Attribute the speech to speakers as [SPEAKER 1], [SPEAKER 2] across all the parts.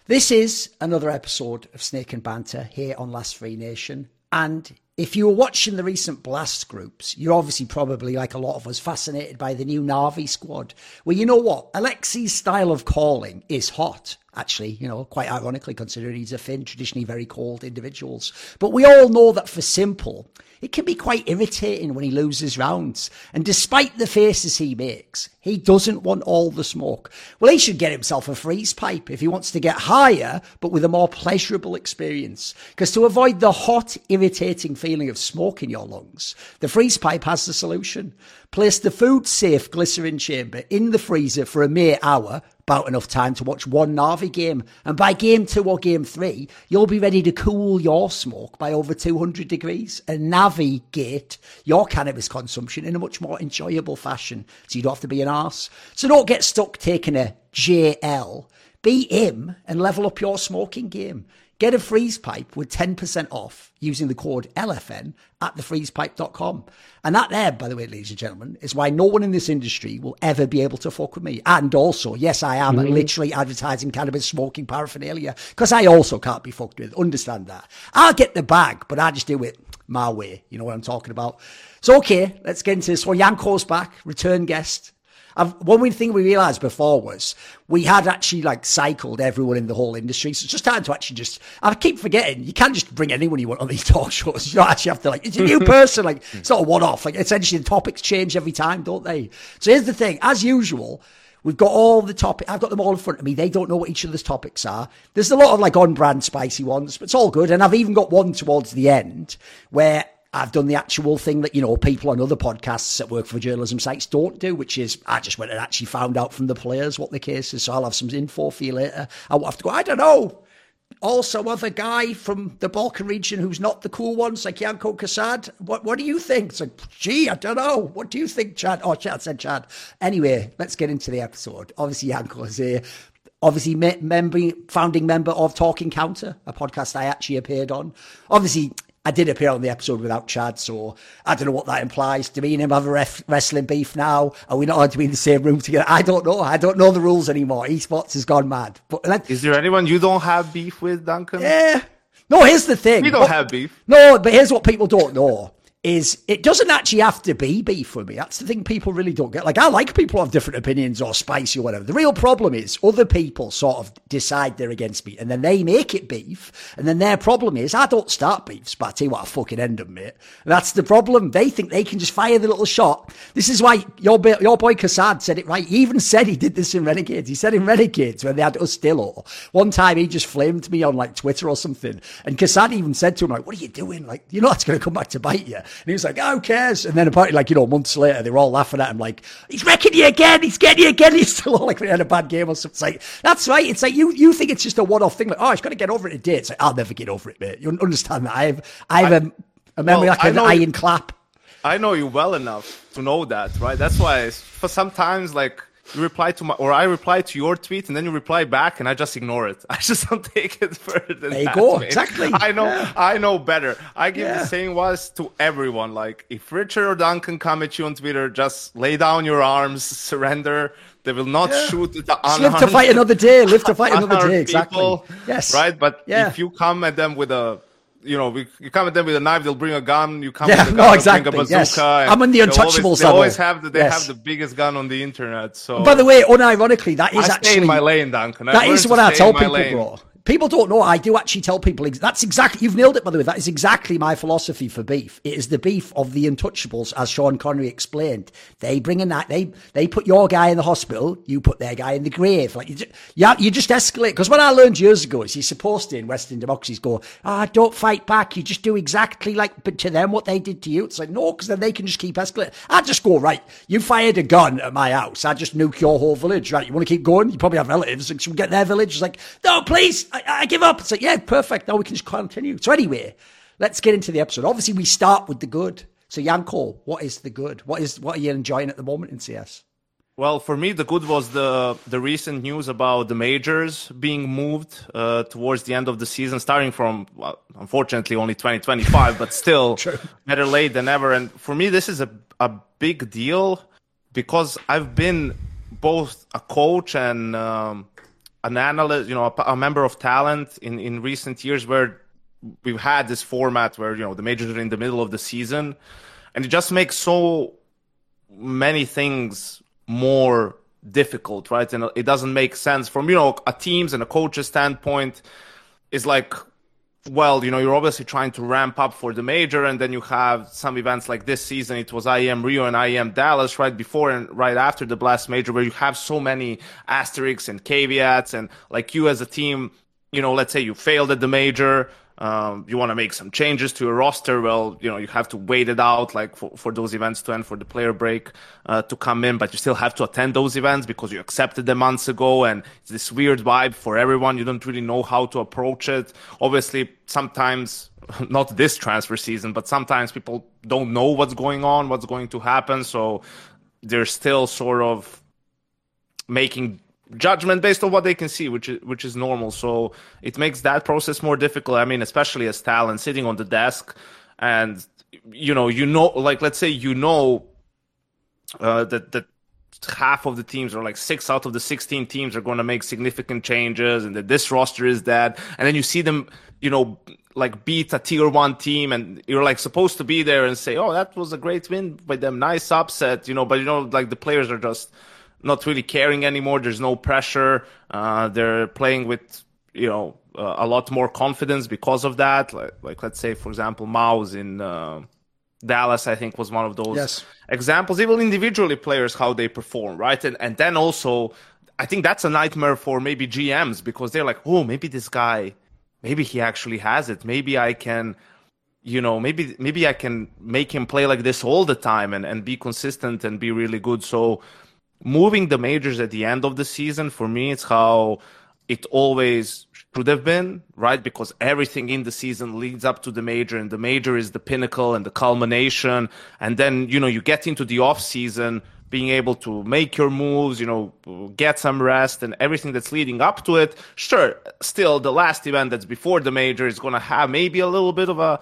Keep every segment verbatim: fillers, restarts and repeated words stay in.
[SPEAKER 1] This is another episode of Snake and Banter here on Last Free Nation. And if you were watching the recent Blast groups, you're obviously probably, like a lot of us, fascinated by the new Na'Vi squad. Well, you know what? Alexi's style of calling is hot. Actually, you know, quite ironically, considering he's a Finn, traditionally very cold individuals. But we all know that for Simple, it can be quite irritating when he loses rounds. And despite the faces he makes, he doesn't want all the smoke. Well, he should get himself a freeze pipe if he wants to get higher, but with a more pleasurable experience. Because to avoid the hot, irritating feeling of smoke in your lungs, the freeze pipe has the solution. Place the food-safe glycerin chamber in the freezer for a mere hour, about enough time to watch one Na'Vi game. And by game two or game three, you'll be ready to cool your smoke by over two hundred degrees and navigate your cannabis consumption in a much more enjoyable fashion. So you don't have to be an arse. So don't get stuck taking a J L. Be him and level up your smoking game. Get a freeze pipe with ten percent off using the code L F N at the freeze pipe dot com. And that there, by the way, ladies and gentlemen, is why no one in this industry will ever be able to fuck with me. And also, yes, I am mm-hmm. literally advertising cannabis smoking paraphernalia because I also can't be fucked with. Understand that. I'll get the bag, but I just do it my way. You know what I'm talking about? So, okay, let's get into this. So Yanko's back, return guest. I've, one thing we realised before was we had actually like cycled everyone in the whole industry. So it's just time to actually just, I keep forgetting, you can't just bring anyone you want on these talk shows. You don't actually have to like, it's a new person, like it's not a one-off. Like essentially the topics change every time, don't they? So here's the thing, as usual, we've got all the topics, I've got them all in front of me. They don't know what each of those topics are. There's a lot of like on-brand spicy ones, but it's all good. And I've even got one towards the end where I've done the actual thing that, you know, people on other podcasts that work for journalism sites don't do, which is I just went and actually found out from the players what the case is. So I'll have some info for you later. I won't have to go, I don't know. Also, other guy from the Balkan region who's not the cool ones, like Yanko Kasad. What what do you think? It's like, gee, I don't know. What do you think, Chad? Oh, Chad said Chad. Anyway, let's get into the episode. Obviously, Yanko is here. Obviously, me- member, founding member of Talking Counter, a podcast I actually appeared on. Obviously, I did appear on the episode without Chad, so I don't know what that implies. Do me and him have a ref- wrestling beef now? Are we not allowed to be in the same room together? I don't know. I don't know the rules anymore. Esports has gone mad. But
[SPEAKER 2] is there anyone you don't have beef with, Duncan?
[SPEAKER 1] Yeah. No, here's the thing.
[SPEAKER 2] We don't but, have beef.
[SPEAKER 1] No, but here's what people don't know. Is it doesn't actually have to be beef with me. That's the thing people really don't get. Like, I like people who have different opinions or spicy or whatever. The real problem is other people sort of decide they're against me and then they make it beef. And then their problem is I don't start beefs, but I tell you what, I fucking end them, mate. And that's the problem. They think they can just fire the little shot. This is why your, your boy Kasad said it right. He even said he did this in Renegades. He said in Renegades when they had Ustillo, one time he just flamed me on like Twitter or something. And Kasad even said to him, like, what are you doing? Like, you know that's going to come back to bite you. And he was like, oh, who cares? And then apparently, like, you know, months later, they were all laughing at him like, he's wrecking you again. He's getting you again. He's still all like, we had a bad game or something. It's like, that's right. It's like, you you think it's just a one-off thing. Like, oh, he's got to get over it today. It's like, I'll never get over it, mate. You understand that? I have, I have I, a, a memory well, like an iron clap.
[SPEAKER 2] I know you well enough to know that, right? That's why for sometimes, like, you reply to my, or I reply to your tweet, and then you reply back, and I just ignore it. I just don't take it further than
[SPEAKER 1] there you
[SPEAKER 2] that.
[SPEAKER 1] go,
[SPEAKER 2] Mate.
[SPEAKER 1] exactly.
[SPEAKER 2] I know,
[SPEAKER 1] yeah.
[SPEAKER 2] I know better. I give
[SPEAKER 1] yeah.
[SPEAKER 2] the same was to everyone. Like, if Richard or Duncan come at you on Twitter, just lay down your arms, surrender. They will not yeah. shoot the unarmed.
[SPEAKER 1] Live to fight another day. Live to fight another day. Exactly.
[SPEAKER 2] People,
[SPEAKER 1] yes.
[SPEAKER 2] Right. But
[SPEAKER 1] yeah.
[SPEAKER 2] if you come at them with a You know, we, you come at them with a knife, they'll bring a gun. You come
[SPEAKER 1] yeah,
[SPEAKER 2] with a gun,
[SPEAKER 1] no,
[SPEAKER 2] they'll
[SPEAKER 1] exactly.
[SPEAKER 2] bring a bazooka.
[SPEAKER 1] Yes. I'm on the untouchables.
[SPEAKER 2] They always, they always have the, they
[SPEAKER 1] yes.
[SPEAKER 2] have the biggest gun on the internet. So,
[SPEAKER 1] by the way, unironically, that is
[SPEAKER 2] I
[SPEAKER 1] actually
[SPEAKER 2] stay in my lane, Duncan.
[SPEAKER 1] That is what I tell people,
[SPEAKER 2] lane.
[SPEAKER 1] bro. People don't know. I do actually tell people that's exactly, you've nailed it, by the way. That is exactly my philosophy for beef. It is the beef of the untouchables, as Sean Connery explained. They bring a knife, they, they put your guy in the hospital, you put their guy in the grave. Like, you just, you, you just escalate. Because what I learned years ago is you're supposed to, in Western democracies, go, ah, oh, don't fight back. You just do exactly like but to them what they did to you. It's like, no, because then they can just keep escalating. I just go, right, you fired a gun at my house. I just nuke your whole village, right? You want to keep going? You probably have relatives. Like, should we get their village? It's like, no, please, I, I give up. It's like, yeah, perfect. Now we can just continue. So anyway, let's get into the episode. Obviously, we start with the good. So Yanko, what is the good? What is what are you enjoying at the moment in C S?
[SPEAKER 2] Well, for me, the good was the the recent news about the majors being moved uh, towards the end of the season, starting from, well, unfortunately, only twenty twenty-five, but still better late than ever. And for me, this is a, a big deal because I've been both a coach and um, an analyst, you know, a, a member of talent in, in recent years where we've had this format where, you know, the majors are in the middle of the season, and it just makes so many things more difficult, right? And it doesn't make sense from, you know, a team's and a coach's standpoint. Is like, well, you know, you're obviously trying to ramp up for the major, and then you have some events like this season. It was I E M Rio and I E M Dallas right before and right after the Blast Major, where you have so many asterisks and caveats, and like you as a team, you know, let's say you failed at the major, um, you want to make some changes to your roster. Well, you know, you have to wait it out, like for, for those events to end, for the player break uh, to come in, but you still have to attend those events because you accepted them months ago, and it's this weird vibe for everyone. You don't really know how to approach it. Obviously, sometimes, not this transfer season, but sometimes people don't know what's going on, what's going to happen, so they're still sort of making judgment based on what they can see, which is which is normal. So it makes that process more difficult. I mean, especially as talent sitting on the desk, and you know, you know, like let's say you know uh, that that half of the teams, or like six out of the sixteen teams, are going to make significant changes, and that this roster is that, and then you see them, you know, like beat a tier one team, and you're like supposed to be there and say, oh, that was a great win by them, nice upset, you know, but you know, like the players are just not really caring anymore. There's no pressure. Uh, they're playing with, you know, uh, a lot more confidence because of that. Like, like let's say, for example, Maus in uh, Dallas, I think, was one of those
[SPEAKER 1] yes.
[SPEAKER 2] examples. Even individually, players, how they perform, right? And and then also, I think that's a nightmare for maybe G Ms, because they're like, oh, maybe this guy, maybe he actually has it. Maybe I can, you know, maybe maybe I can make him play like this all the time and, and be consistent and be really good. So moving the majors at the end of the season, for me, it's how it always should have been, right? Because everything in the season leads up to the major, and the major is the pinnacle and the culmination. And then, you know, you get into the off season being able to make your moves, you know, get some rest and everything that's leading up to it. Sure, still the last event that's before the major is going to have maybe a little bit of a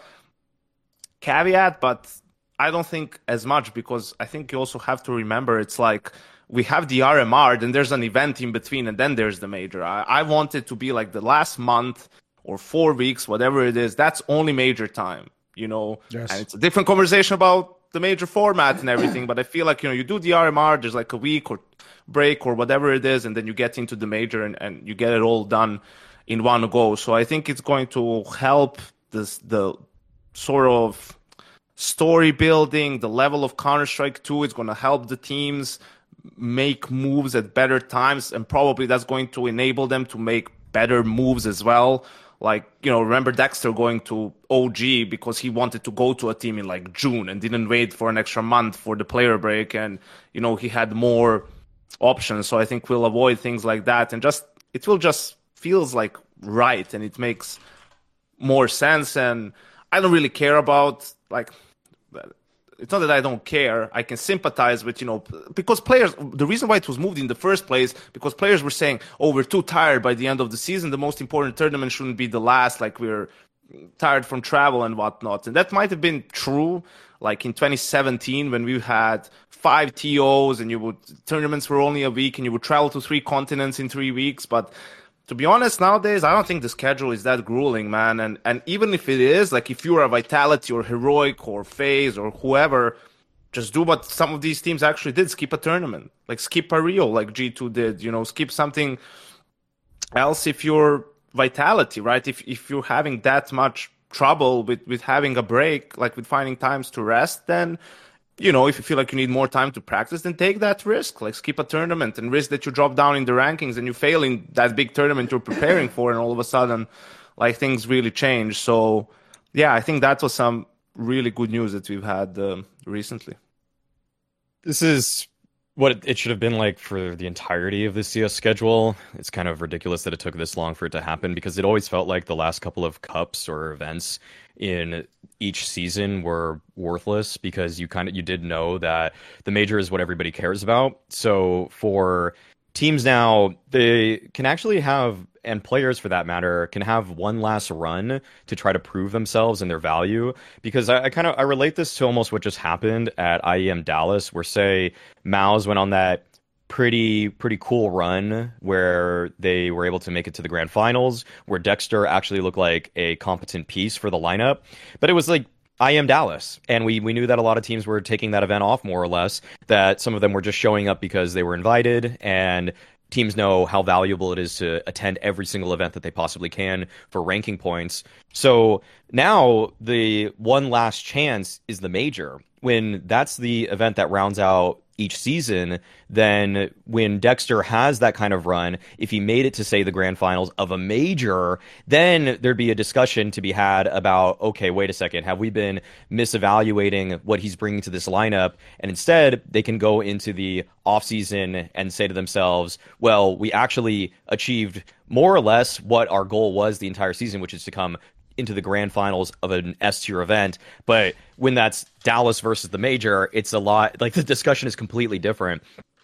[SPEAKER 2] caveat, but I don't think as much, because I think you also have to remember it's like, we have the R M R, then there's an event in between, and then there's the major. I, I want it to be like the last month or four weeks, whatever it is, that's only major time, you know?
[SPEAKER 1] Yes.
[SPEAKER 2] And it's a different conversation about the major format and everything, but I feel like, you know, you do the R M R, there's like a week or break or whatever it is, and then you get into the major and, and you get it all done in one go. So I think it's going to help this, the sort of story building, the level of Counter-Strike two. It's going to help the teams make moves at better times, and probably that's going to enable them to make better moves as well. Like, you know, remember Dexter going to O G because he wanted to go to a team in like June and didn't wait for an extra month for the player break, and you know, he had more options. So I think we'll avoid things like that, and just it will just feels like right, and it makes more sense. And I don't really care about, like, it's not that I don't care. I can sympathize with, you know, because players, the reason why it was moved in the first place, because players were saying, oh, we're too tired by the end of the season. The most important tournament shouldn't be the last. Like, we're tired from travel and whatnot. And that might have been true, like in twenty seventeen, when we had five T Os and you would, tournaments were only a week and you would travel to three continents in three weeks. But to be honest, nowadays, I don't think the schedule is that grueling, man. And and even if it is, like if you're a Vitality or Heroic or FaZe or whoever, just do what some of these teams actually did. Skip a tournament. Like skip a Rio, like G two did. You know, skip something else if you're Vitality, right? If if you're having that much trouble with, with having a break, like with finding times to rest, then, you know, if you feel like you need more time to practice, then take that risk. Like skip a tournament and risk that you drop down in the rankings and you fail in that big tournament you're preparing for, and all of a sudden, like, things really change. So, yeah, I think that was some really good news that we've had um, recently.
[SPEAKER 3] This is what it should have been like for the entirety of the C S schedule. It's kind of ridiculous that it took this long for it to happen, because it always felt like the last couple of cups or events in each season were worthless, because you kind of you did know that the major is what everybody cares about. So for teams now, they can actually have, and players for that matter, can have one last run to try to prove themselves and their value. Because I, I kind of I relate this to almost what just happened at I E M Dallas, where say Maus went on that pretty pretty cool run where they were able to make it to the grand finals, where Dexter actually looked like a competent piece for the lineup. But it was like, I am Dallas, and we we knew that a lot of teams were taking that event off more or less, that some of them were just showing up because they were invited, and teams know how valuable it is to attend every single event that they possibly can for ranking points. So now the one last chance is the major. When that's the event that rounds out each season, then when Dexter has that kind of run, if he made it to, say, the grand finals of a major, then there'd be a discussion to be had about, okay, wait a second, have we been misevaluating what he's bringing to this lineup? And instead, they can go into the offseason and say to themselves, well, we actually achieved more or less what our goal was the entire season, which is to come into the grand finals of an S-tier event. But when that's Dallas versus the major, it's a lot, like, the discussion is completely different.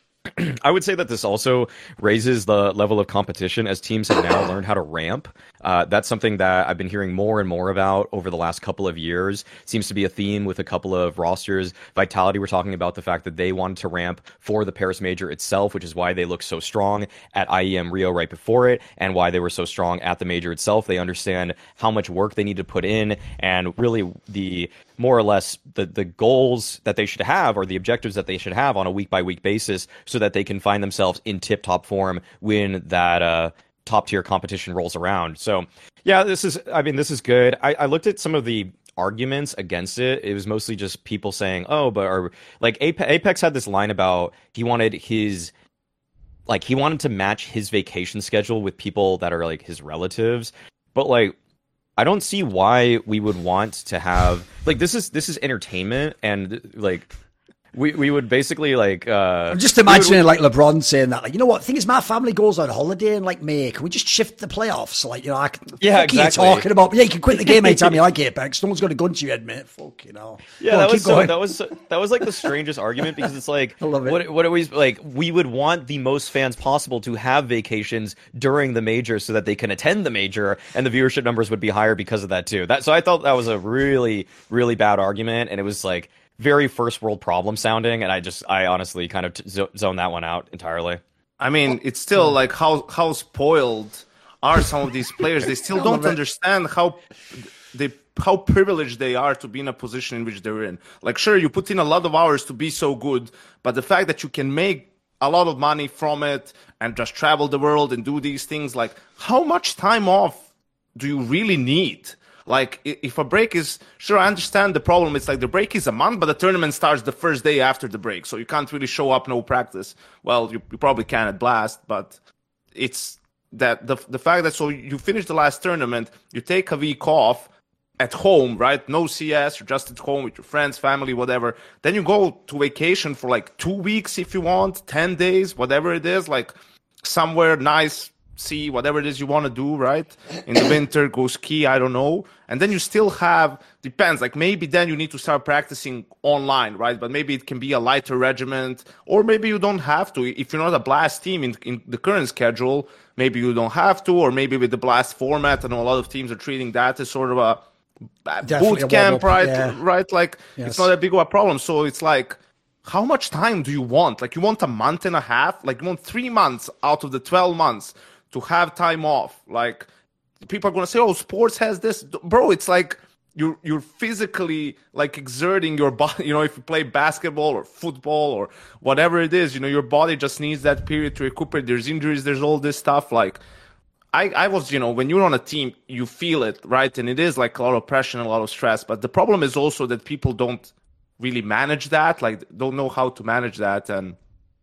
[SPEAKER 3] I would say that this also raises the level of competition as teams have now learned how to ramp. Uh, that's something that I've been hearing more and more about over the last couple of years. Seems to be a theme with a couple of rosters. Vitality were talking about the fact that they wanted to ramp for the Paris Major itself, which is why they looked so strong at I E M Rio right before it, and why they were so strong at the Major itself. They understand how much work they need to put in, and really the more or less the, the goals that they should have, or the objectives that they should have on a week-by-week basis, so that they can find themselves in tip-top form when that uh, top-tier competition rolls around. So, yeah, this is, I mean, this is good. I, I looked at some of the arguments against it. It was mostly just people saying, oh, but are, like, Apex had this line about he wanted his, like, he wanted to match his vacation schedule with people that are, like, his relatives. But, like, I don't see why we would want to have, like, this is this is entertainment, and like we we would basically like uh
[SPEAKER 1] I'm just imagining would, like LeBron saying that, like, you know what, the thing is, my family goes on holiday in like May, can we just shift the playoffs? Like, you know, I can,
[SPEAKER 3] yeah,
[SPEAKER 1] fuck
[SPEAKER 3] exactly.
[SPEAKER 1] you talking about, yeah, you can quit the game anytime you like, Apex, no one's going to gun to your head, mate. Fuck, you know.
[SPEAKER 3] Yeah, that, on, was so, that was so, that was like the strangest argument, because it's like,
[SPEAKER 1] I love it.
[SPEAKER 3] what what are we like? We would want the most fans possible to have vacations during the major so that they can attend the major, and the viewership numbers would be higher because of that too. That so I thought that was a really really bad argument, and it was like very first world problem sounding, and I just I honestly kind of t- zoned that one out entirely.
[SPEAKER 2] I mean, it's still like how how spoiled are some of these players. They still don't understand how they how privileged they are to be in a position in which they're in. Like, sure, you put in a lot of hours to be so good, but the fact that you can make a lot of money from it and just travel the world and do these things, like, how much time off do you really need? Like, if a break is, sure, I understand the problem. It's like the break is a month, but the tournament starts the first day after the break. So you can't really show up, no practice. Well, you, you probably can at Blast, but it's that the the fact that, so you finish the last tournament, you take a week off at home, right? No C S, you're just at home with your friends, family, whatever. Then you go to vacation for like two weeks if you want, ten days, whatever it is, like somewhere nice, see whatever it is you want to do, right? In the winter, go ski, I don't know. And then you still have, depends, like maybe then you need to start practicing online, right? But maybe it can be a lighter regiment, or maybe you don't have to. If you're not a Blast team in, in the current schedule, maybe you don't have to, or maybe with the Blast format, I know a lot of teams are treating that as sort of a
[SPEAKER 1] Definitely
[SPEAKER 2] boot camp, right?
[SPEAKER 1] Yeah.
[SPEAKER 2] Right? Like,
[SPEAKER 1] yes.
[SPEAKER 2] It's not that big of a problem. So it's like, how much time do you want? Like, you want a month and a half? Like, you want three months out of the twelve months to have time off? Like, people are going to say, oh, sports has this. Bro, it's like you're you're physically like exerting your body. You know, if you play basketball or football or whatever it is, you know, your body just needs that period to recuperate. There's injuries, there's all this stuff. Like, I, I was, you know, when you're on a team, you feel it, right? And it is like a lot of pressure and a lot of stress. But the problem is also that people don't really manage that, like don't know how to manage that. And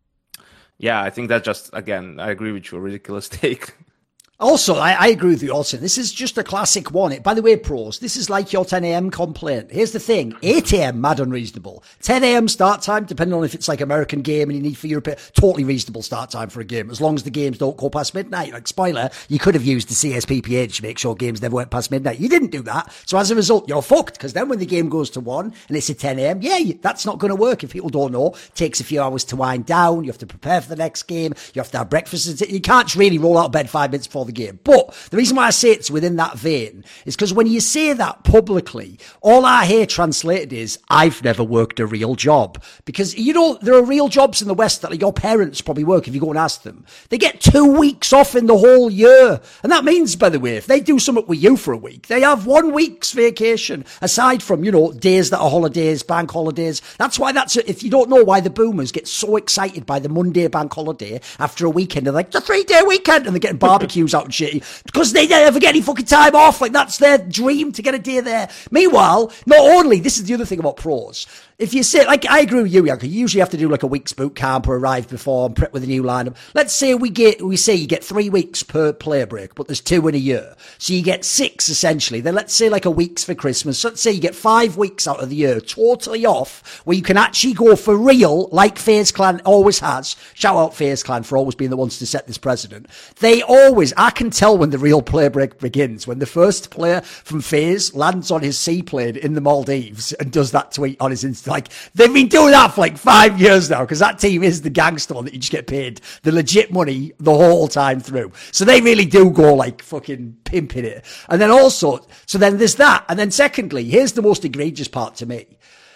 [SPEAKER 2] yeah, I think that just, again, I agree with you, a ridiculous take.
[SPEAKER 1] Also, I, I agree with you also. This is just a classic one. It, by the way, pros, this is like your ten a.m. complaint. Here's the thing. eight a.m. mad unreasonable. ten a.m. start time, depending on if it's like American game and you need for Europe, totally reasonable start time for a game, as long as the games don't go past midnight. Like, spoiler, you could have used the C S P P A to make sure games never went past midnight. You didn't do that. So as a result, you're fucked, because then when the game goes to one and it's at ten a.m., yeah, that's not going to work. If people don't know, it takes a few hours to wind down. You have to prepare for the next game. You have to have breakfast. You can't just really roll out of bed five minutes before the game. But the reason why I say it's within that vein is because when you say that publicly, all I hear translated is, I've never worked a real job. Because, you know, there are real jobs in the West that like, your parents probably work if you go and ask them. They get two weeks off in the whole year. And that means, by the way, if they do something with you for a week, they have one week's vacation, aside from, you know, days that are holidays, bank holidays. That's why that's, if you don't know why the boomers get so excited by the Monday bank holiday after a weekend, they're like, the three-day weekend, and they're getting barbecues out and shit, because they never get any fucking time off. Like, that's their dream to get a day there. Meanwhile, not only, this is the other thing about pros, if you say, like, I agree with you, Yanko, you usually have to do like a week's boot camp or arrive before and prep with a new lineup. Let's say we get, we say you get three weeks per player break, but there's two in a year. So you get six essentially. Then let's say like a week's for Christmas. So let's say you get five weeks out of the year totally off where you can actually go for real, like FaZe Clan always has. Shout out FaZe Clan for always being the ones to set this precedent. They always, I can tell when the real player break begins, when the first player from FaZe lands on his seaplane in the Maldives and does that tweet on his Instagram. Like, they've been doing that for like five years now, because that team is the gangster one that you just get paid the legit money the whole time through. So they really do go like fucking pimping it. And then also, so then there's that. And then secondly, here's the most egregious part to me.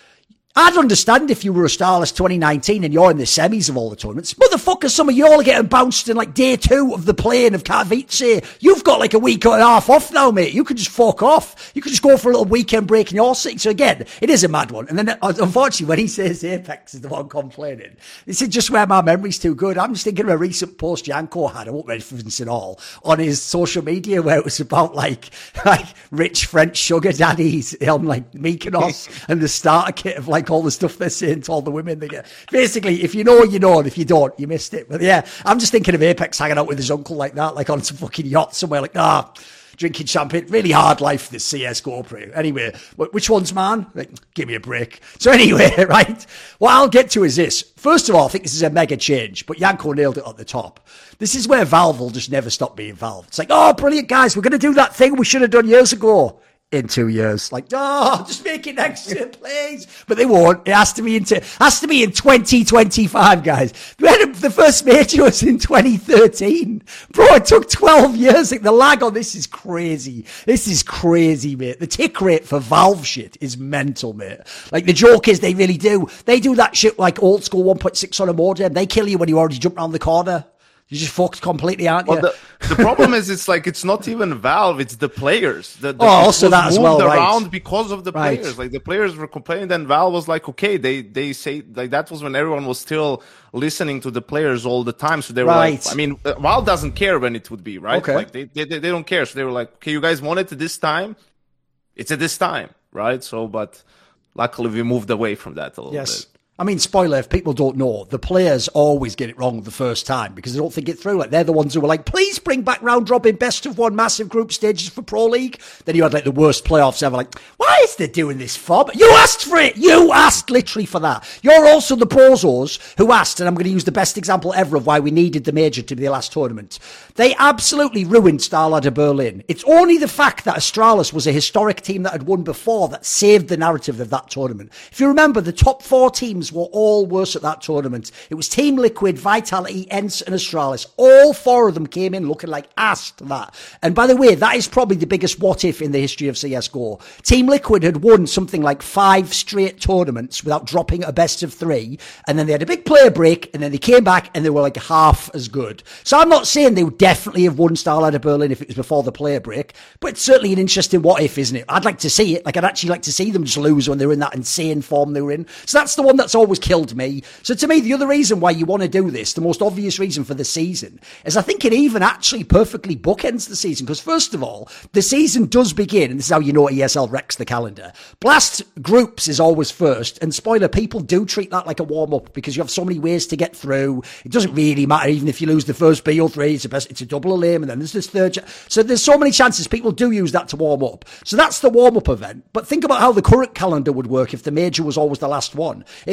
[SPEAKER 1] I'd understand if you were a Starless twenty nineteen and you're in the semis of all the tournaments. Motherfucker, some of you all are getting bounced in like day two of the plane of Katowice. You've got like a week and a half off now, mate. You could just fuck off. You could just go for a little weekend break in your city. So again, it is a mad one. And then unfortunately, when he says Apex is the one complaining, this is just where my memory's too good. I'm just thinking of a recent post Yanko had, I won't reference it all, on his social media where it was about like, like rich French sugar daddies on like Mykonos and the starter kit of like, Like all the stuff they're saying to all the women they get. Basically, if you know, you know, and if you don't, you missed it. But yeah, I'm just thinking of Apex hanging out with his uncle like that, like on some fucking yacht somewhere, like, ah, drinking champagne. Really hard life, this C S G O player. Anyway, which one's man? Like, give me a break. So anyway, right, what I'll get to is this. First of all, I think this is a mega change, but Yanko nailed it at the top. This is where Valve will just never stop being Valve. It's like, oh, brilliant, guys, we're going to do that thing we should have done years ago. In two years, like, oh, just make it next year, please. But they won't. It has to be in, t- has to be in twenty twenty-five, guys. The first major was in twenty thirteen. Bro, it took twelve years. Like, the lag on this is crazy. This is crazy, mate. The tick rate for Valve shit is mental, mate. Like, the joke is they really do. They do that shit like old school one point six on a modem. They kill you when you already jump around the corner. You just fucked completely, aren't you?
[SPEAKER 2] Well, the, the problem is, it's like, it's not even Valve, it's the players. The, the
[SPEAKER 1] oh, also that as well, right.
[SPEAKER 2] around because of the
[SPEAKER 1] right.
[SPEAKER 2] players. Like, the players were complaining, then Valve was like, okay, they, they say, like, that was when everyone was still listening to the players all the time. So they were
[SPEAKER 1] right.
[SPEAKER 2] like, I mean, Valve doesn't care when it would be, right?
[SPEAKER 1] Okay.
[SPEAKER 2] Like, they, they, they don't care. So they were like, okay, you guys want it at this time? It's at this time, right? So, but luckily we moved away from that a little
[SPEAKER 1] yes.
[SPEAKER 2] bit.
[SPEAKER 1] I mean, spoiler, if people don't know, the players always get it wrong the first time because they don't think it through. Like, they're the ones who are like, please bring back round robin, best of one, massive group stages for Pro League. Then you had like the worst playoffs ever. Like, why is they doing this for? But you asked for it. You asked literally for that. You're also the Prozos who asked, and I'm going to use the best example ever of why we needed the major to be the last tournament. They absolutely ruined Starladder Berlin. It's only the fact that Astralis was a historic team that had won before that saved the narrative of that tournament. If you remember, the top four teams were all worse at that tournament. It was Team Liquid, Vitality, Ence and Astralis. All four of them came in looking like ass to that. And by the way, that is probably the biggest what if in the history of C S G O. Team Liquid had won something like five straight tournaments without dropping a best of three. And then they had a big player break and then they came back and they were like half as good. So I'm not saying they would definitely have won Starladder Berlin if it was before the player break, but it's certainly an interesting what if, isn't it? I'd like to see it. Like, I'd actually like to see them just lose when they were in that insane form they were in. So that's the one that's always killed me. So to me, the other reason why you want to do this, the most obvious reason for the season, is I think it even actually perfectly bookends the season. Because first of all, the season does begin, and this is how you know E S L wrecks the calendar. Blast groups is always first, and spoiler, people do treat that like a warm-up because you have so many ways to get through. It doesn't really matter even if you lose the first B O three, it's a, best, it's a double alim, and then there's this third. So there's so many chances people do use that to warm up. So that's the warm-up event. But think about how the current calendar would work if the major was always the last one. It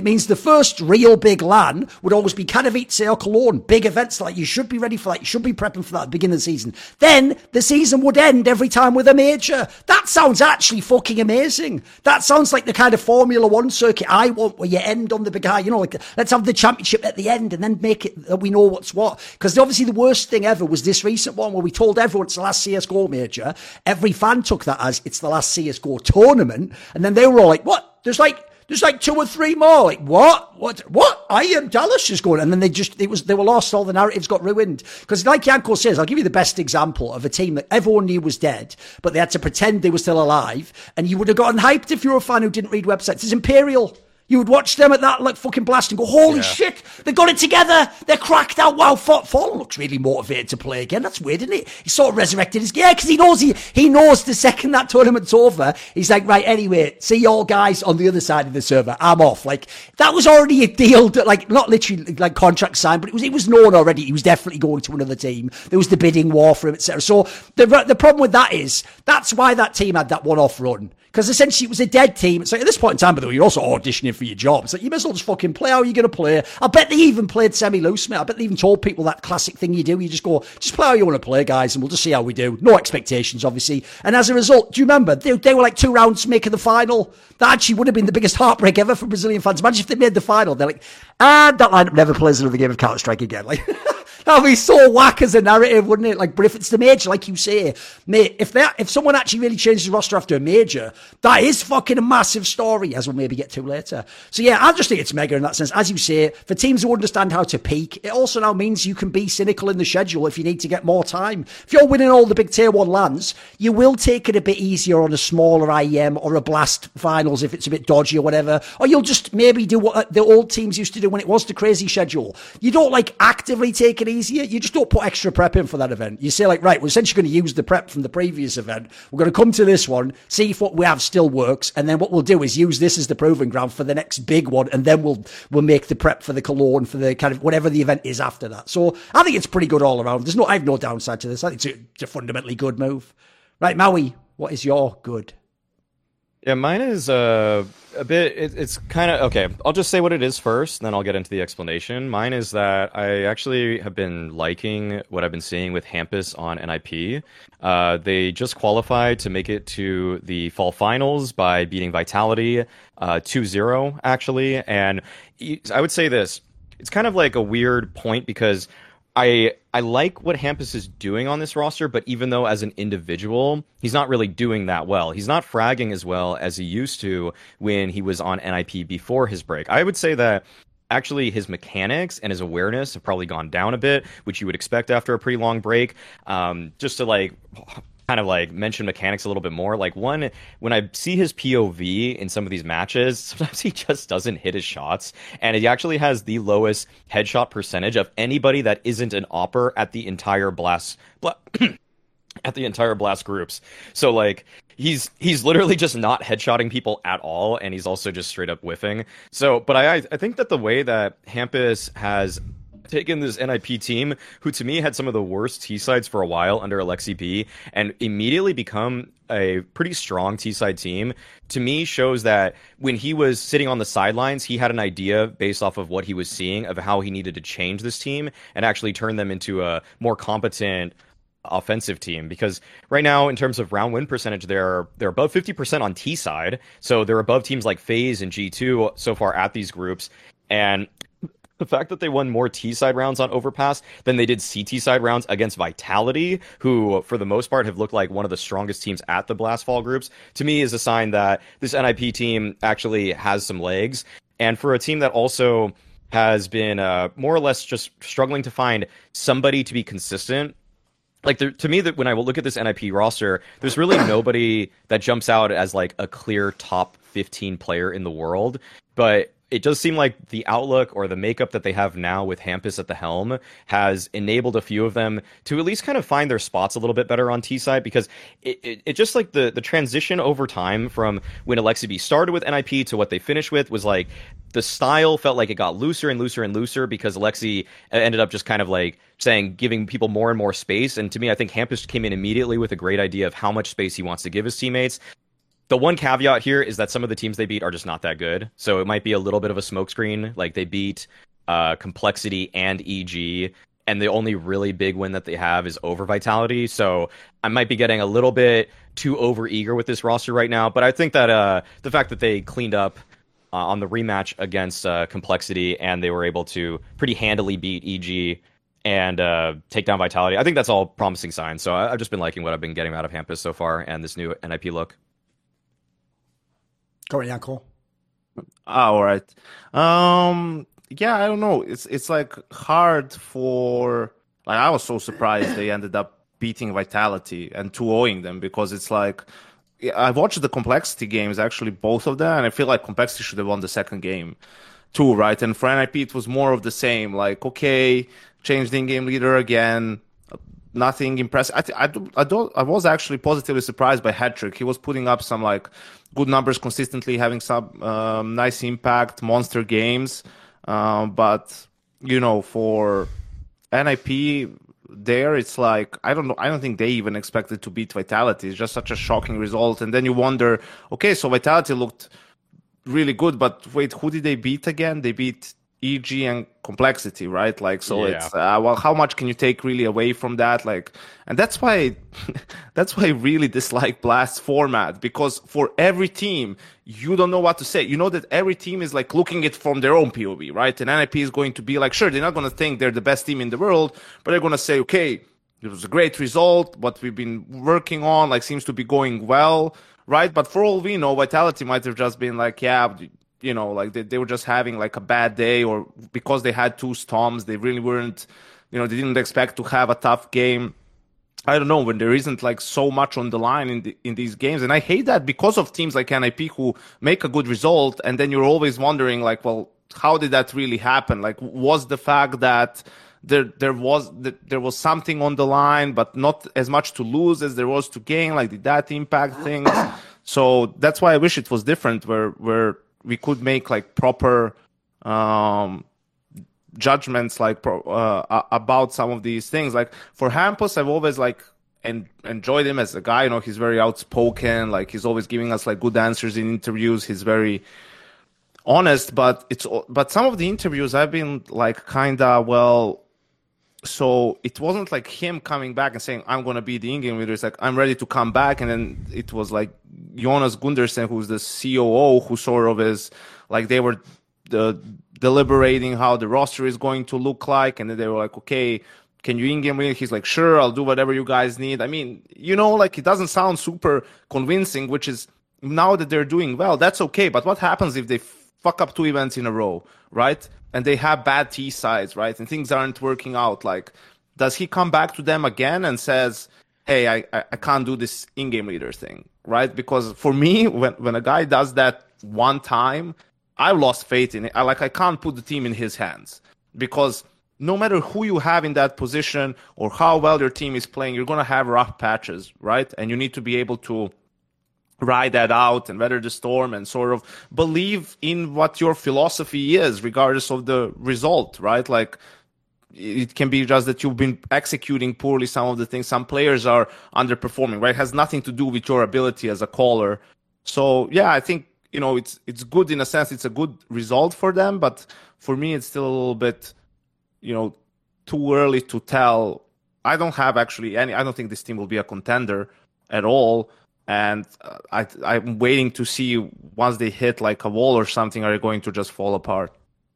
[SPEAKER 1] means the first real big LAN would always be Katowice or Cologne. Big events like you should be ready for that. You should be prepping for that at the beginning of the season. Then the season would end every time with a major. That sounds actually fucking amazing. That sounds like the kind of Formula One circuit I want, where you end on the big high. You know, like let's have the championship at the end and then make it that we know what's what. Because obviously the worst thing ever was this recent one where we told everyone it's the last C S G O major. Every fan took that as it's the last C S G O tournament. And then they were all like, what? There's like, There's like two or three more. Like, what? What? What? I am Dallas is going. And then they just, it was, they were lost. All the narratives got ruined. Because like Janko says, I'll give you the best example of a team that everyone knew was dead, but they had to pretend they were still alive. And you would have gotten hyped if you were a fan who didn't read websites. It's Imperial. You would watch them at that like fucking blast and go, holy yeah. shit, they got it together. They're cracked out. Wow, Fallen looks really motivated to play again. That's weird, isn't it? He sort of resurrected his yeah, because he knows he he knows the second that tournament's over, he's like, right, anyway, see y'all guys on the other side of the server. I'm off. Like that was already a deal that, like, not literally like contract signed, but it was it was known already. He was definitely going to another team. There was the bidding war for him, et cetera. So the the problem with that is that's why that team had that one off run. Because essentially it was a dead team. It's like at this point in time, by the way, you're also auditioning for your job. It's like you might as well just fucking play how you're going to play. I bet they even played semi-loose, mate. I bet they even told people that classic thing you do. You just go, just play how you want to play, guys, and we'll just see how we do. No expectations, obviously. And as a result, do you remember? They, they were like two rounds making the final. That actually would have been the biggest heartbreak ever for Brazilian fans. Imagine if they made the final. They're like, ah, that lineup never plays another game of Counter-Strike again. Like... That'd be so whack as a narrative, wouldn't it? Like, but if it's the major, like you say, mate, if that, if someone actually really changes the roster after a major, that is fucking a massive story, as we'll maybe get to later. So yeah, I just think it's mega in that sense. As you say, for teams who understand how to peak, it also now means you can be cynical in the schedule if you need to get more time. If you're winning all the big tier one lands, you will take it a bit easier on a smaller I E M or a Blast finals if it's a bit dodgy or whatever. Or you'll just maybe do what the old teams used to do when it was the crazy schedule. You don't like actively take it easier. You just don't put extra prep in for that event. You say like, right, we're essentially going to use the prep from the previous event. We're going to come to this one, see if what we have still works, and then what we'll do is use this as the proving ground for the next big one, and then we'll we'll make the prep for the Cologne, for the kind of whatever the event is after that. So I think it's pretty good all around. There's no, I have no downside to this. I think it's a, it's a fundamentally good move. Right, Maui, what is your good?
[SPEAKER 3] Yeah, mine is uh, a bit, it, it's kind of, okay, I'll just say what it is first, and then I'll get into the explanation. Mine is that I actually have been liking what I've been seeing with Hampus on N I P. Uh, they just qualified to make it to the fall finals by beating Vitality uh, two zero, actually. And I would say this, it's kind of like a weird point because I I like what Hampus is doing on this roster, but even though as an individual, he's not really doing that well. He's not fragging as well as he used to when he was on N I P before his break. I would say that actually his mechanics and his awareness have probably gone down a bit, which you would expect after a pretty long break. Um, just to like... kind of like mention mechanics a little bit more. Like one, when I see his P O V in some of these matches, sometimes he just doesn't hit his shots. And he actually has the lowest headshot percentage of anybody that isn't an opper at the entire blast, bla- at the entire blast groups. So like, he's, he's literally just not headshotting people at all. And he's also just straight up whiffing. So, but I, I think that the way that Hampus has taken this N I P team, who to me had some of the worst T-sides for a while under Alexi B, and immediately become a pretty strong T-side team, to me shows that when he was sitting on the sidelines, he had an idea based off of what he was seeing of how he needed to change this team and actually turn them into a more competent offensive team. Because right now, in terms of round win percentage, they're they're above fifty percent on T side, so they're above teams like FaZe and G two so far at these groups. And the fact that they won more T-side rounds on Overpass than they did C T-side rounds against Vitality, who, for the most part, have looked like one of the strongest teams at the Blast Fall groups, to me is a sign that this N I P team actually has some legs. And for a team that also has been uh, more or less just struggling to find somebody to be consistent, like, there, to me, that when I look at this N I P roster, there's really nobody that jumps out as, like, a clear top fifteen player in the world. But it does seem like the outlook or the makeup that they have now with Hampus at the helm has enabled a few of them to at least kind of find their spots a little bit better on T-side, because it, it, it just like the, the transition over time from when Alexi B started with N I P to what they finished with was like the style felt like it got looser and looser and looser because Alexi ended up just kind of like saying, giving people more and more space. And to me, I think Hampus came in immediately with a great idea of how much space he wants to give his teammates. the one caveat here is that some of the teams they beat are just not that good. So it might be a little bit of a smokescreen. Like they beat uh, Complexity and E G, and the only really big win that they have is over Vitality. So I might be getting a little bit too over eager with this roster right now. But I think that uh, the fact that they cleaned up uh, on the rematch against uh, Complexity and they were able to pretty handily beat E G and uh, take down Vitality, I think that's all promising signs. So I- I've just been liking what I've been getting out of Hampus so far and this new N I P look.
[SPEAKER 1] Go on, Yanko.
[SPEAKER 2] Ah, all right. Um, yeah, I don't know. It's it's like hard for like I was so surprised they ended up beating Vitality and two ohing them because it's like I've watched the Complexity games, actually both of them, and I feel like Complexity should have won the second game too, right? And for N I P it was more of the same. Like, okay, changed the in-game leader again. Nothing impressive. I, th- I, do, I don't. I was actually positively surprised by Hattrick. He was putting up some like good numbers consistently, having some um, nice impact, monster games. Um, but you know, for N I P, there it's like I don't know. I don't think they even expected to beat Vitality. It's just such a shocking result. And then you wonder, okay, so Vitality looked really good, but wait, who did they beat again? They beat E G and Complexity, right? Like, so
[SPEAKER 3] Yeah.
[SPEAKER 2] it's uh, well, how much can you take really away from that? Like, and that's why, that's why I really dislike Blast's format, because for every team, you don't know what to say. You know that every team is like looking at it from their own P O V, right? And N I P is going to be like, sure, they're not going to think they're the best team in the world, but they're going to say, okay, it was a great result. What we've been working on, like, seems to be going well, right? But for all we know, Vitality might have just been like, yeah, you know, like they, they were just having like a bad day, or because they had two storms, they really weren't, you know, they didn't expect to have a tough game. I don't know, when there isn't like so much on the line in the, in these games. And I hate that because of teams like N I P who make a good result. And then you're always wondering like, well, how did that really happen? Like, was the fact that there, there was, that there was something on the line, but not as much to lose as there was to gain? Like, did that impact things? So that's why I wish it was different, where, where, we could make like proper um, judgments like pro, uh, about some of these things. Like for Hampus, I've always like en- enjoyed him as a guy. You know, he's very outspoken. Like he's always giving us like good answers in interviews. He's very honest. But it's but some of the interviews I've been like kind of well. So it wasn't like him coming back and saying, I'm going to be the in-game leader. It's like, I'm ready to come back. And then it was like Jonas Gundersen, who's the C O O, who sort of is like, they were uh, deliberating how the roster is going to look like. And then they were like, okay, can you in-game lead? He's like, sure, I'll do whatever you guys need. I mean, you know, like it doesn't sound super convincing, which is now that they're doing well, that's okay. But what happens if they fuck up two events in a row, right? And they have bad T sides, right? And things aren't working out. Like, does he come back to them again and says, hey, I, I can't do this in-game leader thing, right? Because for me, when, when a guy does that one time, I lost faith in it. I, like, I can't put the team in his hands, because no matter who you have in that position or how well your team is playing, you're going to have rough patches, right? And you need to be able to ride that out and weather the storm and sort of believe in what your philosophy is, regardless of the result, right? Like, it can be just that you've been executing poorly some of the things. Some players are underperforming, right? It has nothing to do with your ability as a caller. So, yeah, I think, you know, it's it's good in a sense. It's a good result for them. But for me, it's still a little bit, you know, too early to tell. I don't have actually any, I don't think this team will be a contender at all. And uh, I, I'm waiting to see once they hit like a wall or something, are they going to just fall apart?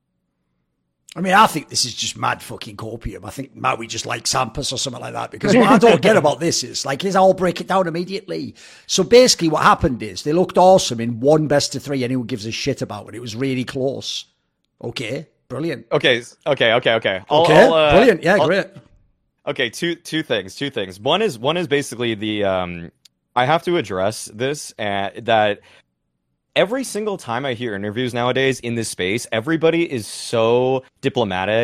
[SPEAKER 1] I mean, I think this is just mad fucking copium. I think Maui just likes Hampus or something like that, because what I don't get about this is, like, is I'll break it down immediately. So basically what happened is they looked awesome in one best of three, and who gives a shit about it? It was really close. Okay, brilliant.
[SPEAKER 3] Okay, okay, okay, okay. I'll,
[SPEAKER 1] okay,
[SPEAKER 3] I'll, uh,
[SPEAKER 1] brilliant. Yeah,
[SPEAKER 3] I'll,
[SPEAKER 1] great.
[SPEAKER 3] Okay, two two things, two things. One is one is basically the um I have to address this, uh, that every single time I hear interviews nowadays in this space, everybody is so diplomatic and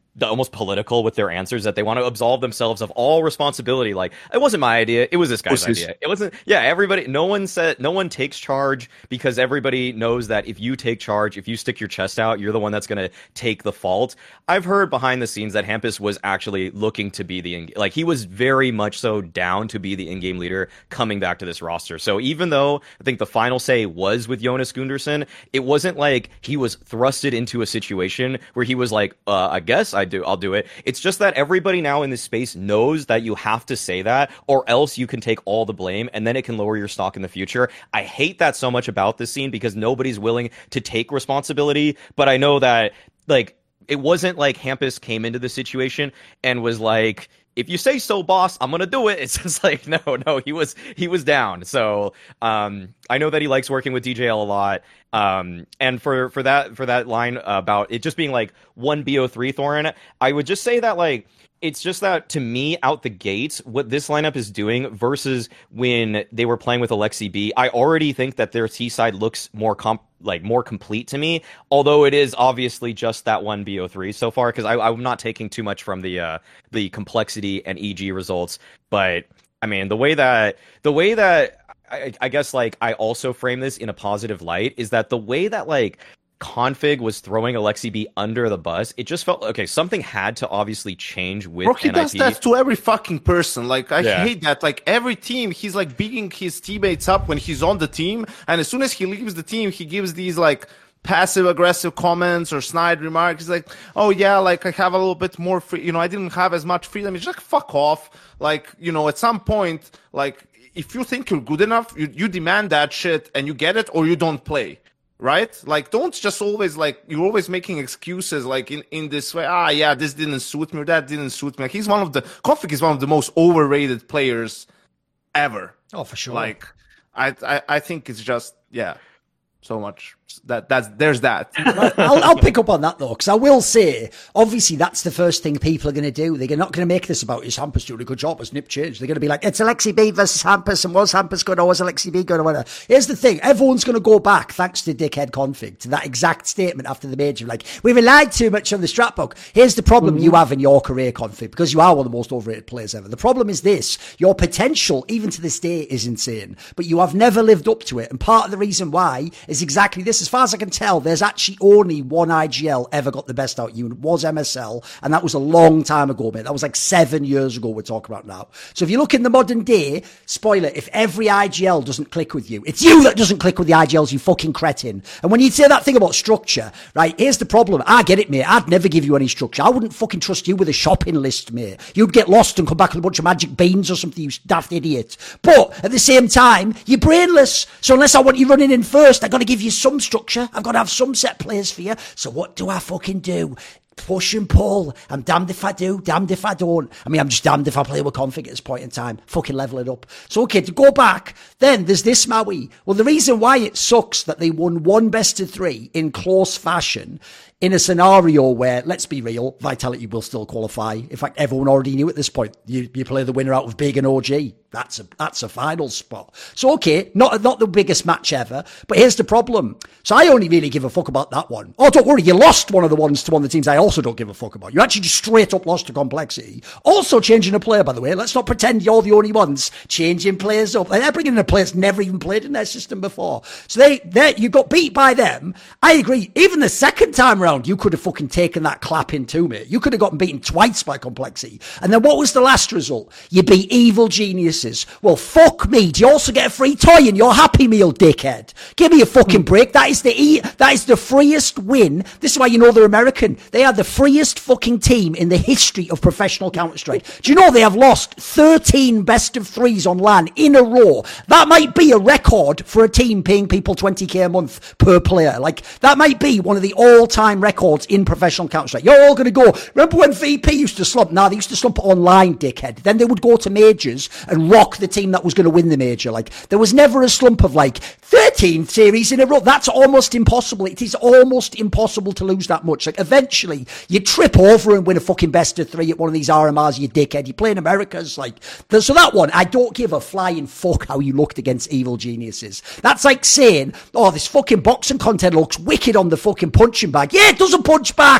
[SPEAKER 3] almost political with their answers, that they want to absolve themselves of all responsibility. Like, it wasn't my idea, it was this guy's idea. It wasn't, yeah, everybody, no one said, no one takes charge, because everybody knows that if you take charge, if you stick your chest out, you're the one that's going to take the fault. I've heard behind the scenes that Hampus was actually looking to be the, in- like, he was very much so down to be the in-game leader coming back to this roster. So even though I think the final say was with Jonas Gunderson, it wasn't like he was thrusted into a situation where he was like, uh, I guess I do, I'll do it. It's just that everybody now in this space knows that you have to say that, or else you can take all the blame, and then it can lower your stock in the future. I hate that so much about this scene, because nobody's willing to take responsibility, but I know that, like, it wasn't like Hampus came into the situation and was like, if you say so, boss, I'm gonna do it. It's just like, no, no, he was he was down. So um, I know that he likes working with D J L a lot. Um, and for for that for that line about it just being like one B O three Thorin, I would just say that, like, it's just that, to me, out the gates, what this lineup is doing versus when they were playing with Alexi B, I already think that their T side looks more comp like more complete to me, although it is obviously just that one B O three so far, because I'm not taking too much from the uh, the complexity and E G results. But I mean, the way that the way that I, I guess like I also frame this in a positive light is that the way that, like, Config was throwing Alexi B under the bus, it just felt okay. Something had to obviously change with
[SPEAKER 2] Bro, he
[SPEAKER 3] N I P.
[SPEAKER 2] does that to every fucking person. Like, I
[SPEAKER 3] Yeah.
[SPEAKER 2] hate that. Like, every team, he's like beating his teammates up when he's on the team, and as soon as he leaves the team, he gives these like passive aggressive comments or snide remarks. He's like, oh yeah, like I have a little bit more free, you know, I didn't have as much freedom. It's just like, fuck off. Like, you know, at some point, like, if you think you're good enough, you, you demand that shit and you get it, or you don't play. Right? Like, don't just always, like, you're always making excuses, like, in, in this way, ah, yeah, this didn't suit me, or that didn't suit me. Like, he's one of the, Config is one of the most overrated players ever.
[SPEAKER 1] Oh, for sure.
[SPEAKER 2] Like, I, I, I think it's just, yeah, so much. That that's there's that.
[SPEAKER 1] I'll, I'll pick up on that though, because I will say, obviously, that's the first thing people are going to do. They're not going to make this about, is Hampus doing a good job, has Nip changed? They're going to be like, it's Alexi B versus Hampus, and was Hampus good, or was Alexi B good, or whatever. Here's the thing, everyone's going to go back, thanks to Dickhead Config, to that exact statement after the major, like, we relied too much on the strat book. Here's the problem mm-hmm. you have in your career, Config, because you are one of the most overrated players ever. The problem is this, your potential, even to this day, is insane, but you have never lived up to it, and part of the reason why is exactly this. As far as I can tell, there's actually only one I G L ever got the best out of you, and it was M S L, and that was a long time ago, mate. That was like seven years ago we're talking about now. So if you look in the modern day, spoiler, if every I G L doesn't click with you, it's you that doesn't click with the I G Ls, you fucking cretin. And when you say that thing about structure, right, here's the problem. I get it, mate. I'd never give you any structure. I wouldn't fucking trust you with a shopping list, mate. You'd get lost and come back with a bunch of magic beans or something, you daft idiot. But at the same time, you're brainless. So unless I want you running in first, I've got to give you some structure. I've got to have some set players for you. So what do I fucking do? Push and pull. I'm damned if I do, damned if I don't. I mean, I'm just damned if I play with Config at this point in time. Fucking level it up. So, okay, to go back, then there's this Maui. Well, the reason why it sucks that they won one best of three in close fashion in a scenario where, let's be real, Vitality will still qualify. In fact, everyone already knew at this point, you, you play the winner out of Big and O G. That's a, that's a final spot. So, okay, not, not the biggest match ever, but here's the problem. So I only really give a fuck about that one. Oh, don't worry, you lost one of the ones to one of the teams I also don't give a fuck about. You actually just straight up lost to Complexity. Also changing a player, by the way. Let's not pretend you're the only ones changing players up. They're bringing in a player that's never even played in their system before. So they, they, you got beat by them. I agree. Even the second time round, you could have fucking taken that clap in too, mate. You could have gotten beaten twice by Complexity. And then what was the last result? You beat Evil Geniuses. Well, fuck me. Do you also get a free toy in your Happy Meal, dickhead? Give me a fucking break. That is the e- that is the freest win. This is why you know they're American. They are the freest fucking team in the history of professional Counter-Strike. Do you know they have lost thirteen best of threes on LAN in a row? That might be a record for a team paying people twenty K a month per player. Like, that might be one of the all-time records in professional Counter-Strike. You're all going to go, remember when V P used to slump? Nah, they used to slump online, dickhead. Then they would go to majors and rock the team that was going to win the major. Like, there was never a slump of like thirteen series in a row. That's almost impossible. It is almost impossible to lose that much. Like, eventually you trip over and win a fucking best of three at one of these R M Rs, you dickhead. You play in America's like, so that one, I don't give a flying fuck how you looked against Evil Geniuses. That's like saying, oh, this fucking boxing content looks wicked on the fucking punching bag. Yeah, it doesn't punch back.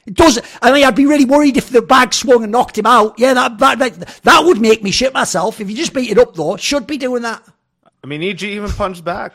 [SPEAKER 1] It does. I mean, I'd be really worried if the bag swung and knocked him out. Yeah, that that that, that would make me shit myself. If you just beat it up, though, should be doing that.
[SPEAKER 2] I mean, E G even punched back.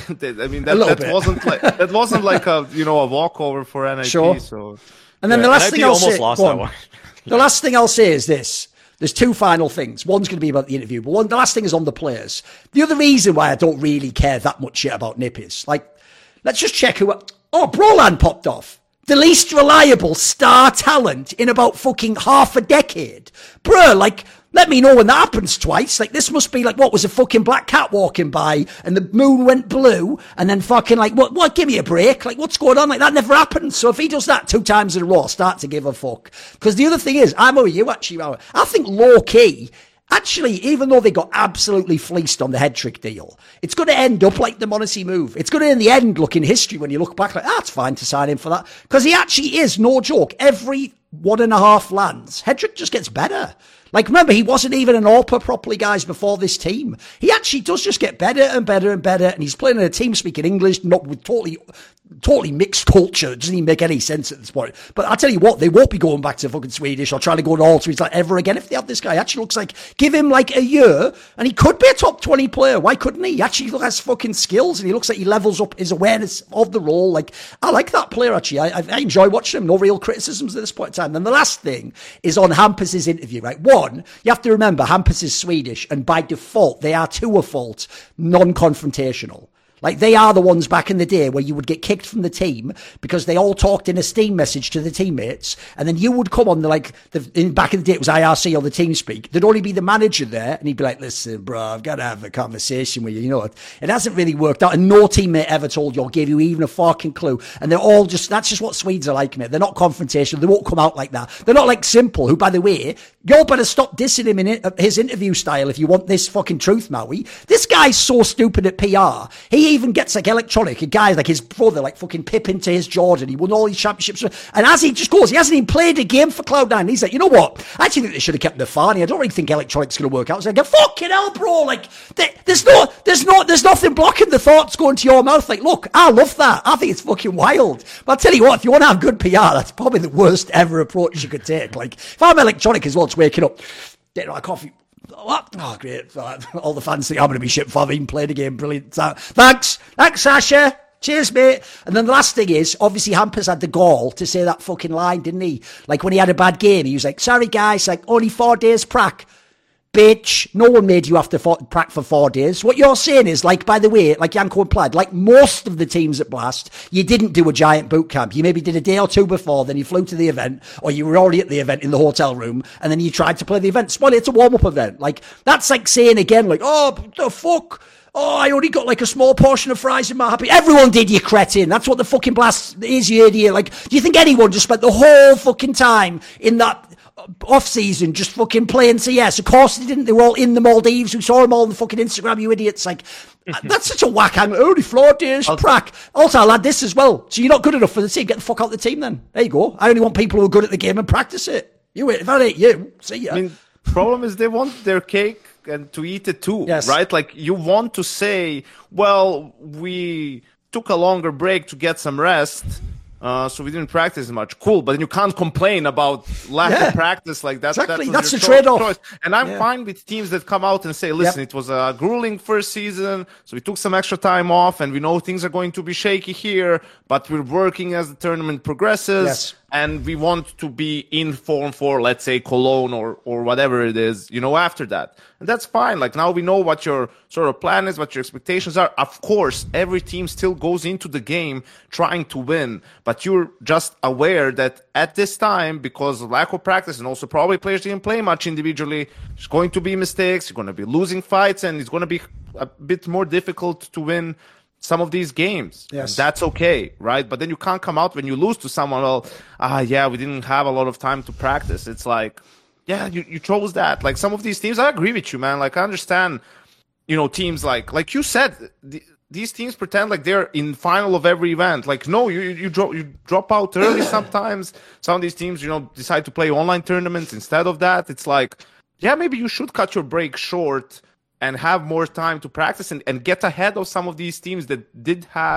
[SPEAKER 2] I mean, that, that wasn't like that wasn't like a you know a walkover for N I P.
[SPEAKER 1] Sure.
[SPEAKER 2] So,
[SPEAKER 1] and then
[SPEAKER 3] yeah,
[SPEAKER 1] the last
[SPEAKER 3] N I P
[SPEAKER 1] thing I'll
[SPEAKER 3] almost
[SPEAKER 1] say,
[SPEAKER 3] lost that one.
[SPEAKER 1] The last thing I'll say is this. There's two final things. One's going to be about the interview, but one, the last thing is on the players. The other reason why I don't really care that much shit about Nip is, like, let's just check who... Oh, Broland popped off. The least reliable star talent in about fucking half a decade. Bruh, like, let me know when that happens twice. Like, this must be like, what, was a fucking black cat walking by and the moon went blue and then fucking like, what, what, give me a break. Like, what's going on? Like, that never happened. So if he does that two times in a row, I'll start to give a fuck. Because the other thing is, I'm with you actually, Rowan. I think low key, actually, even though they got absolutely fleeced on the head trick deal, it's going to end up like the Monassi move. It's going to, in the end, look in history when you look back like, ah, it's fine to sign him for that. Because he actually is, no joke, every one and a half lands, Hedrick just gets better. Like, remember, he wasn't even an AWPer properly, guys, before this team. He actually does just get better and better and better, and he's playing in a team speaking English, not with totally, totally mixed culture. It doesn't even make any sense at this point. But I tell you what, they won't be going back to fucking Swedish or trying to go to all Swedes like ever again if they have this guy. He actually looks like, give him like a year, and he could be a top twenty player. Why couldn't he? He actually has fucking skills, and he looks like he levels up his awareness of the role. Like, I like that player, actually. I, I enjoy watching him. No real criticisms at this point in time. And the last thing is on Hampus' interview, right? One, you have to remember, Hampus is Swedish, and by default, they are to a fault non-confrontational. Like, they are the ones back in the day where you would get kicked from the team because they all talked in a Steam message to the teammates, and then you would come on the, like, the, in, back in the day, it was I R C or the TeamSpeak. There'd only be the manager there, and he'd be like, listen, bro, I've got to have a conversation with you. You know, it, it hasn't really worked out, and no teammate ever told you or gave you even a fucking clue. And they're all just, that's just what Swedes are like, mate. They're not confrontational. They won't come out like that. They're not like Simple, who, by the way, y'all better stop dissing him in it, his interview style if you want this fucking truth, Maui. This guy's so stupid at P R. He even gets like electronic, a guy like his brother, like fucking Pippin to his Jordan. He won all these championships. And as he just goes, he hasn't even played a game for Cloud nine. He's like, you know what? I actually think they should have kept Nafani. I don't really think electronic's going to work out. So I go, fucking hell, bro. Like, they, there's no, there's no, there's nothing blocking the thoughts going to your mouth. Like, look, I love that. I think it's fucking wild. But I'll tell you what, if you want to have good P R, that's probably the worst ever approach you could take. Like, if I'm electronic as well, it's waking up, getting my coffee. What? Oh, great. All the fans think I'm going to be shit before I've even played a game. Brilliant. Thanks. Thanks, Sasha. Cheers, mate. And then the last thing is, obviously, Hampus had the gall to say that fucking line, didn't he? Like, when he had a bad game, he was like, sorry, guys, like, only four days prac. Bitch, no one made you have to for, prac for four days. What you're saying is, like, by the way, like Janko implied, like most of the teams at Blast, you didn't do a giant boot camp. You maybe did a day or two before, then you flew to the event, or you were already at the event in the hotel room, and then you tried to play the event. Spoiler, it's a warm-up event. Like, that's like saying again, like, oh, the fuck? Oh, I only got like a small portion of fries in my happy. Everyone did, you cretin. That's what the fucking Blast is, you idiot. Like, do you think anyone just spent the whole fucking time in that off season just fucking playing C S? Of course they didn't. They were all in the Maldives. We saw them all on the fucking Instagram, you idiots. Like, that's such a whack angle. Only four days prac. Also, I'll add this as well. So you're not good enough for the team. Get the fuck out of the team then. There you go. I only want people who are good at the game and practice it. You, if that ain't you, see ya.
[SPEAKER 2] I mean, problem is they want their cake and to eat it too,
[SPEAKER 1] yes.
[SPEAKER 2] Right? Like, you want to say, well, we took a longer break to get some rest, uh, so we didn't practice as much. Cool, but then you can't complain about lack
[SPEAKER 1] yeah.
[SPEAKER 2] of practice like that.
[SPEAKER 1] Exactly,
[SPEAKER 2] that
[SPEAKER 1] that's the
[SPEAKER 2] cho-
[SPEAKER 1] trade-off.
[SPEAKER 2] Choice. And I'm
[SPEAKER 1] yeah.
[SPEAKER 2] fine with teams that come out and say, listen,
[SPEAKER 1] yep.
[SPEAKER 2] it was a grueling first season, so we took some extra time off, and we know things are going to be shaky here, but we're working as the tournament progresses.
[SPEAKER 1] Yes.
[SPEAKER 2] And we want to be in form for, let's say, Cologne or, or whatever it is, you know, after that. And that's fine. Like, now we know what your sort of plan is, what your expectations are. Of course, every team still goes into the game trying to win. But you're just aware that at this time, because of lack of practice and also probably players didn't play much individually, there's going to be mistakes. You're going to be losing fights, and it's going to be a bit more difficult to win some of these games.
[SPEAKER 1] Yes.
[SPEAKER 2] And that's okay, right? But then you can't come out when you lose to someone, well, ah, yeah, we didn't have a lot of time to practice. It's like, yeah, you, you chose that. Like, some of these teams, I agree with you, man. Like, I understand, you know, teams like, like you said, the, these teams pretend like they're in final of every event. Like, no, you, you, drop, you drop out early sometimes. Some of these teams, you know, decide to play online tournaments instead of that. It's like, yeah, maybe you should cut your break short and have more time to practice and, and get ahead of some of these teams that did have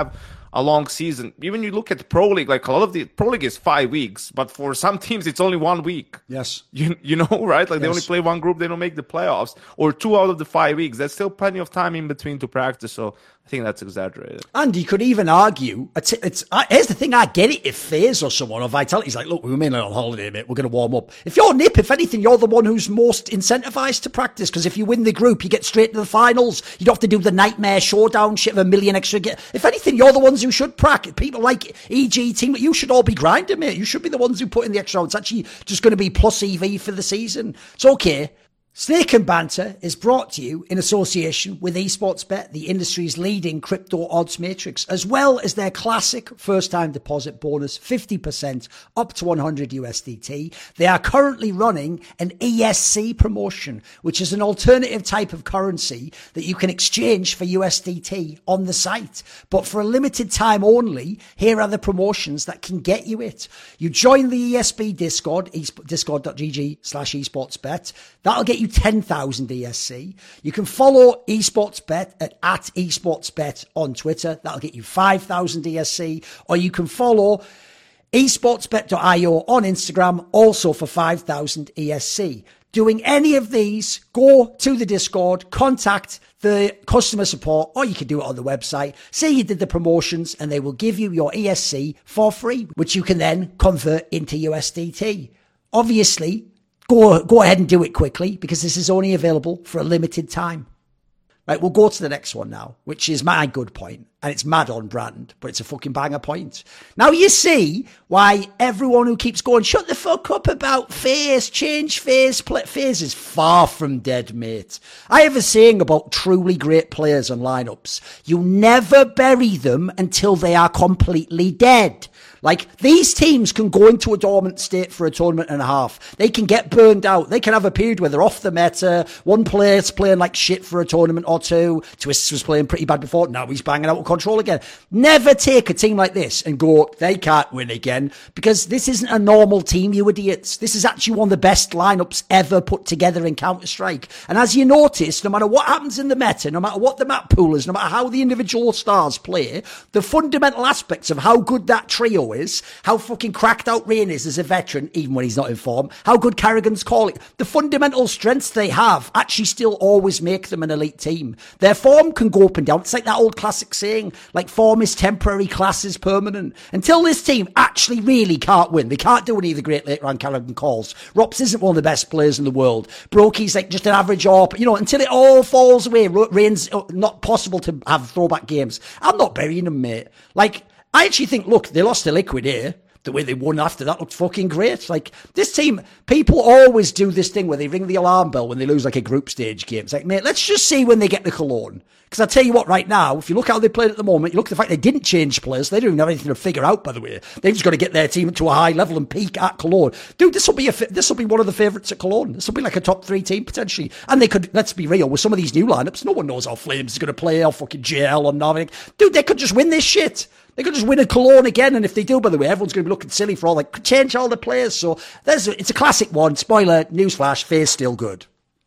[SPEAKER 2] a long season. Even you look at the Pro League, like a lot of the Pro League is five weeks, but for some teams it's only one week.
[SPEAKER 1] Yes.
[SPEAKER 2] You you know, right? Like yes. They only play one group, they don't make the playoffs, or two out of the five weeks. There's still plenty of time in between to practice. So I think that's exaggerated.
[SPEAKER 1] And you could even argue, it's, it's uh, here's the thing, I get it if FaZe or someone or Vitality's like, look, we're mainly on holiday, mate, we're going to warm up. If you're Nip, if anything, you're the one who's most incentivized to practice, because if you win the group, you get straight to the finals. You don't have to do the nightmare showdown shit of a million extra. Get- if anything, you're the ones who should practice. People like E G, team, you should all be grinding, mate. You should be the ones who put in the extra. It's actually just going to be plus E V for the season. It's okay. Snake and Banter is brought to you in association with eSportsBet, the industry's leading crypto odds matrix, as well as their classic first-time deposit bonus, fifty percent up to one hundred U S D T. They are currently running an E S C promotion, which is an alternative type of currency that you can exchange for U S D T on the site. But for a limited time only, here are the promotions that can get you it. You join the E S B Discord, discord.gg slash esportsbet. That'll get you ten thousand E S C. You can follow eSportsBet at, at eSportsBet on Twitter. That'll get you five thousand E S C. Or you can follow esportsbet dot io on Instagram, also for five thousand E S C. Doing any of these, go to the Discord, contact the customer support, or you can do it on the website. Say you did the promotions and they will give you your E S C for free, which you can then convert into U S D T. Obviously, Go, go ahead and do it quickly, because this is only available for a limited time. Right, we'll go to the next one now, which is my good point, and it's mad on brand, but it's a fucking banger point. Now you see why everyone who keeps going, shut the fuck up about FaZe, change FaZe, play. FaZe is far from dead, mate. I have a saying about truly great players and lineups. You never bury them until they are completely dead. Like, these teams can go into a dormant state for a tournament and a half. They can get burned out. They can have a period where they're off the meta. One player's playing like shit for a tournament or two. Twists was playing pretty bad before. Now he's banging out of control again. Never take a team like this and go, they can't win again, because this isn't a normal team, you idiots. This is actually one of the best lineups ever put together in Counter-Strike. And as you notice, no matter what happens in the meta, no matter what the map pool is, no matter how the individual stars play, the fundamental aspects of how good that trio is, how fucking cracked out Rain is as a veteran, even when he's not in form, how good Karrigan's calling, the fundamental strengths they have actually still always make them an elite team. Their form can go up and down. It's like that old classic saying, like, form is temporary, class is permanent. Until this team actually really can't win, they can't do any of the great late round Karrigan calls. Rops isn't one of the best players in the world. Brokey's like just an average AWP, you know, until it all falls away, Rain's not possible to have throwback games. I'm not burying them, mate. Like, I actually think, look, they lost to Liquid here. The way they won after that looked fucking great. Like, this team, people always do this thing where they ring the alarm bell when they lose like a group stage game. It's like, mate, let's just see when they get the Cologne. Because I tell you what, right now, if you look how they played at the moment, you look at the fact they didn't change players. They don't even have anything to figure out, by the way. They've just got to get their team to a high level and peak at Cologne. Dude, this will be a, this will be one of the favourites at Cologne. This will be like a top three team potentially. And they could, let's be real, with some of these new lineups, no one knows how Flames is going to play, or fucking J L or Navi. Dude, they could just win this shit. They could just win a Cologne again, and if they do, by the way, everyone's going to be looking silly for all, like, change all the players. So there's a, it's a classic one. Spoiler, newsflash, FaZe still good.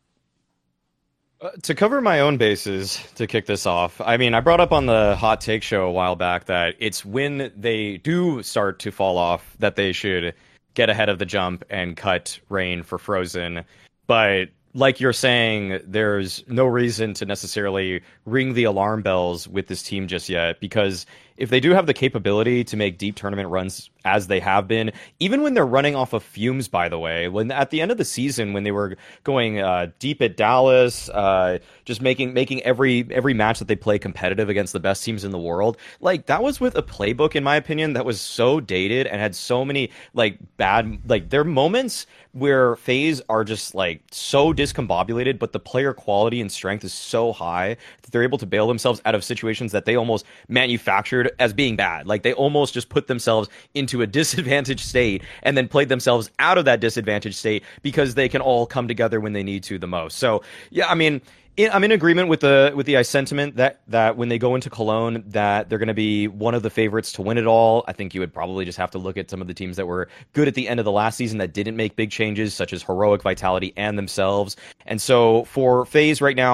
[SPEAKER 3] Uh, to cover my own bases, to kick this off, I mean, I brought up on the Hot Take show a while back that it's when they do start to fall off that they should get ahead of the jump and cut Rain for Frozen. But like you're saying, there's no reason to necessarily ring the alarm bells with this team just yet, because if they do have the capability to make deep tournament runs as they have been, even when they're running off of fumes, by the way, when at the end of the season, when they were going uh, deep at Dallas, uh, just making making every every match that they play competitive against the best teams in the world, like, that was with a playbook, in my opinion, that was so dated and had so many like bad, like, there are moments where FaZe are just like so discombobulated, but the player quality and strength is so high that they're able to bail themselves out of situations that they almost manufactured as being bad. Like, they almost just put themselves into a disadvantaged state and then played themselves out of that disadvantaged state because they can all come together when they need to the most. So, yeah, I mean, I'm in agreement with the with the sentiment that that when they go into Cologne, that they're going to be one of the favorites to win it all. I think you would probably just have to look at some of the teams that were good at the end of the last season that didn't make big changes, such as Heroic, Vitality, and themselves. And so for FaZe right now,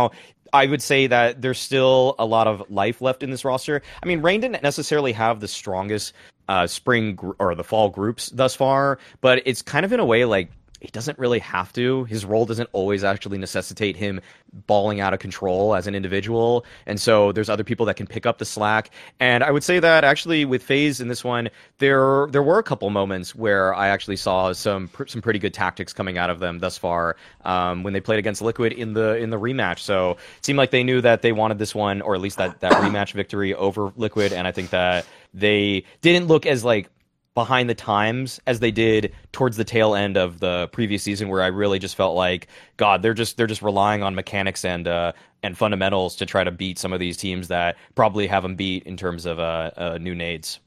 [SPEAKER 3] I would say that there's still a lot of life left in this roster. I mean, Reign didn't necessarily have the strongest uh, spring gr- or the fall groups thus far, but it's kind of in a way like he doesn't really have to. His role doesn't always actually necessitate him balling out of control as an individual. And so there's other people that can pick up the slack. And I would say that actually with FaZe in this one, there there were a couple moments where I actually saw some some pretty good tactics coming out of them thus far um, when they played against Liquid in the in the rematch. So it seemed like they knew that they wanted this one, or at least that, that rematch victory over Liquid. And I think that they didn't look as like behind the times as they did towards the tail end of the previous season, where I really just felt like, God, they're just they're just relying on mechanics and uh, and fundamentals to try to beat some of these teams that probably have them beat in terms of uh, uh, new nades.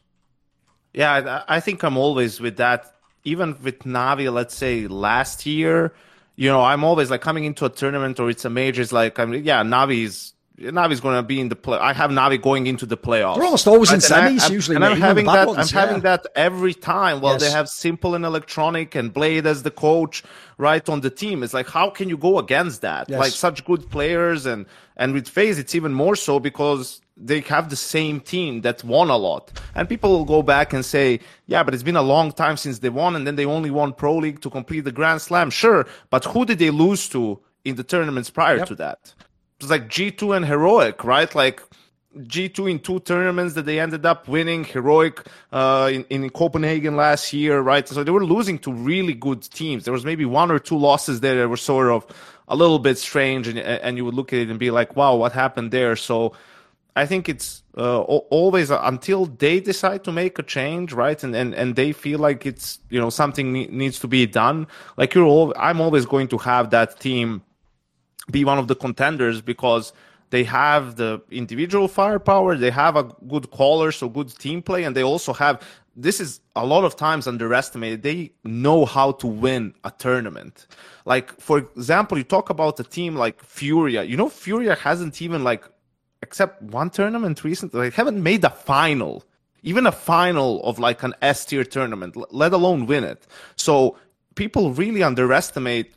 [SPEAKER 2] Yeah, I think I'm always with that. Even with Navi, let's say last year, you know, I'm always like coming into a tournament or it's a major. It's like, I mean, yeah, Navi's. Navi's going to be in the play. I have Navi going into the playoffs.
[SPEAKER 1] They're almost always in
[SPEAKER 2] right?
[SPEAKER 1] semis,
[SPEAKER 2] I,
[SPEAKER 1] usually.
[SPEAKER 2] And I'm having that.
[SPEAKER 1] Ones,
[SPEAKER 2] I'm
[SPEAKER 1] yeah.
[SPEAKER 2] having that every time. Well,
[SPEAKER 1] yes.
[SPEAKER 2] they have Simple and Electronic and Blade as the coach, right on the team. It's like, how can you go against that?
[SPEAKER 1] Yes.
[SPEAKER 2] Like such good players, and and with FaZe, it's even more so because they have the same team that won a lot. And people will go back and say, yeah, but it's been a long time since they won, and then they only won Pro League to complete the Grand Slam. Sure, but who did they lose to in the tournaments prior
[SPEAKER 1] yep.
[SPEAKER 2] to that? It was like G two and Heroic, right? Like G two in two tournaments that they ended up winning, Heroic uh, in, in Copenhagen last year, right? So they were losing to really good teams. There was maybe one or two losses there that were sort of a little bit strange, and, and you would look at it and be like, wow, what happened there? So I think it's uh, always uh, until they decide to make a change, right? And, and, and they feel like it's, you know, something ne- needs to be done. Like you're all, I'm always going to have that team be one of the contenders because they have the individual firepower, they have a good caller, so good team play, and they also have, this is a lot of times underestimated, they know how to win a tournament. Like, for example, you talk about a team like Furia. You know, Furia hasn't even, like, except one tournament recently, they haven't made a final, even a final of, like, an S-tier tournament, let alone win it. So people really underestimate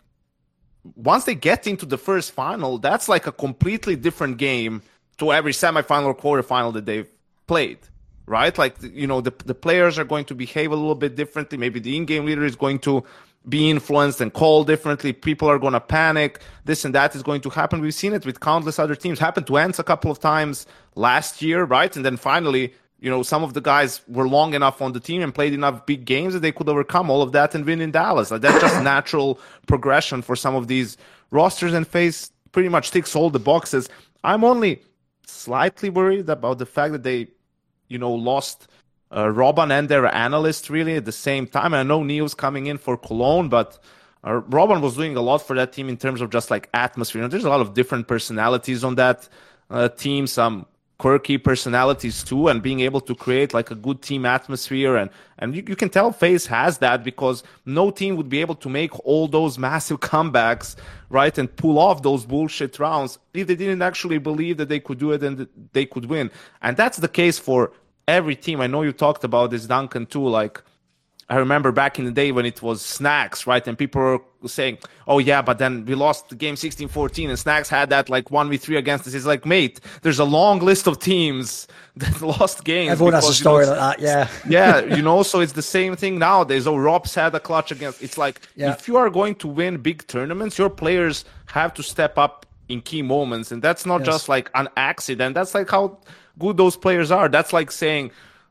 [SPEAKER 2] once they get into the first final, that's like a completely different game to every semifinal or quarterfinal that they've played, right? Like, you know, the the players are going to behave a little bit differently. Maybe the in-game leader is going to be influenced and call differently. People are going to panic. This and that is going to happen. We've seen it with countless other teams. Happened to Ents a couple of times last year, right? And then finally, you know, some of the guys were long enough on the team and played enough big games that they could overcome all of that and win in Dallas. Like, that's just natural progression for some of these rosters, and FaZe pretty much ticks all the boxes. I'm only slightly worried about the fact that they, you know, lost uh, Robban and their analyst really at the same time. And I know Neo's coming in for Cologne, but uh, Robban was doing a lot for that team in terms of just like atmosphere. You know, there's a lot of different personalities on that uh, team, some quirky personalities too, and being able to create like a good team atmosphere, and and you, you can tell FaZe has that, because no team would be able to make all those massive comebacks, right, and pull off those bullshit rounds if they didn't actually believe that they could do it and they could win. And that's the case for every team. I know you talked about this, Duncan, too. Like, I remember back in the day when it was Snax, right? And people were saying, oh, yeah, but then we lost the game sixteen fourteen and Snax had that like one v three against us. It's like, mate, there's a long list of teams that lost games.
[SPEAKER 1] Everyone
[SPEAKER 2] because,
[SPEAKER 1] has a story
[SPEAKER 2] you know,
[SPEAKER 1] like that, yeah.
[SPEAKER 2] Yeah, you know, so it's the same thing nowadays. Oh, Rob's had a clutch against. It's like, yeah. If you are going to win big tournaments, your players have to step up in key moments. And that's not yes. just like an accident. That's like how good those players are. That's like saying,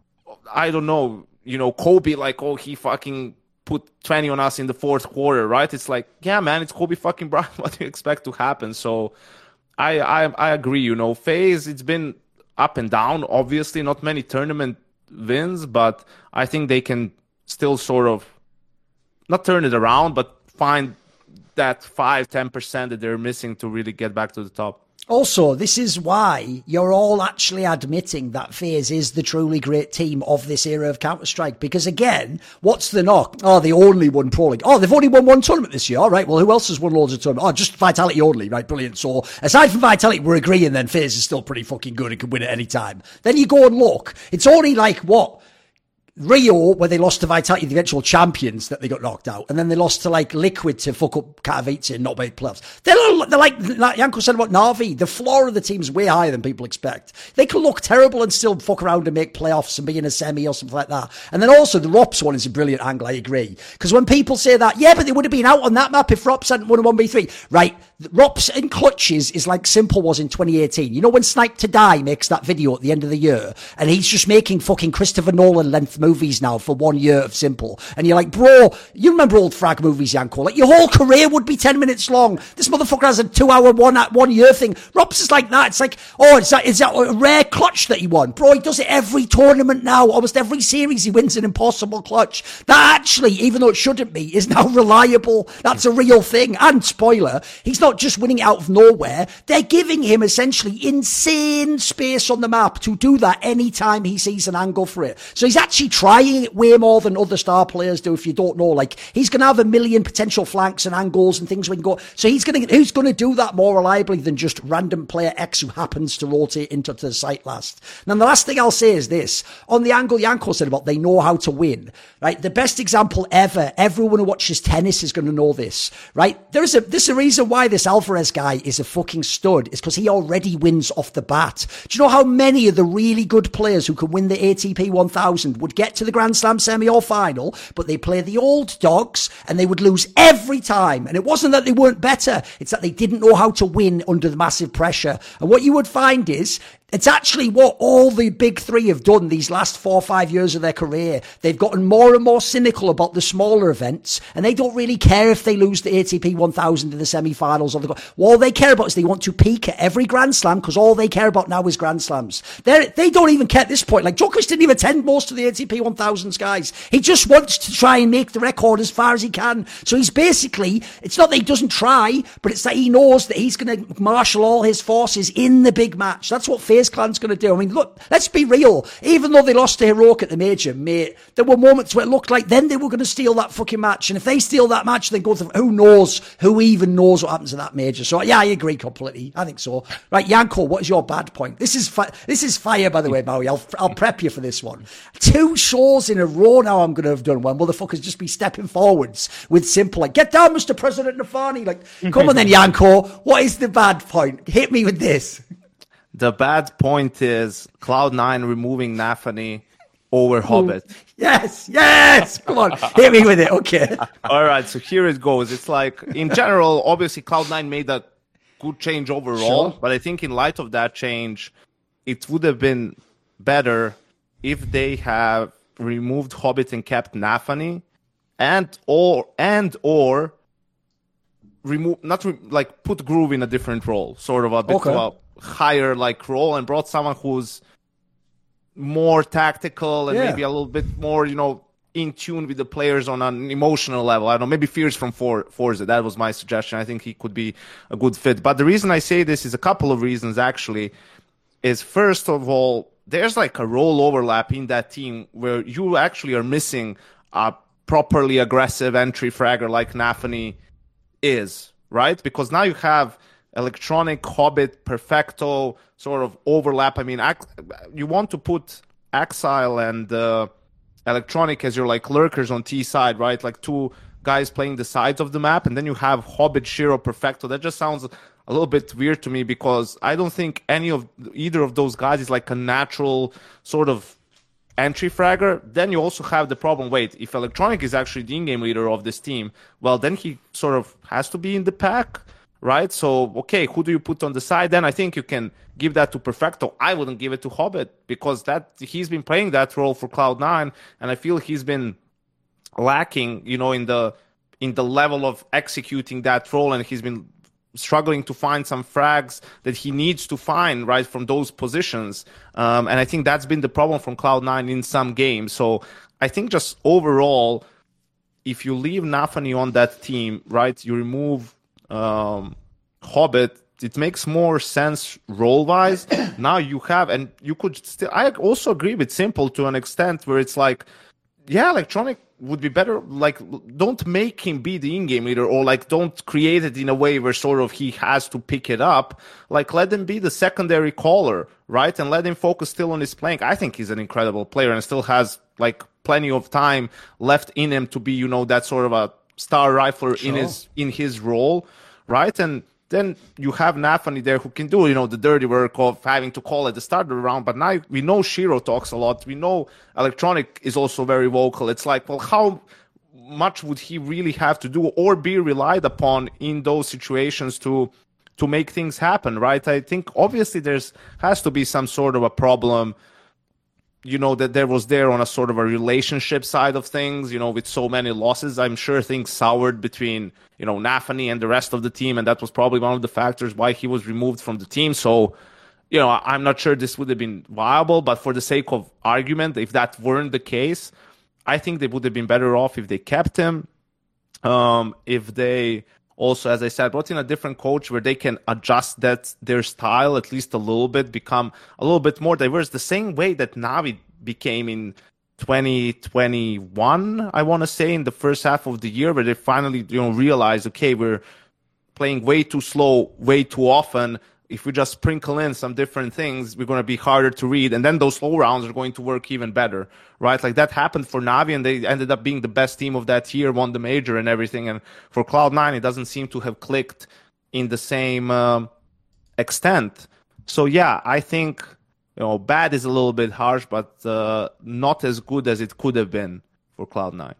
[SPEAKER 2] I don't know, you know, Kobe, like, oh, he fucking put twenty on us in the fourth quarter, right? It's like, yeah, man, it's Kobe fucking Bryant. What do you expect to happen? So I, I, I agree, you know, FaZe, it's been up and down, obviously, not many tournament wins, but I think they can still sort of not turn it around, but find that five, ten percent that they're missing to really get back to the top.
[SPEAKER 1] Also, this is why you're all actually admitting that FaZe is the truly great team of this era of Counter-Strike. Because again, what's the knock? Oh, they only won Pro League. Oh, they've only won one tournament this year. All right, well, who else has won loads of tournaments? Oh, just Vitality only. Right, brilliant. So aside from Vitality, we're agreeing then FaZe is still pretty fucking good and can win at any time. Then you go and look. It's only like, what, Rio, where they lost to Vitality, the eventual champions, that they got knocked out, and then they lost to like Liquid to fuck up Katowice and not make playoffs. They're, they're like, like Janko said about Na'Vi, the floor of the team's way higher than people expect. They can look terrible and still fuck around and make playoffs and be in a semi or something like that. And then also the Rops one is a brilliant angle, I agree. Because when people say that, yeah, but they would have been out on that map if Rops hadn't won a one v three. Right, Rops in clutches is like Simple was in twenty eighteen. You know when Snipe to Die makes that video at the end of the year, and he's just making fucking Christopher Nolan length movies now for one year of Simple, and you're like, bro, you remember old frag movies, Janko? Like, your whole career would be ten minutes long. This motherfucker has a two-hour, one one year thing. Rops is like that. It's like, oh, is that, is that a rare clutch that he won? Bro, he does it every tournament now. Almost every series he wins an impossible clutch. That actually, even though it shouldn't be, is now reliable. That's a real thing. And spoiler, he's not just winning out of nowhere. They're giving him essentially insane space on the map to do that anytime he sees an angle for it. So he's actually trying it way more than other star players do, if you don't know. Like, he's going to have a million potential flanks and angles and things we can go. So he's going to, who's going to do that more reliably than just random player X who happens to rotate into the site last? Now, the last thing I'll say is this. On the angle Janko said about they know how to win, right? The best example ever, everyone who watches tennis is going to know this, right? There's a, there's a reason why this Alvarez guy is a fucking stud. It's because he already wins off the bat. Do you know how many of the really good players who can win the A T P one thousand would get to the Grand Slam semi or final, but they play the old dogs and they would lose every time? And it wasn't that they weren't better, it's that they didn't know how to win under the massive pressure. And what you would find is, it's actually what all the big three have done these last four or five years of their career. They've gotten more and more cynical about the smaller events, and they don't really care if they lose the A T P one thousand in the semi-finals. Or the, all they care about is they want to peak at every Grand Slam, because all they care about now is Grand Slams. They're, they don't even care at this point. Like, Djokovic didn't even attend most of the A T P one thousands, guys. He just wants to try and make the record as far as he can. So he's basically, it's not that he doesn't try, but it's that he knows that he's going to marshal all his forces in the big match. That's what FaZe Clan's going to do. I mean, look, let's be real. Even though they lost to Heroic at the major, mate, there were moments where it looked like then they were going to steal that fucking match. And if they steal that match, they go through, who knows, who even knows what happens in that major. So yeah, I agree completely. I think so. Right, Janko, what is your bad point? This is fi- this is fire, by the way, Maui. I'll, I'll prep you for this one. Two shows in a row now I'm going to have done when motherfuckers just be stepping forwards with Simple, like, get down, Mister President Nafani. Like, come on then, Janko. What is the bad point? Hit me with this.
[SPEAKER 2] The bad point is Cloud nine removing Nafani over Hobbit.
[SPEAKER 1] Yes, yes! Come on, hit me with it, okay.
[SPEAKER 2] All right, so here it goes. It's like, in general, obviously Cloud nine made a good change overall, sure. But I think in light of that change, it would have been better if they have removed Hobbit and kept Nafani, and or, and or remove, not re- like put Groove in a different role, sort of a bit okay. of a higher like role, and brought someone who's more tactical and yeah. maybe a little bit more, you know, in tune with the players on an emotional level. I don't know, maybe Fierce from For- Forza. That was my suggestion. I think he could be a good fit. But the reason I say this is a couple of reasons, actually. Is first of all, there's like a role overlap in that team where you actually are missing a properly aggressive entry fragger like Nafani is, right? Because now you have Electronic, Hobbit, Perfecto sort of overlap. I mean, you want to put Exile and uh, Electronic as your like lurkers on T side, right? Like two guys playing the sides of the map, and then you have Hobbit, Shiro, Perfecto. That just sounds a little bit weird to me, because I don't think any of either of those guys is like a natural sort of entry fragger. Then you also have the problem, wait, if Electronic is actually the in-game leader of this team, well, then he sort of has to be in the pack, right? So, okay, who do you put on the side? Then I think you can give that to Perfecto. I wouldn't give it to Hobbit, because that he's been playing that role for Cloud nine, and I feel he's been lacking, you know, in the in the level of executing that role, and he's been struggling to find some frags that he needs to find, right, from those positions. Um, and I think that's been the problem from Cloud nine in some games. So I think just overall, if you leave Nafani on that team, right, you remove um, Hobbit, it makes more sense role-wise. Now you have, and you could still, I also agree with Simple to an extent where it's like, yeah, Electronic would be better, like, don't make him be the in-game leader, or like don't create it in a way where sort of he has to pick it up. Like, let him be the secondary caller, right? And let him focus still on his playing. I think he's an incredible player and still has like plenty of time left in him to be, you know, that sort of a star rifler
[SPEAKER 1] Sure.
[SPEAKER 2] in his in his role, right? And then you have Nafany there who can do, you know, the dirty work of having to call at the start of the round. But now we know Shiro talks a lot. We know Electronic is also very vocal. It's like, well, how much would he really have to do or be relied upon in those situations to to make things happen, right? I think obviously there's has to be some sort of a problem, you know, that there was there on a sort of a relationship side of things, you know, with so many losses. I'm sure things soured between, you know, Nafany and the rest of the team, and that was probably one of the factors why he was removed from the team. So, you know, I'm not sure this would have been viable, but for the sake of argument, if that weren't the case, I think they would have been better off if they kept him. Um, if they also, as I said, brought in a different coach where they can adjust that their style at least a little bit, become a little bit more diverse, the same way that Navi became in twenty twenty-one, I want to say, in the first half of the year, where they finally, you know, realized, okay, we're playing way too slow, way too often. If we just sprinkle in some different things, we're going to be harder to read. And then those slow rounds are going to work even better, right? Like that happened for Navi, and they ended up being the best team of that year, won the major and everything. And for Cloud nine, it doesn't seem to have clicked in the same um, extent. So, yeah, I think, you know, bad is a little bit harsh, but uh, not as good as it could have been for Cloud nine.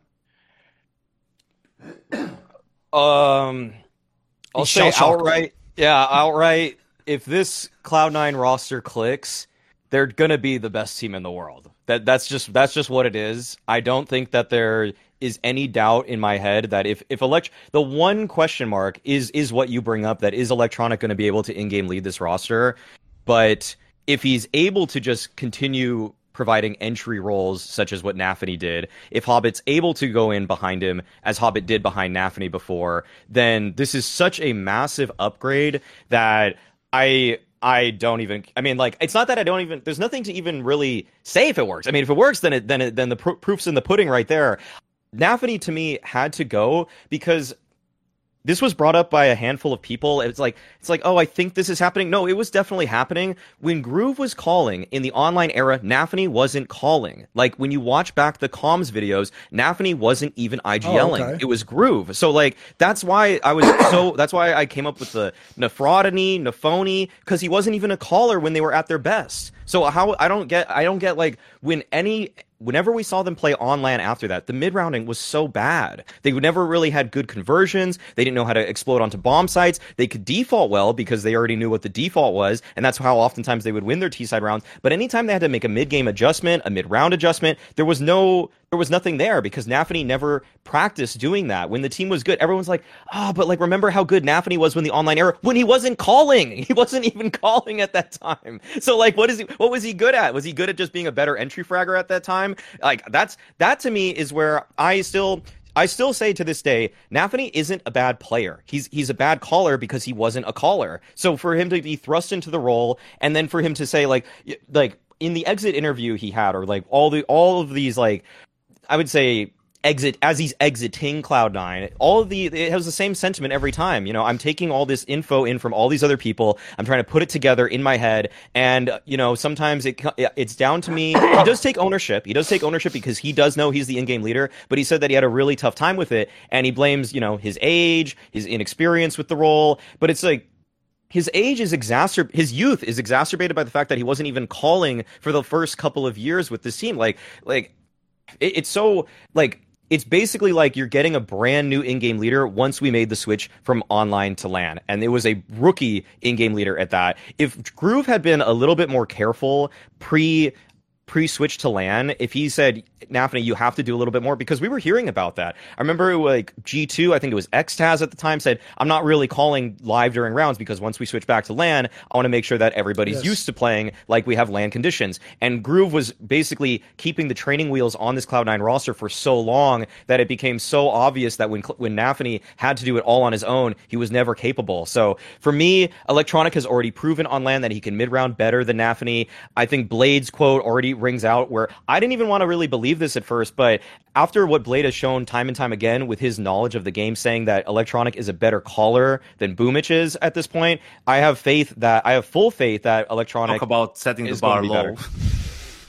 [SPEAKER 3] Um, I'll
[SPEAKER 1] He's
[SPEAKER 3] say
[SPEAKER 1] shell-shocked.
[SPEAKER 3] outright. Yeah, outright. If this Cloud nine roster clicks, they're gonna be the best team in the world. That that's just that's just what it is. I don't think that there is any doubt in my head that if if elect the one question mark is is what you bring up, that is Electronic going to be able to in-game lead this roster. But if he's able to just continue providing entry roles such as what Nafany did, if Hobbit's able to go in behind him as Hobbit did behind Nafany before, then this is such a massive upgrade that I I don't even I mean, like, it's not that I don't even there's nothing to even really say if it works. I mean, if it works, then it then it, then the pr- proof's in the pudding right there. Nafany to me had to go because this was brought up by a handful of people. It's like, it's like, oh, I think this is happening. No, it was definitely happening. When Groove was calling in the online era, Nafany wasn't calling. Like, when you watch back the comms videos, Nafany wasn't even IGLing.
[SPEAKER 1] Oh, okay.
[SPEAKER 3] It was Groove. So, like, that's why I was so, that's why I came up with the Nefrodony, Nefoni, because he wasn't even a caller when they were at their best. So how, I don't get, I don't get, like, when any, whenever we saw them play on LAN after that, the mid-rounding was so bad. They never really had good conversions. They didn't know how to explode onto bomb sites. They could default well because they already knew what the default was, and that's how oftentimes they would win their T-side rounds. But anytime they had to make a mid-game adjustment, a mid-round adjustment, there was no, there was nothing there because Nafany never practiced doing that. When the team was good, everyone's like, oh, but like, remember how good Nafany was when the online era, when he wasn't calling. He wasn't even calling at that time. So like, what is he, what was he good at? Was he good at just being a better entry fragger at that time? Like, that's, that to me is where I still, I still say to this day, Nafany isn't a bad player. He's he's a bad caller because he wasn't a caller. So for him to be thrust into the role, and then for him to say like like in the exit interview he had, or like all the all of these, like, I would say exit as he's exiting Cloud nine, all of the it has the same sentiment every time. You know, I'm taking all this info in from all these other people. I'm trying to put it together in my head, and you know, sometimes it it's down to me. He does take ownership. He does take ownership because he does know he's the in-game leader. But he said that he had a really tough time with it, and he blames, you know, his age, his inexperience with the role. But it's like, his age is exacerb his youth is exacerbated by the fact that he wasn't even calling for the first couple of years with this team. Like like it, it's so like. It's basically like you're getting a brand new in-game leader once we made the switch from online to LAN. And it was a rookie in-game leader at that. If Groove had been a little bit more careful pre pre-switch to LAN, if he said, Nafany, you have to do a little bit more, because we were hearing about that. I remember like G two, I think it was Xtaz at the time, said, I'm not really calling live during rounds because once we switch back to LAN, I want to make sure that everybody's
[SPEAKER 1] Yes.
[SPEAKER 3] used to playing like we have LAN conditions. And Groove was basically keeping the training wheels on this Cloud nine roster for so long that it became so obvious that when when Nafany had to do it all on his own, he was never capable. So for me, Electronic has already proven on LAN that he can mid-round better than Nafany. I think Blade's quote already rings out, where I didn't even want to really believe this at first, but after what Blade has shown time and time again with his knowledge of the game, saying that Electronic is a better caller than Boomich is at this point, I have faith that I have full faith that Electronic
[SPEAKER 2] Talk about setting the
[SPEAKER 3] is going
[SPEAKER 2] bar
[SPEAKER 3] to be
[SPEAKER 2] low.
[SPEAKER 3] better.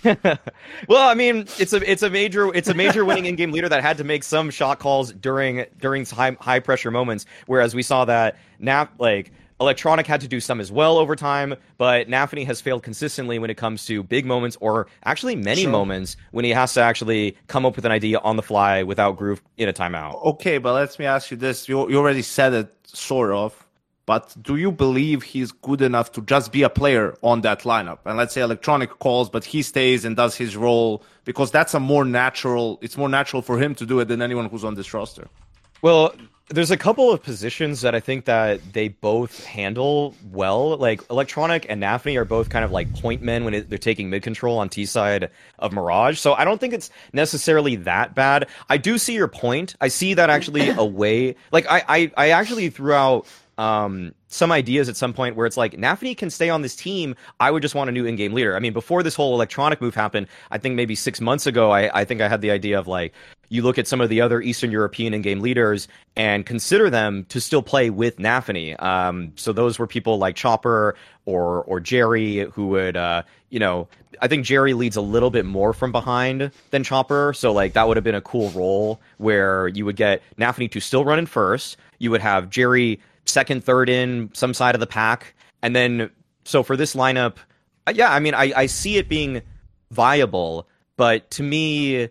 [SPEAKER 3] Well, I mean, it's a it's a major it's a major winning in-game leader that had to make some shot calls during during high high pressure moments. Whereas we saw that Nap like Electronic had to do some as well over time, but Nafany has failed consistently when it comes to big moments, or actually many sure. moments when he has to actually come up with an idea on the fly without Groove in a timeout.
[SPEAKER 2] Okay, but let me ask you this: you you already said it, sort of. But do you believe he's good enough to just be a player on that lineup? And let's say Electronic calls, but he stays and does his role, because that's a more natural, it's more natural for him to do it than anyone who's on this roster.
[SPEAKER 3] Well, there's a couple of positions that I think that they both handle well. Like Electronic and Nafany are both kind of like point men when it, they're taking mid control on T side of Mirage. So I don't think it's necessarily that bad. I do see your point. I see that actually a way, like I, I, I actually threw out um some ideas at some point where it's like Nafany can stay on this team. I would just want a new in-game leader. I mean, before this whole Electronic move happened, I think maybe six months ago, I, I think I had the idea of like, you look at some of the other Eastern European in-game leaders and consider them to still play with Nafany. Um, so those were people like Chopper or or Jerry, who would, uh, you know, I think Jerry leads a little bit more from behind than Chopper. So like that would have been a cool role where you would get Nafany to still run in first. You would have Jerry second, third in some side of the pack. And then, so for this lineup, yeah, I mean, I, I see it being viable, but to me,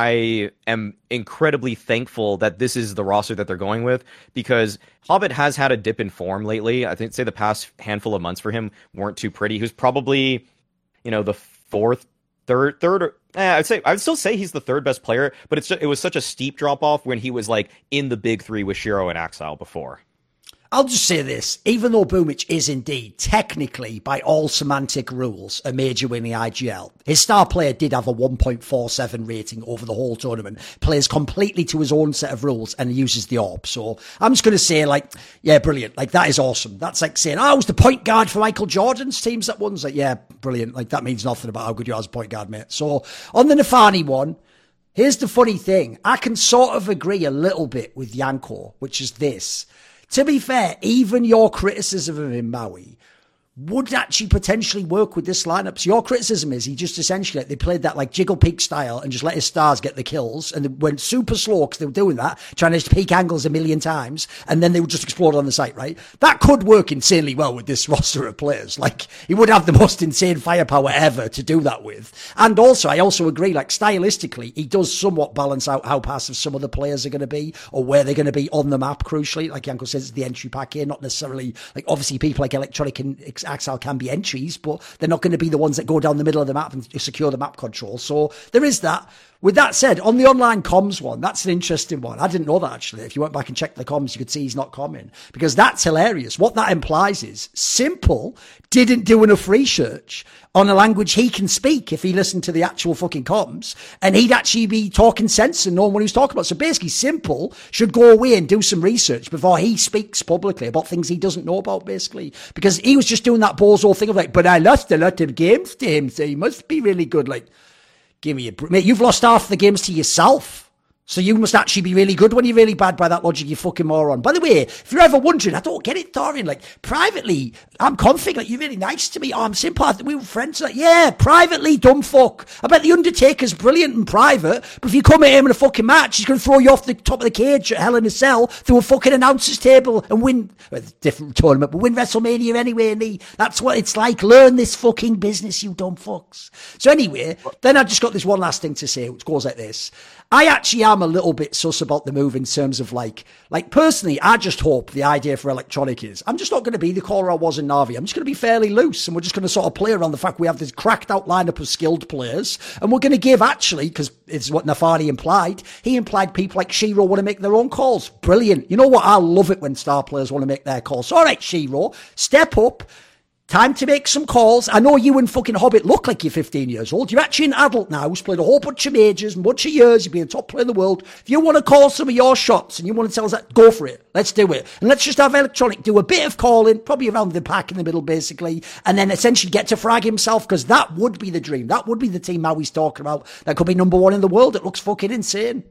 [SPEAKER 3] I am incredibly thankful that this is the roster that they're going with, because Hobbit has had a dip in form lately. I think, say, the past handful of months for him weren't too pretty. He was probably, you know, the fourth, third, third, or eh, I'd say, I would still say he's the third best player, but it's it was such a steep drop off when he was like in the big three with Shiro and Axile before.
[SPEAKER 1] I'll just say this, even though Boomic is indeed technically, by all semantic rules, a major win in the I G L, his star player did have a one point four seven rating over the whole tournament, plays completely to his own set of rules and uses the AWP. So I'm just going to say, like, yeah, brilliant. Like, that is awesome. That's like saying, oh, I was the point guard for Michael Jordan's teams that won. Like, yeah, brilliant. Like, that means nothing about how good you are as a point guard, mate. So on the Nafany one, here's the funny thing. I can sort of agree a little bit with Yanko, which is this. To be fair, even your criticism of him, Maui, would actually potentially work with this lineup. So your criticism is he just essentially, they played that like Jiggle Peak style and just let his stars get the kills, and they went super slow because they were doing that, trying to peak angles a million times, and then they would just explode on the site, right? That could work insanely well with this roster of players. Like, he would have the most insane firepower ever to do that with. And also, I also agree, like, stylistically, he does somewhat balance out how passive some of the players are going to be, or where they're going to be on the map, crucially. Like Yanko says, it's the entry pack here, not necessarily, like, obviously people like Electronic and Axile can be entries, but they're not going to be the ones that go down the middle of the map and secure the map control. So there is that. With that said, on the online comms one, that's an interesting one. I didn't know that, actually. If you went back and checked the comms, you could see he's not coming, because that's hilarious. What that implies is Simple didn't do enough research on a language he can speak if he listened to the actual fucking comms, and he'd actually be talking sense and knowing what he was talking about. So basically, Simple should go away and do some research before he speaks publicly about things he doesn't know about, basically, because he was just doing that bozo thing of like, but I lost a lot of games to him, so he must be really good. Like, give me a br- mate, you've lost half the games to yourself. So you must actually be really good when you're really bad by that logic, you fucking moron. By the way, if you're ever wondering, I don't get it, Dorian. Like, privately, I'm config. Like, you're really nice to me. Oh, I'm simple. I think we were friends. Like, yeah, privately, dumb fuck. I bet the Undertaker's brilliant in private, but if you come at him in a fucking match, he's going to throw you off the top of the cage at Hell in a Cell through a fucking announcer's table and win, well, different tournament, but win WrestleMania anyway. And he, that's what it's like. Learn this fucking business, you dumb fucks. So anyway, then I just got this one last thing to say, which goes like this. I actually am a little bit sus about the move in terms of like, like personally, I just hope the idea for Electronic is, I'm just not going to be the caller I was in Na'Vi. I'm just going to be fairly loose, and we're just going to sort of play around the fact we have this cracked out lineup of skilled players, and we're going to give actually, because it's what Nafany implied, he implied people like Shiro want to make their own calls. Brilliant. You know what? I love it when star players want to make their calls. So, all right, Shiro, step up. Time to make some calls. I know you and fucking Hobbit look like you're fifteen years old. You're actually an adult now who's played a whole bunch of majors and a bunch of years. You've been a top player in the world. If you want to call some of your shots and you want to tell us that, go for it. Let's do it. And let's just have Electronic do a bit of calling, probably around the pack in the middle, basically, and then essentially get to frag himself, because that would be the dream. That would be the team Maui's talking about. That could be number one in the world. It looks fucking insane.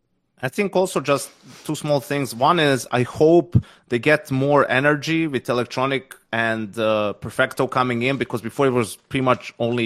[SPEAKER 2] I think also just two small things. One is I hope they get more energy with Electronic and uh, Perfecto coming in, because before it was pretty much only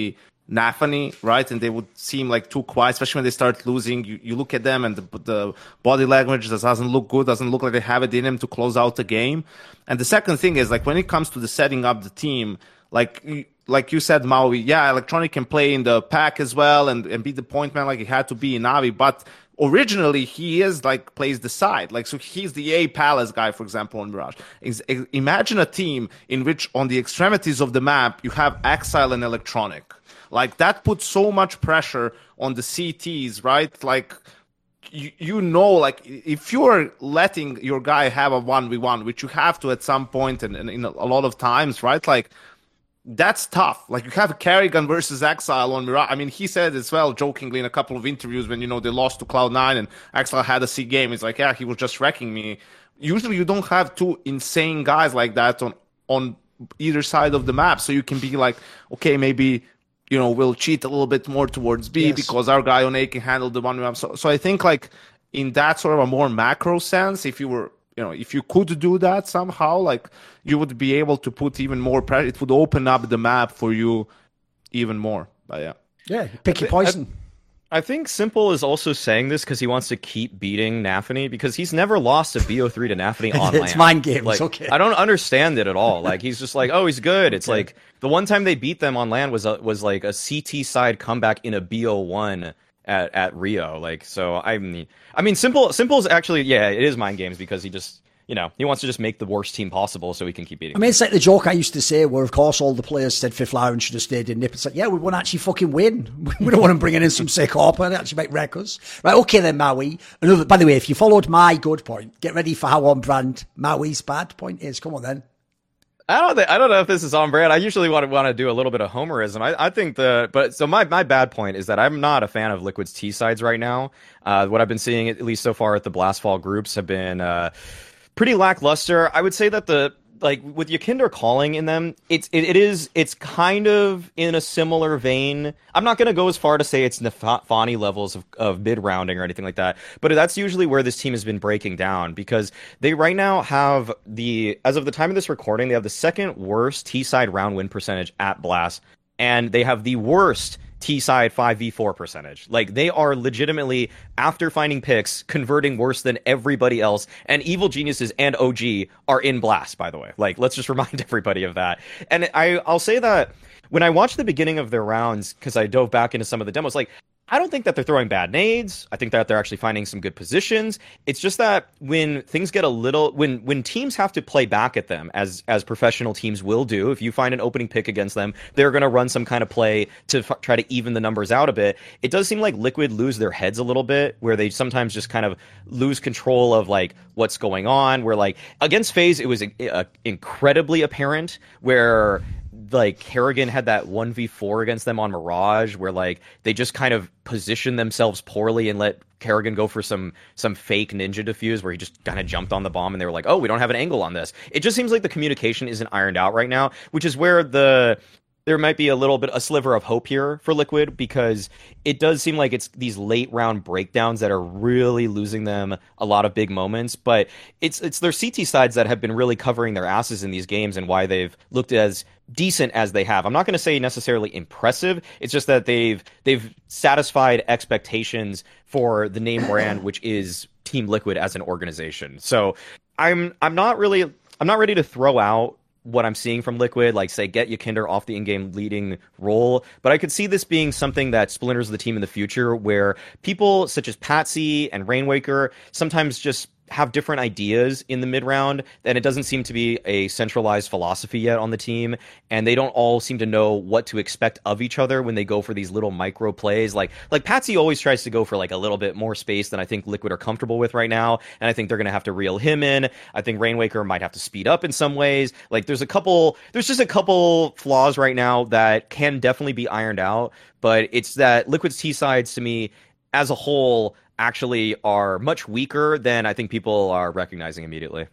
[SPEAKER 2] Nafany, right? And they would seem like too quiet, especially when they start losing. You, you look at them and the, the body language doesn't look good, doesn't look like they have it in them to close out the game. And the second thing is, like, when it comes to the setting up the team, like, like you said, Maui, yeah, Electronic can play in the pack as well and, and be the point man like he had to be in Navi, but originally he is like plays the side, like so he's the A Palace guy, for example, on Mirage. Imagine a team in which on the extremities of the map you have Exile and Electronic. Like that puts so much pressure on the C Ts, right? Like you, you know, like if you're letting your guy have a one v one, which you have to at some point and, and in a lot of times, right? Like that's tough. Like you have Kerrigan versus Exile on Mirage. I mean, he said as well, jokingly in a couple of interviews when, you know, they lost to Cloud nine and Exile had a C game. He's like, yeah, he was just wrecking me. Usually you don't have two insane guys like that on, on either side of the map. So you can be like, okay, maybe, you know, we'll cheat a little bit more towards B yes. because our guy on A can handle the one map. So, so I think like in that sort of a more macro sense, if you were, you know, if you could do that somehow, like you would be able to put even more pressure. It would open up the map for you even more. But yeah,
[SPEAKER 1] yeah, pick your poison.
[SPEAKER 3] I, I think Simple is also saying this because he wants to keep beating Nafany because he's never lost a B O three to Nafany on
[SPEAKER 1] It's mind games.
[SPEAKER 3] Like,
[SPEAKER 1] okay,
[SPEAKER 3] I don't understand it at all. Like he's just like, oh, he's good. It's okay. Like the one time they beat them on land was a, was like a C T side comeback in a B O one. At, at Rio, like, so I mean, I mean, Simple, Simple's actually, yeah, it is mind games because he just, you know, he wants to just make the worst team possible so he can keep beating.
[SPEAKER 1] I mean, it's like the joke I used to say where, of course, all the players said Fifth Lion should have stayed in Nip. It's like, yeah, we won't actually fucking win. We don't want him bringing in some sick hopper and actually make records. Right, okay then, Maui. Another, by the way, if you followed my good point, get ready for how on brand Maui's bad point is. Come on then.
[SPEAKER 3] I don't think, I don't know if this is on brand. I usually want to want to do a little bit of homerism. I, I think the but so my, my bad point is that I'm not a fan of Liquid's T sides right now. Uh, what I've been seeing, at least so far at the Blastfall groups, have been uh, pretty lackluster. I would say that the like with Yekindar calling in them, it's it, it is it's kind of in a similar vein. I'm not going to go as far to say it's Nafany levels of, of mid rounding or anything like that, but that's usually where this team has been breaking down because they right now have the as of the time of this recording, they have the second worst T side round win percentage at Blast, and they have the worst T-side five v four percentage. Like, they are legitimately, after finding picks, converting worse than everybody else. And Evil Geniuses and O G are in Blast, by the way. Like, let's just remind everybody of that. And I, I'll say that when I watched the beginning of their rounds, because I dove back into some of the demos, like, I don't think that they're throwing bad nades. I think that they're actually finding some good positions. It's just that when things get a little, when when teams have to play back at them, as as professional teams will do, if you find an opening pick against them, they're going to run some kind of play to f- try to even the numbers out a bit. It does seem like Liquid lose their heads a little bit, where they sometimes just kind of lose control of like what's going on. Where like against FaZe, it was a, a incredibly apparent where like Kerrigan had that one v four against them on Mirage where like they just kind of positioned themselves poorly and let Kerrigan go for some some fake ninja defuse where he just kind of jumped on the bomb and they were like, oh, we don't have an angle on this. It just seems like the communication isn't ironed out right now, which is where the there might be a little bit a sliver of hope here for Liquid, because it does seem like it's these late round breakdowns that are really losing them a lot of big moments. But it's it's their C T sides that have been really covering their asses in these games and why they've looked as decent as they have. I'm not going to say necessarily impressive. It's just that they've they've satisfied expectations for the name brand, which is Team Liquid as an organization. So I'm I'm not really I'm not ready to throw out what I'm seeing from Liquid, like say get Yekindar off the in-game leading role, but I could see this being something that splinters the team in the future, where people such as Patsy and Rainwaker sometimes just have different ideas in the mid round, and it doesn't seem to be a centralized philosophy yet on the team, and they don't all seem to know what to expect of each other when they go for these little micro plays. Like like Patsy always tries to go for like a little bit more space than I think Liquid are comfortable with right now, and I think they're going to have to reel him in. I think Rainwaker might have to speed up in some ways. Like there's a couple, there's just a couple flaws right now that can definitely be ironed out, but it's that Liquid's T sides to me as a whole actually are much weaker than I think people are recognizing immediately.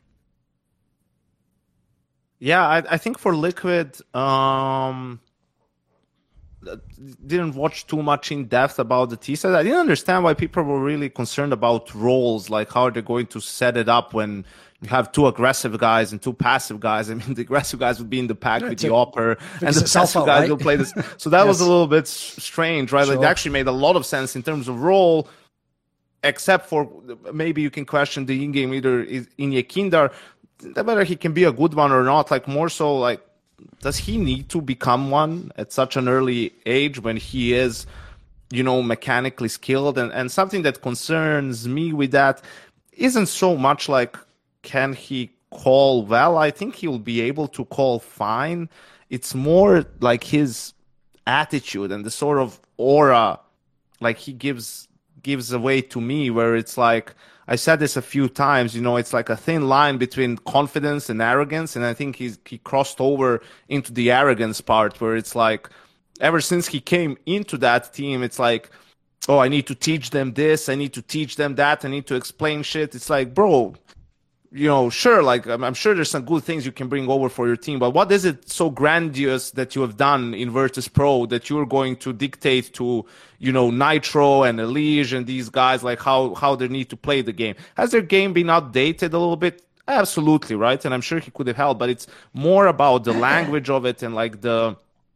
[SPEAKER 2] Yeah, I, I think for Liquid, um, didn't watch too much in depth about the T-set. I didn't understand why people were really concerned about roles, like how they're going to set it up when you have two aggressive guys and two passive guys. I mean, the aggressive guys would be in the pack yeah, with the Opper, and the passive guys right? will play this. So that yes. was a little bit strange, right? Sure. Like, it actually made a lot of sense in terms of role, except for maybe you can question the in-game leader Inye Kindar, whether he can be a good one or not. Like, more so, like, does he need to become one at such an early age when he is, you know, mechanically skilled? And, and something that concerns me with that isn't so much like, can he call well? I think he'll be able to call fine. It's more like his attitude and the sort of aura like he gives gives away to me, where it's like, I said this a few times, you know, it's like a thin line between confidence and arrogance. And I think he's, he crossed over into the arrogance part, where it's like, ever since he came into that team, it's like, oh, I need to teach them this. I need to teach them that. I need to explain shit. It's like, bro, you know, sure, like, I'm, I'm sure there's some good things you can bring over for your team, but what is it so grandiose that you have done in Virtus Pro that you're going to dictate to, you know, Nitro and Elige and these guys, like how, how they need to play the game? Has their game been outdated a little bit? Absolutely, right? And I'm sure he could have helped, but it's more about the language of it and like the,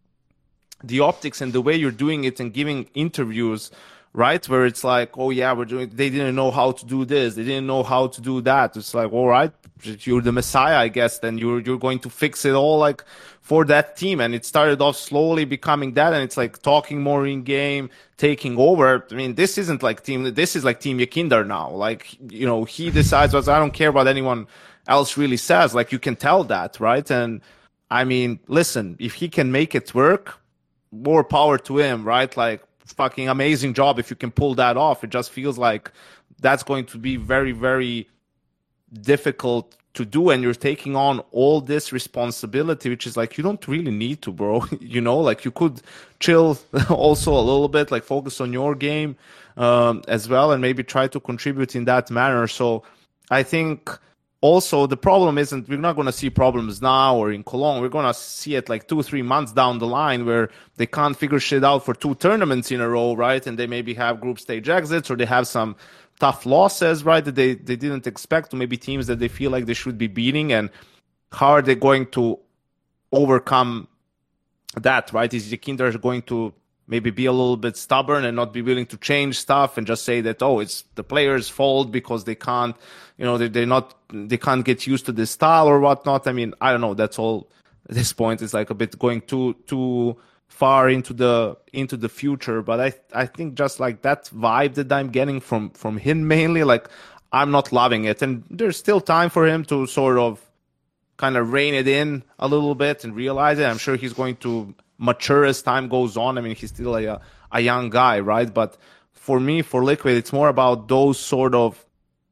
[SPEAKER 2] the optics and the way you're doing it and giving interviews, right? Where it's like, oh yeah, we're doing, they didn't know how to do this. They didn't know how to do that. It's like, all right, you're the Messiah, I guess. Then you're, you're going to fix it all like for that team. And it started off slowly becoming that. And it's like talking more in game, taking over. I mean, this isn't like team, this is like Team Yakindar now. Like, you know, he decides what, I don't care what anyone else really says. Like, you can tell that, right? And I mean, listen, if he can make it work, more power to him, right? Like, fucking amazing job if you can pull that off. It just feels like that's going to be very, very difficult to do, and you're taking on all this responsibility, which is like, you don't really need to, bro. You know, like, you could chill also a little bit, like focus on your game um, as well, and maybe try to contribute in that manner. So I think also the problem isn't, we're not going to see problems now or in Cologne. We're going to see it like two, three months down the line where they can't figure shit out for two tournaments in a row, right? And they maybe have group stage exits, or they have some tough losses, right, that they, they didn't expect, or maybe teams that they feel like they should be beating. And how are they going to overcome that, right? Is Yakindar going to maybe be a little bit stubborn and not be willing to change stuff and just say that, oh, it's the players' fault because they can't, you know, they, they're not, they can't get used to this style or whatnot? I mean, I don't know. That's all at this point. It's like a bit going too, too far into the, into the future. But I, I think just like that vibe that I'm getting from, from him mainly, like, I'm not loving it. And there's still time for him to sort of kind of rein it in a little bit and realize it. I'm sure he's going to mature as time goes on. I mean, he's still a, a young guy, right? But for me, for Liquid, it's more about those sort of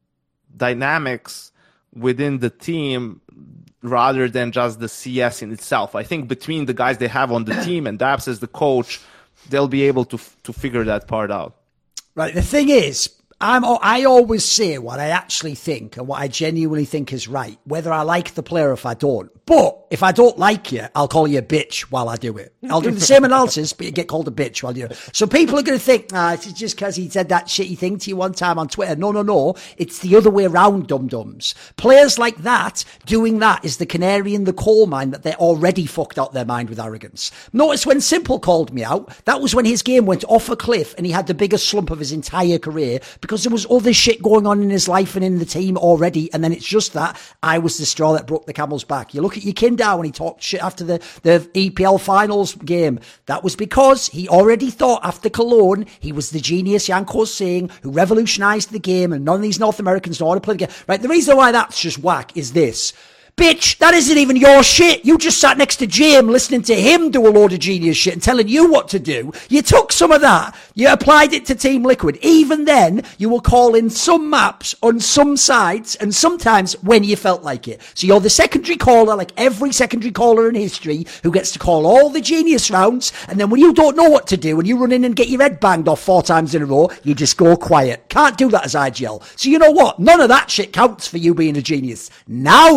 [SPEAKER 2] dynamics within the team rather than just the C S in itself. I think between the guys they have on the team and Daps as the coach, they'll be able to to figure that part out.
[SPEAKER 1] Right. The thing is, I'm, I always say what I actually think and what I genuinely think is right, whether I like the player or if I don't. But if I don't like you, I'll call you a bitch while I do it. I'll do the same analysis, but you get called a bitch while you do it. So people are going to think, ah, it's just because he said that shitty thing to you one time on Twitter. No, no, no. It's the other way around, dum-dums. Players like that, doing that is the canary in the coal mine that they're already fucked out their mind with arrogance. Notice when Simple called me out, that was when his game went off a cliff and he had the biggest slump of his entire career because there was other shit going on in his life and in the team already. And then it's just that I was the straw that broke the camel's back. You look at your Kindar when he talked shit after the, the E P L finals game. That was because he already thought after Cologne he was the genius Janko's saying who revolutionized the game and none of these North Americans know how to play the game. Right, the reason why that's just whack is this. Bitch, that isn't even your shit. You just sat next to Jim listening to him do a load of genius shit and telling you what to do. You took some of that, you applied it to Team Liquid. Even then, you will call in some maps on some sides and sometimes when you felt like it. So you're the secondary caller, like every secondary caller in history, who gets to call all the genius rounds, and then when you don't know what to do and you run in and get your head banged off four times in a row, you just go quiet. Can't do that as I G L. So you know what? None of that shit counts for you being a genius. Now is when we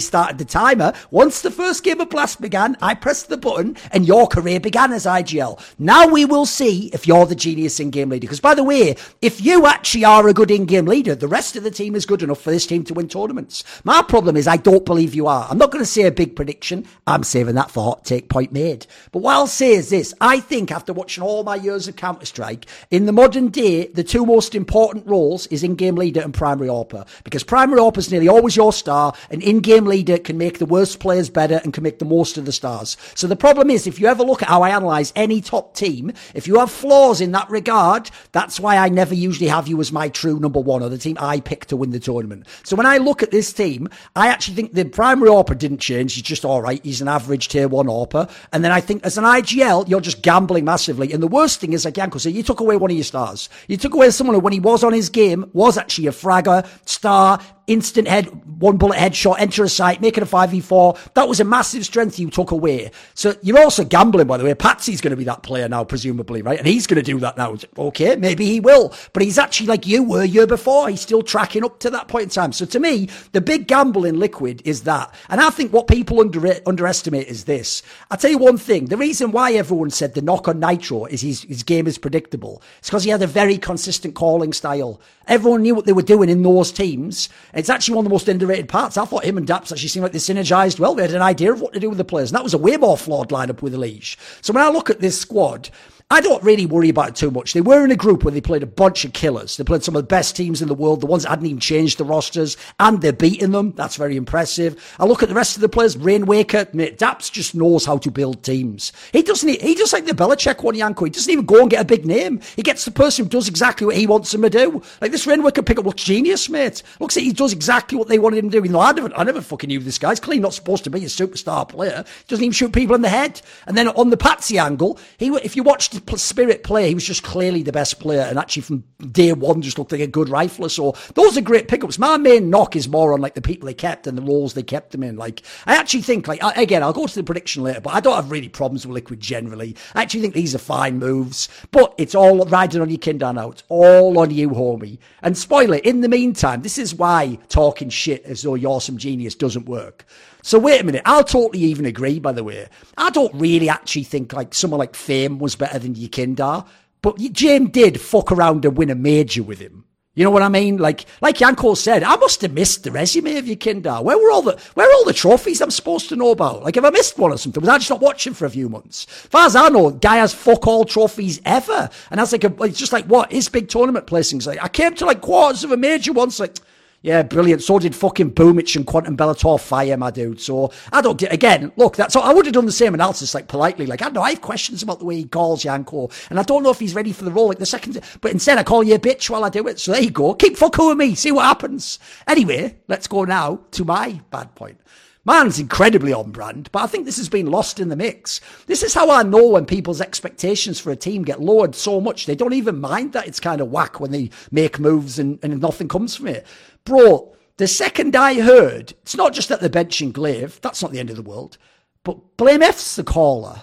[SPEAKER 1] started the timer. Once the first game of Blast began, I pressed the button and your career began as I G L. Now we will see if you're the genius in-game leader. Because by the way, if you actually are a good in-game leader, the rest of the team is good enough for this team to win tournaments. My problem is I don't believe you are. I'm not going to say a big prediction. I'm saving that for hot take point made. But what I'll say is this. I think after watching all my years of Counter-Strike, in the modern day, the two most important roles is in-game leader and primary AWPer. Because primary AWPer is nearly always your star, and in-game leader can make the worst players better and can make the most of the stars. So the problem is, if you ever look at how I analyse any top team, if you have flaws in that regard, that's why I never usually have you as my true number one or the team I pick to win the tournament. So when I look at this team, I actually think the primary AWPer didn't change. He's just all right. He's an average tier one AWPer. And then I think as an I G L, you're just gambling massively. And the worst thing is, like Janko said, you took away one of your stars. You took away someone who, when he was on his game, was actually a fragger, star, instant head, one bullet headshot, enter a site, make it a five v four. That was a massive strength you took away. So you're also gambling, by the way. Patsy's going to be that player now, presumably, right? And he's going to do that now. Okay, maybe he will. But he's actually like you were a year before. He's still tracking up to that point in time. So to me, the big gamble in Liquid is that. And I think what people under, underestimate is this. I'll tell you one thing. The reason why everyone said the knock on Nitro is his, his game is predictable. It's because he had a very consistent calling style. Everyone knew what they were doing in those teams. It's actually one of the most underrated parts. I thought him and Daps actually seemed like they synergized well. They had an idea of what to do with the players. And that was a way more flawed lineup with Elige. So when I look at this squad, I don't really worry about it too much. They were in a group where they played a bunch of killers. They played some of the best teams in the world, the ones that hadn't even changed the rosters, and they're beating them. That's very impressive. I look at the rest of the players. Rainwaker, mate, Daps just knows how to build teams. He doesn't, he does like the Belichick one, Janko. He doesn't even go and get a big name. He gets the person who does exactly what he wants him to do. Like this Rainwaker pickup looks genius, mate. Looks like he does exactly what they wanted him to do. You know, I never, I never fucking knew this guy. He's clearly not supposed to be a superstar player. He doesn't even shoot people in the head. And then on the Patsy angle, he, if you watched Spirit play, he was just clearly the best player, and actually from day one just looked like a good rifler. So those are great pickups. My main knock is more on like the people they kept and the roles they kept them in. Like I actually think, like again, I'll go to the prediction later, but I don't have really problems with Liquid generally. I actually think these are fine moves, but it's all riding on your Kindar now. It's all on you, homie. And spoiler, in the meantime, this is why talking shit as though you're some genius doesn't work. So wait a minute, I'll totally even agree, by the way. I don't really actually think like someone like Fame was better than Yekindar, but Jim did fuck around and win a major with him. You know what I mean? Like, like Janko said, I must have missed the resume of Yekindar. Where were all the, where are all the trophies I'm supposed to know about? Like, have I missed one or something? Was I just not watching for a few months? As far as I know, guy has fuck all trophies ever. And that's like, a, it's just like, what? His big tournament placings. Like, I came to like quarters of a major once, like, yeah, brilliant. So did fucking Boomich and Quantum Bellator Fire, my dude. So I don't get, again, look, that's all. I would have done the same analysis, like politely. Like, I don't know, I have questions about the way he calls Janko, and I don't know if he's ready for the role. Like the second, but instead I call you a bitch while I do it. So there you go. Keep fucking with me. See what happens. Anyway, let's go now to my bad point. Mine's incredibly on brand, but I think this has been lost in the mix. This is how I know when people's expectations for a team get lowered so much. They don't even mind that it's kind of whack when they make moves and, and nothing comes from it. Bro, the second I heard, it's not just that they're benching Glaive, that's not the end of the world, but Blame F's the caller.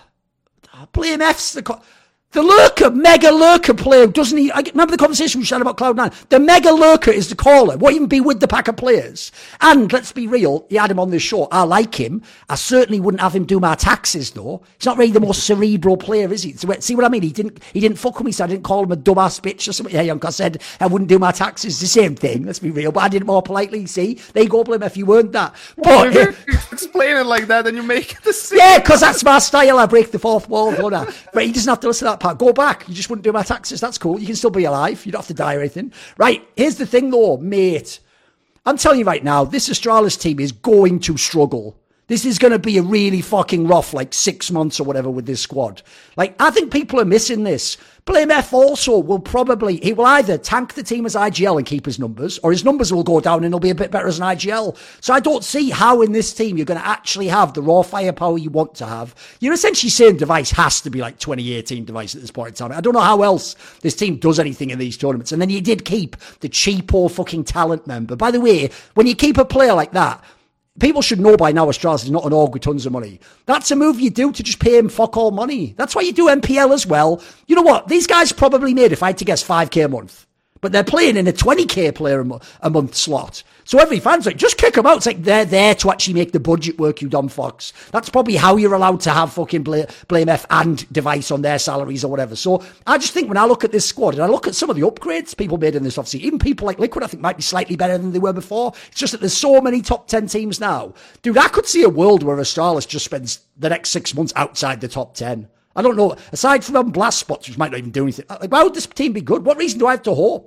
[SPEAKER 1] Blame F's the caller. The lurker, mega lurker player, doesn't he? I remember the conversation we had about Cloud nine. The mega lurker is the caller. Won't even be with the pack of players. And let's be real, he had him on this show. I like him. I certainly wouldn't have him do my taxes though. He's not really the most cerebral player, is he? So, see what I mean? He didn't, he didn't fuck with me, so I didn't call him a dumbass bitch or something. Yeah, young, I said I wouldn't do my taxes. The same thing. Let's be real. But I did it more politely. See, there you go, Blame if you weren't that. But
[SPEAKER 2] well, you explain it like that, and you make it the same.
[SPEAKER 1] Yeah, because that's my style. I break the fourth wall, don't I? But he doesn't have to listen to that part. Go back. You just wouldn't do my taxes. That's cool. You can still be alive. You don't have to die or anything. Right. Here's the thing though, mate. I'm telling you right now, this Astralis team is going to struggle. This is going to be a really fucking rough, like six months or whatever with this squad. Like, I think people are missing this. Blame F also will probably, he will either tank the team as I G L and keep his numbers, or his numbers will go down and he'll be a bit better as an I G L. So I don't see how in this team you're going to actually have the raw firepower you want to have. You're essentially saying Device has to be like twenty eighteen Device at this point in time. I don't know how else this team does anything in these tournaments. And then you did keep the cheapo fucking talent member. By the way, when you keep a player like that, people should know by now Astralis is not an org with tons of money. That's a move you do to just pay him fuck all money. That's why you do M P L as well. You know what? These guys probably made, if I had to guess, five K a month. but they're playing in a twenty k player a, mo- a month slot. So every fan's like, just kick them out. It's like they're there to actually make the budget work, you dumb fox. That's probably how you're allowed to have fucking Blame, Blame F and Device on their salaries or whatever. So I just think when I look at this squad and I look at some of the upgrades people made in this offseason, even people like Liquid I think might be slightly better than they were before. It's just that there's so many top ten teams now. Dude, I could see a world where Astralis just spends the next six months outside the top ten. I don't know. Aside from blast spots, which might not even do anything, like, why would this team be good? What reason do I have to hope?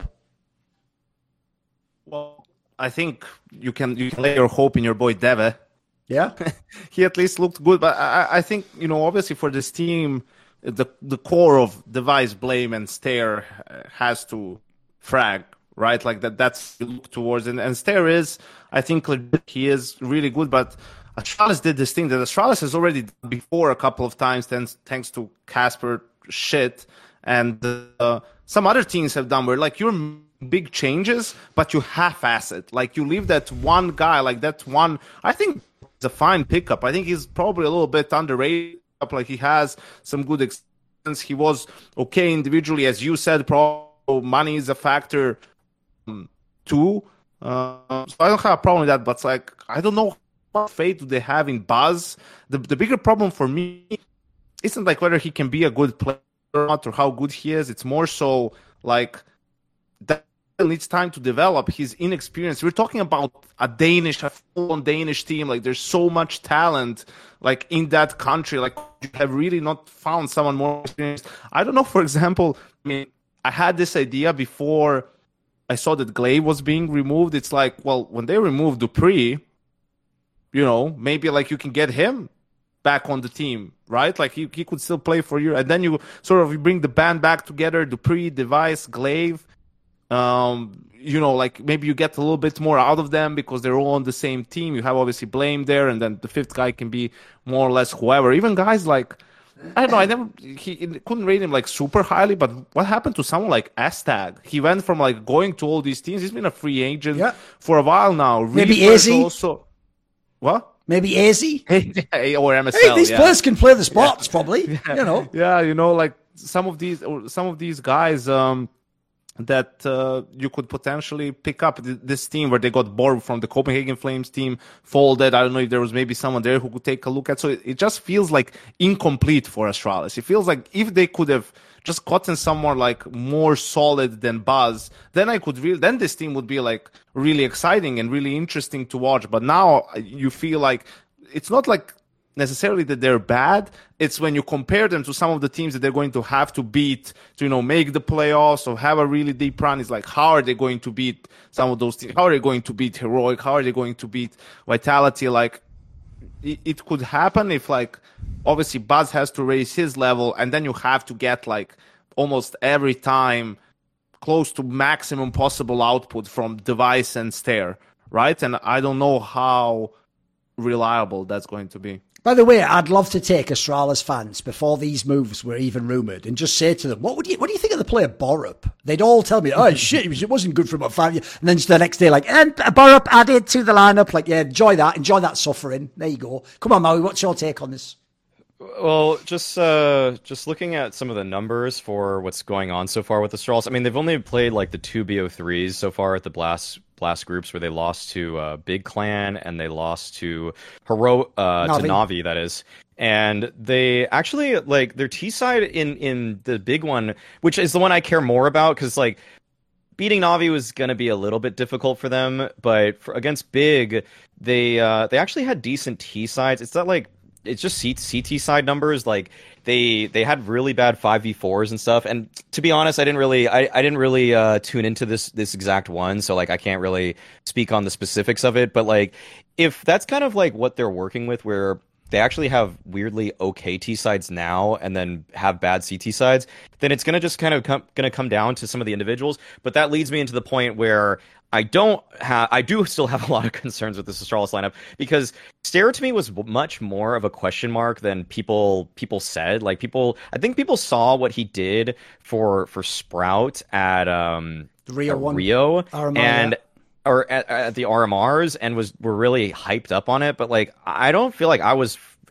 [SPEAKER 2] Well, I think you can you can lay your hope in your boy Deve.
[SPEAKER 1] Yeah,
[SPEAKER 2] he at least looked good, but I, I think you know obviously for this team, the the core of Device, Blame, and Stare has to frag, right? Like that. That's you look towards, and, and Stare is, I think, he is really good, but Astralis did this thing that Astralis has already done before a couple of times, thanks thanks to Casper shit, and uh, some other teams have done where like you're big changes, but you half-ass it. Like you leave that one guy, like that one. I think it's a fine pickup. I think he's probably a little bit underrated. Like he has some good experience. He was okay individually, as you said. Probably money is a factor um, too. Uh, so I don't have a problem with that. But like I don't know what faith do they have in Buzz. The the bigger problem for me isn't like whether he can be a good player or not, or how good he is. It's more so like that needs time to develop. His inexperience. We're talking about a Danish, a full-on Danish team. Like there's so much talent, like in that country. Like you have really not found someone more experienced. I don't know. For example, I mean, I had this idea before I saw that Glaive was being removed. It's like, well, when they removed Dupree, you know, maybe like you can get him back on the team, right? Like he he could still play for you, and then you sort of you bring the band back together. Dupree, Device, Glaive. Um, you know, like maybe you get a little bit more out of them because they're all on the same team. You have obviously Blame there, and then the fifth guy can be more or less whoever. Even guys like, I don't know, I never, he couldn't rate him like super highly, but what happened to someone like Astag? He went from like going to all these teams. He's been a free agent yeah. for a while now.
[SPEAKER 1] Maybe Izzy
[SPEAKER 2] also. What?
[SPEAKER 1] Maybe Izzy
[SPEAKER 2] or M S L.
[SPEAKER 1] Hey, these
[SPEAKER 2] yeah.
[SPEAKER 1] players can play the spots,
[SPEAKER 2] yeah.
[SPEAKER 1] probably.
[SPEAKER 2] Yeah.
[SPEAKER 1] You know.
[SPEAKER 2] Yeah, you know, like some of these, some of these guys. Um, that uh, you could potentially pick up this team where they got bored from the Copenhagen Flames team, folded. I don't know if there was maybe someone there who could take a look at. So it, it just feels like incomplete for Astralis. It feels like if they could have just gotten someone like more solid than Buzz, then I could really, then this team would be like really exciting and really interesting to watch. But now you feel like it's not like necessarily that they're bad. It's when you compare them to some of the teams that they're going to have to beat to, you know, make the playoffs or have a really deep run. It's like, how are they going to beat some of those teams? How are they going to beat Heroic? How are they going to beat Vitality? Like, it, it could happen if, like, obviously Buzz has to raise his level, and then you have to get, like, almost every time close to maximum possible output from Device and Stare, right? And I don't know how reliable that's going to be.
[SPEAKER 1] By the way, I'd love to take Astralis fans before these moves were even rumoured and just say to them, what would you what do you think of the player Borup? They'd all tell me, oh shit, it wasn't good for about five years. And then just the next day, like, and Borup added to the lineup. Like, yeah, enjoy that. Enjoy that suffering. There you go. Come on, Maui, what's your take on this?
[SPEAKER 3] Well, just uh, just looking at some of the numbers for what's going on so far with the Astralis. I mean, they've only played like the two B O threes so far at the Blast Blast groups, where they lost to uh, Big Clan and they lost to Hero uh, Navi. to Navi, that is. And they actually, like, their T side in in the big one, which is the one I care more about, because like beating Navi was going to be a little bit difficult for them, but for, against Big, they uh, they actually had decent T sides. It's not like it's just C T side numbers. Like they they had really bad five v fours and stuff. And to be honest, I didn't really I, I didn't really uh, tune into this this exact one, so like I can't really speak on the specifics of it. But like if that's kind of like what they're working with, where they actually have weirdly okay T sides now and then have bad C T sides, then it's gonna just kind of come gonna come down to some of the individuals. But that leads me into the point where I don't have, I do still have a lot of concerns with this Astralis lineup, because Stare to me was much more of a question mark than people people said. Like people, I think people saw what he did for for Sprout at um
[SPEAKER 1] Rio
[SPEAKER 3] at
[SPEAKER 1] one
[SPEAKER 3] Rio
[SPEAKER 1] R M R,
[SPEAKER 3] and.
[SPEAKER 1] Yeah.
[SPEAKER 3] Or at, at the R M Rs, and was were really hyped up on it, but like I don't feel like I was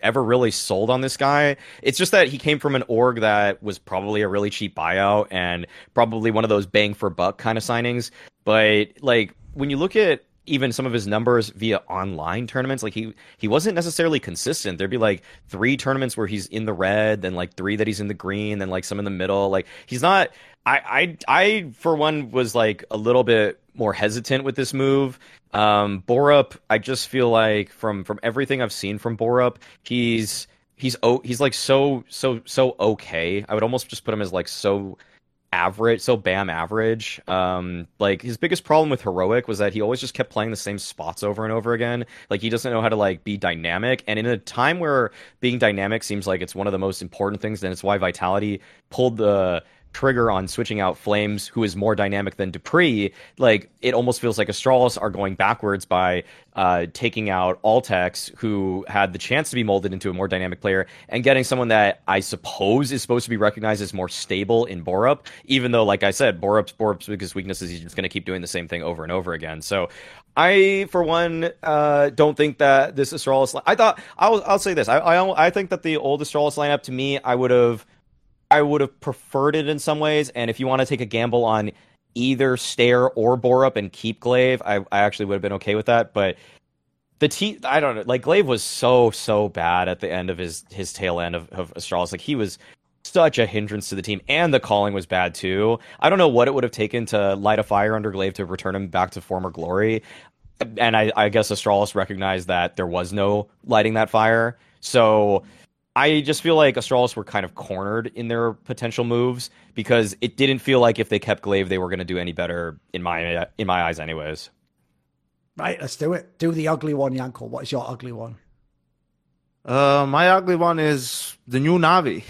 [SPEAKER 3] ever really sold on this guy. It's just that he came from an org that was probably a really cheap buyout and probably one of those bang for buck kind of signings. But like when you look at even some of his numbers via online tournaments, like he he wasn't necessarily consistent. There'd be like three tournaments where he's in the red, then like three that he's in the green, then like some in the middle. Like he's not. I I I for one was like a little bit more hesitant with this move. Um, Borup, I just feel like from from everything I've seen from Borup, he's he's oh he's like so so so okay. I would almost just put him as like so average, so bam average. Um, like his biggest problem with Heroic was that he always just kept playing the same spots over and over again. Like he doesn't know how to like be dynamic. And in a time where being dynamic seems like it's one of the most important things, then it's why Vitality pulled the trigger on switching out Flames, who is more dynamic than Dupree. Like it almost feels like Astralis are going backwards by uh, taking out Altex, who had the chance to be molded into a more dynamic player, and getting someone that I suppose is supposed to be recognized as more stable in Borup, even though, like I said, Borup's Borup's biggest weakness is he's just going to keep doing the same thing over and over again. So I, for one, uh, don't think that this Astralis. I thought I'll I'll say this. I I, I think that the old Astralis lineup, to me, I would have. I would have preferred it in some ways, and if you want to take a gamble on either Stare or Borup and keep Glaive, I, I actually would have been okay with that. But the T, I don't know, like Glaive was so so bad at the end of his his tail end of, of Astralis. Like he was such a hindrance to the team, and the calling was bad too. I don't know what it would have taken to light a fire under Glaive to return him back to former glory, and I, I guess Astralis recognized that there was no lighting that fire, so. I just feel like Astralis were kind of cornered in their potential moves because it didn't feel like if they kept Glaive, they were going to do any better in my in my eyes anyways.
[SPEAKER 1] Right, let's do it. Do the ugly one, Yanko. What is your ugly one?
[SPEAKER 2] Uh, my ugly one is the new Navi.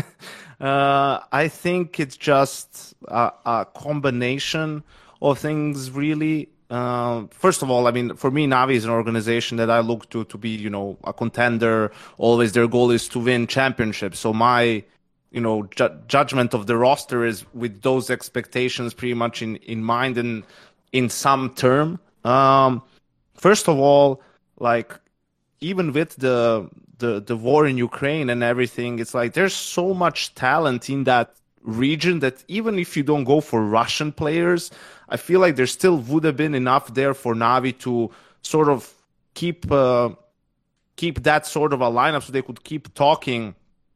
[SPEAKER 2] uh, I think it's just a, a combination of things, really. Uh, first of all, I mean, for me, Navi is an organization that I look to to be, you know, a contender. Always their goal is to win championships. So my, you know, ju- judgment of the roster is with those expectations pretty much in, in mind and in some term. Um, first of all, like, even with the, the, the war in Ukraine and everything, it's like there's so much talent in that region that even if you don't go for Russian players, I feel like there still would have been enough there for Navi to sort of keep uh, keep that sort of a lineup so they could keep talking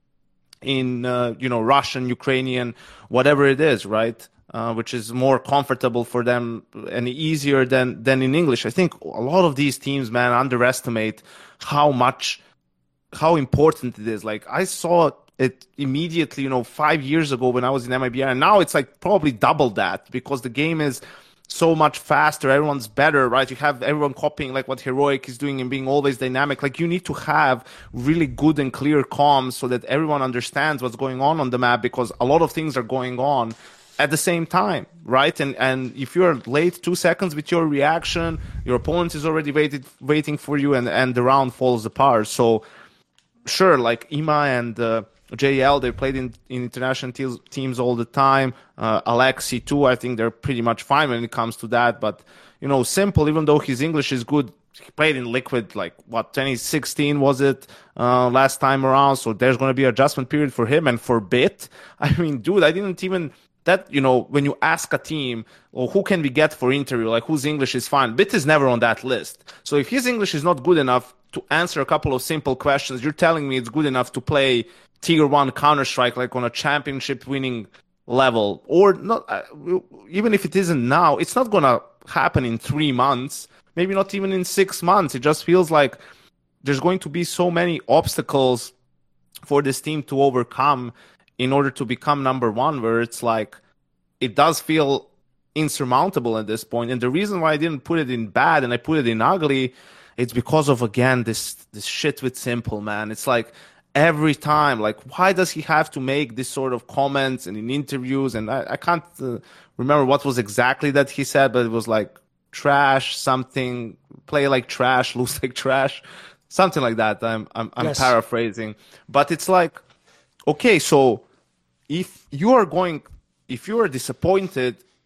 [SPEAKER 2] in uh, you know Russian, Ukrainian, whatever it is, right? Uh, which is more comfortable for them and easier than than in English. I think a lot of these teams, man, underestimate how much how important it is. Like I saw it immediately, you know, five years ago when I was in M I B R, and now it's like probably double that because the game is so much faster. Everyone's better, right? You have everyone copying like what Heroic is doing and being always dynamic. Like you need to have really good and clear comms so that everyone understands what's going on on the map because a lot of things are going on at the same time, right? And and if you're late two seconds with your reaction, your opponent is already waited, waiting for you, and, and the round falls apart. So sure, like I M A and uh, J L, they played in, in international te- teams all the time. Uh, Alexi too, I think they're pretty much fine when it comes to that. But, you know, Simple, even though his English is good, he played in Liquid, like, what, twenty sixteen was it, uh, last time around? So there's going to be an adjustment period for him. And for Bit, I mean, dude, I didn't even... That, you know, when you ask a team, well, who can we get for interview, like whose English is fine, Bit is never on that list. So if his English is not good enough to answer a couple of simple questions, you're telling me it's good enough to play Tier one Counter-Strike, like on a championship winning level, or not, uh, even if it isn't now, it's not going to happen in three months, maybe not even in six months. It just feels like there's going to be so many obstacles for this team to overcome in order to become number one, where it's like, it does feel insurmountable at this point. And the reason why I didn't put it in bad and I put it in ugly, it's because of, again, this, this shit with Simple, man. It's like, every time, like, why does he have to make this sort of comments and in interviews? And I, I can't uh, remember what was exactly that he said, but it was like trash, something, play like trash, lose like trash, something like that. I'm I'm, I'm yes. paraphrasing, but it's like, okay, so if you are going, if you are disappointed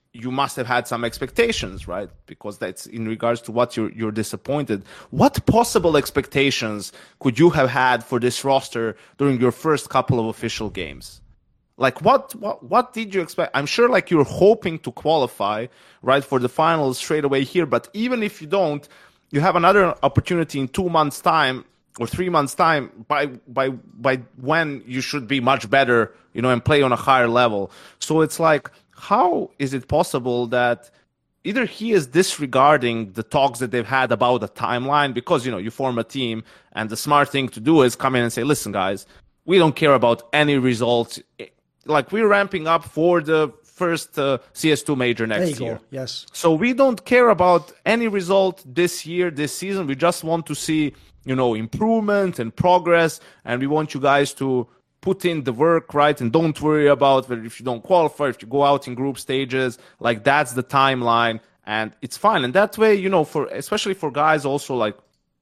[SPEAKER 2] you must have had some expectations, right? Because that's in regards to what you're, you're disappointed. What possible expectations could you have had for this roster during your first couple of official games? Like, what, what, what did you expect? I'm sure, like, you're hoping to qualify, right, for the finals straight away here. But even if you don't, you have another opportunity in two months' time or three months' time by, by, by when you should be much better, you know, and play on a higher level. So it's like, how is it possible that either he is disregarding the talks that they've had about the timeline, because, you know, you form a team and the smart thing to do is come in and say, listen, guys, we don't care about any results. Like, we're ramping up for the first uh, C S two major next year.
[SPEAKER 1] Go. Yes.
[SPEAKER 2] So we don't care about any result this year, this season. We just want to see, you know, improvement and progress. And we want you guys to put in the work, right? And don't worry about if you don't qualify, if you go out in group stages. Like, that's the timeline, and it's fine. And that way, you know, for especially for guys also like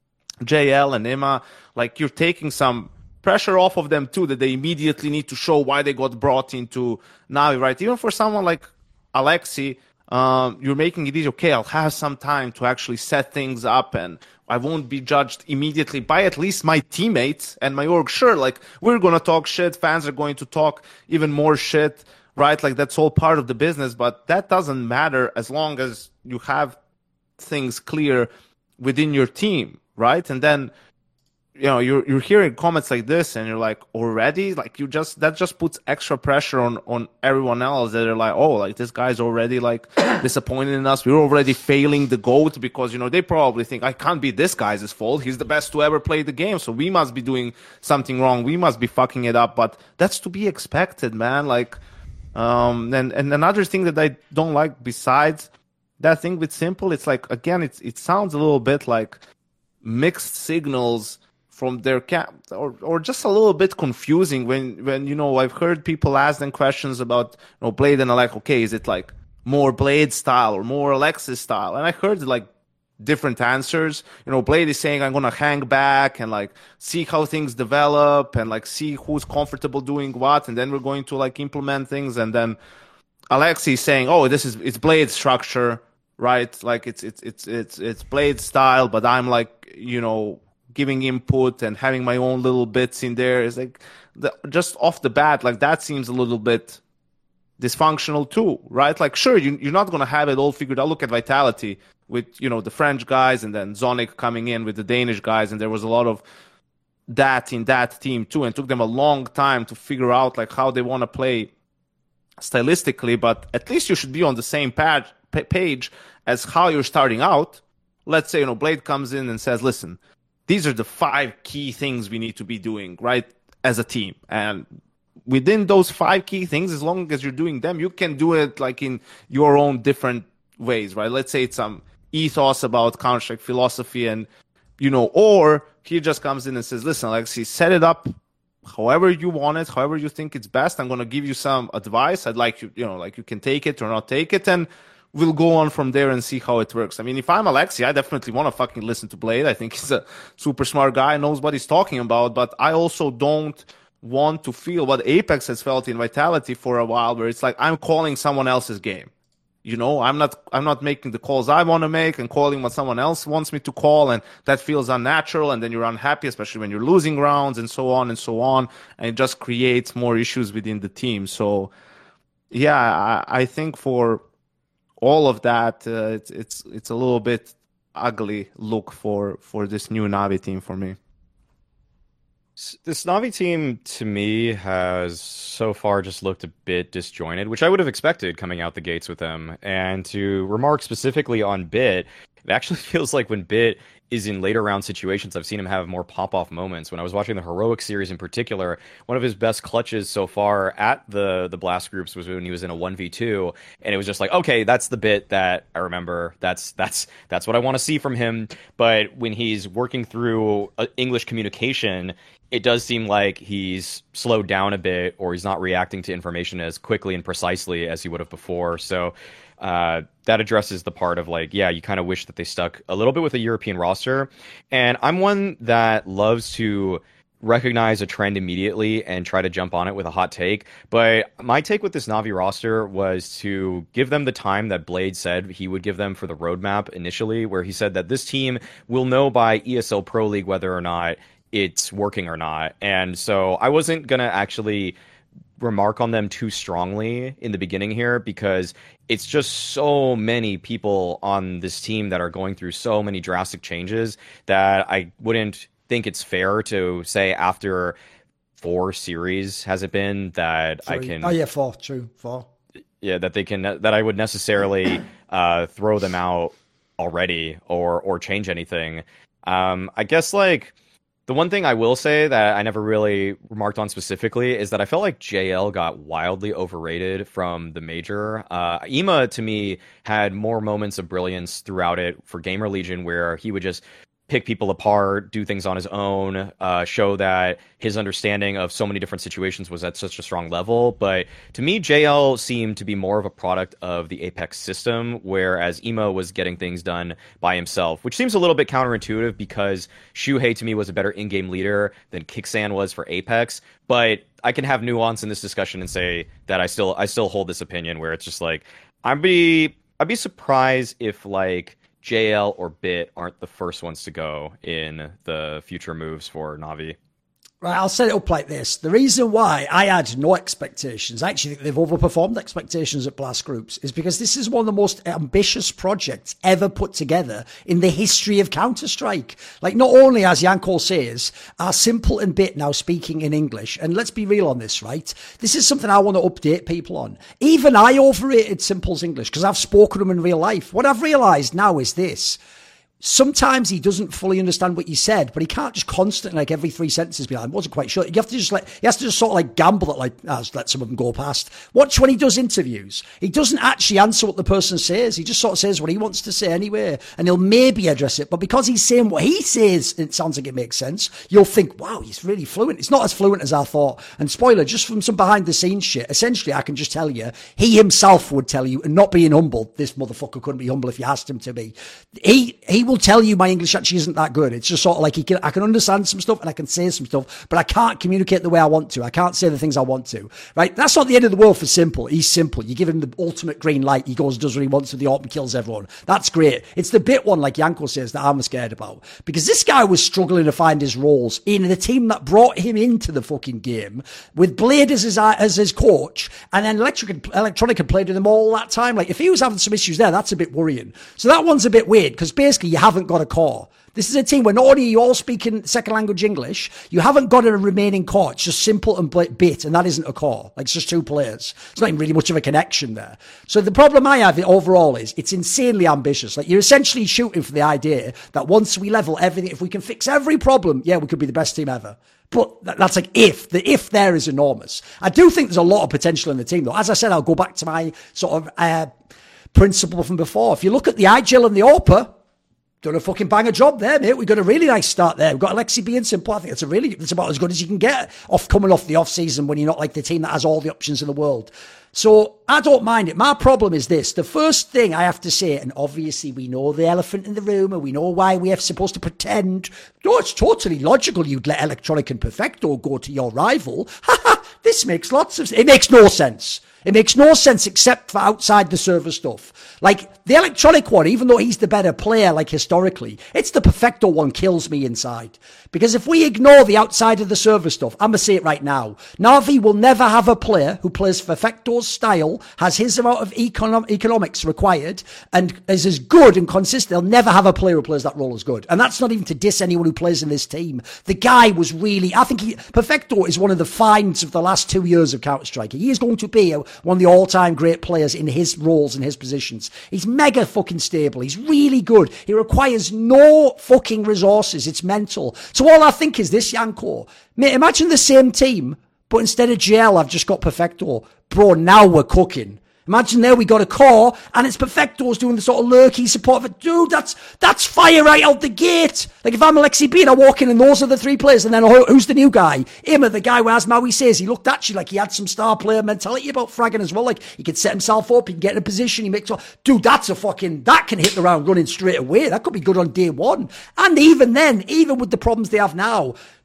[SPEAKER 2] J L and Emma, like, you're taking some pressure off of them too, that they immediately need to show why they got brought into Navi, right? Even for someone like Alexi, um, you're making it easy. Okay, I'll have some time to actually set things up, and I won't be judged immediately by at least my teammates and my org. Sure, like, we're going to talk shit. Fans are going to talk even more shit, right? Like, that's all part of the business, but that doesn't matter as long as you have things clear within your team, right? And then, you know, you're you're hearing comments like this, and you're like, already? Like, you just, that just puts extra pressure on, on everyone else, that are like, oh, like, this guy's already, like, disappointed in us. We're already failing the GOAT, because, you know, they probably think, I can't be this guy's fault. He's the best to ever play the game, so we must be doing something wrong. We must be fucking it up. But that's to be expected, man. Like, um, and, and another thing that I don't like besides that thing with Simple, it's like, again, it's, it sounds a little bit like mixed signals from their camp, or or just a little bit confusing when, when, you know, I've heard people ask them questions about, you know, Blade, and I'm like, okay, is it like more Blade style or more Alexis style? And I heard like different answers. You know, Blade is saying, I'm going to hang back and like see how things develop and like see who's comfortable doing what, and then we're going to like implement things. And then Alexis is saying, oh, this is, it's Blade structure, right? Like, it's, it's, it's, it's, it's Blade style, but I'm like, you know, giving input and having my own little bits in there. Is like, the, just off the bat, like, that seems a little bit dysfunctional too, right? Like, sure, you, you're not going to have it all figured out. Look at Vitality with, you know, the French guys, and then Zonic coming in with the Danish guys, and there was a lot of that in that team too, and it took them a long time to figure out like how they want to play stylistically. But at least you should be on the same page, page as how you're starting out. Let's say, you know, Blade comes in and says, listen, these are the five key things we need to be doing, right, as a team. And within those five key things, as long as you're doing them, you can do it like in your own different ways, right? Let's say it's some ethos about Counter-Strike philosophy, and, you know, or he just comes in and says, listen, Alexi, set it up however you want it, however you think it's best. I'm going to give you some advice. I'd like you, you know, like, you can take it or not take it, and we'll go on from there and see how it works. I mean, if I'm Alexi, I definitely want to fucking listen to Blade. I think he's a super smart guy, knows what he's talking about. But I also don't want to feel what Apex has felt in Vitality for a while, where it's like, I'm calling someone else's game. You know, I'm not I'm not making the calls I want to make and calling what someone else wants me to call, and that feels unnatural, and then you're unhappy, especially when you're losing rounds and so on and so on, and it just creates more issues within the team. So, yeah, I, I think for all of that, uh, it's it's it's a little bit ugly look for for this new Navi team for me.
[SPEAKER 3] This Navi team, to me, has so far just looked a bit disjointed, which I would have expected coming out the gates with them. And to remark specifically on Bit, it actually feels like when Bit is in later round situations, I've seen him have more pop-off moments. When I was watching the Heroic series in particular, one of his best clutches so far at the, the Blast groups was when he was in a one v two, and it was just like, okay, that's the Bit that I remember. That's that's that's what I want to see from him. But when he's working through uh, English communication, it does seem like he's slowed down a bit, or he's not reacting to information as quickly and precisely as he would have before. So uh, that addresses the part of like, yeah, you kind of wish that they stuck a little bit with a European roster. And I'm one that loves to recognize a trend immediately and try to jump on it with a hot take. But my take with this Na'Vi roster was to give them the time that Blade said he would give them for the roadmap initially, where he said that this team will know by E S L Pro League whether or not it's working or not. And so I wasn't going to actually remark on them too strongly in the beginning here, because it's just so many people on this team that are going through so many drastic changes that I wouldn't think it's fair to say after four series has it been that Three. I can
[SPEAKER 1] oh yeah four true four
[SPEAKER 3] yeah that they can that I would necessarily uh throw them out already or or change anything. um I guess like the one thing I will say that I never really remarked on specifically is that I felt like J L got wildly overrated from the major. Uh, E M A, to me, had more moments of brilliance throughout it for Gamer Legion, where he would just pick people apart, do things on his own, uh, show that his understanding of so many different situations was at such a strong level. But to me, J L seemed to be more of a product of the Apex system, whereas E M A was getting things done by himself, which seems a little bit counterintuitive because Shuhei to me was a better in-game leader than Kixan was for Apex. But I can have nuance in this discussion and say that I still I still hold this opinion where it's just like, I'd be I'd be surprised if like J L or Bit aren't the first ones to go in the future moves for Na'Vi.
[SPEAKER 1] Right, I'll set it up like this. The reason why I had no expectations, I actually think they've overperformed expectations at Blast Groups, is because this is one of the most ambitious projects ever put together in the history of Counter-Strike. Like, not only, as Yanko says, are Simple and Bit now speaking in English, and let's be real on this, right? This is something I want to update people on. Even I overrated Simple's English because I've spoken to him in real life. What I've realised now is this. Sometimes he doesn't fully understand what you said, but he can't just constantly, like every three sentences, be like, I wasn't quite sure. You have to just like, he has to just sort of like gamble at like, ah, just let some of them go past. Watch when he does interviews. He doesn't actually answer what the person says. He just sort of says what he wants to say anyway, and he'll maybe address it. But because he's saying what he says, it sounds like it makes sense. You'll think, wow, he's really fluent. It's not as fluent as I thought. And spoiler, just from some behind the scenes shit, essentially, I can just tell you, he himself would tell you, and not being humble, this motherfucker couldn't be humble if you asked him to be. He, he will tell you my English actually isn't that good. It's just sort of like he can, I can understand some stuff and I can say some stuff, but I can't communicate the way I want to. I can't say the things I want to, right? That's not the end of the world for Simple. He's Simple. You give him the ultimate green light. He goes, does what he wants with the AWP and kills everyone. That's great. It's the Bit one, like Yanko says, that I'm scared about, because this guy was struggling to find his roles in the team that brought him into the fucking game with Blade as his, as his coach, and then Electric, Electronic had played with him all that time. Like, if he was having some issues there, that's a bit worrying. So that one's a bit weird, because basically you haven't got a core. This is a team where not only are you all speaking second language English, you haven't got a remaining core. It's just Simple and Bit, and that isn't a core. Like, it's just two players. It's not even really much of a connection there. So the problem I have overall is it's insanely ambitious. Like, you're essentially shooting for the idea that once we level everything, if we can fix every problem, yeah, we could be the best team ever. But that's like if. The if there is enormous. I do think there's a lot of potential in the team, though. As I said, I'll go back to my sort of uh, principle from before. If you look at the I G L and the AWPer, done a fucking banger job there, mate. We've got a really nice start there. We've got Alexi B and Simple. I think it's a really, it's about as good as you can get off coming off the off season when you're not like the team that has all the options in the world. So I don't mind it. My problem is this. The first thing I have to say, and obviously we know the elephant in the room and we know why we are supposed to pretend. No, it's totally logical you'd let Electronic and Perfecto go to your rival. Haha, this makes lots of sense. It makes no sense. It makes no sense except for outside the server stuff. Like, the Electronic one, even though he's the better player, like, historically, it's the Perfecto one kills me inside. Because if we ignore the outside of the server stuff, I'm going to say it right now, Na'Vi will never have a player who plays Perfecto's style, has his amount of econom- economics required, and is as good and consistent. They'll never have a player who plays that role as good. And that's not even to diss anyone who plays in this team. The guy was really, I think he, Perfecto is one of the finds of the last two years of Counter-Strike. He is going to be a, one of the all-time great players in his roles and his positions. He's mega fucking stable. He's really good. He requires no fucking resources. It's mental. So all I think is this, Yanko. Mate, imagine the same team, but instead of J L, I've just got Perfecto. Bro, now we're cooking. Imagine there we got a core, and it's Perfecto's doing the sort of lurky support. But dude, that's that's fire right out the gate. Like, if I'm Alexi B and I walk in and those are the three players, and then who, who's the new guy? Him, the guy who, as Maui says, he looked actually like he had some star player mentality about fragging as well. Like, he could set himself up, he can get in a position, he makes... Dude, that's a fucking... That can hit the round running straight away. That could be good on day one. And even then, even with the problems they have now,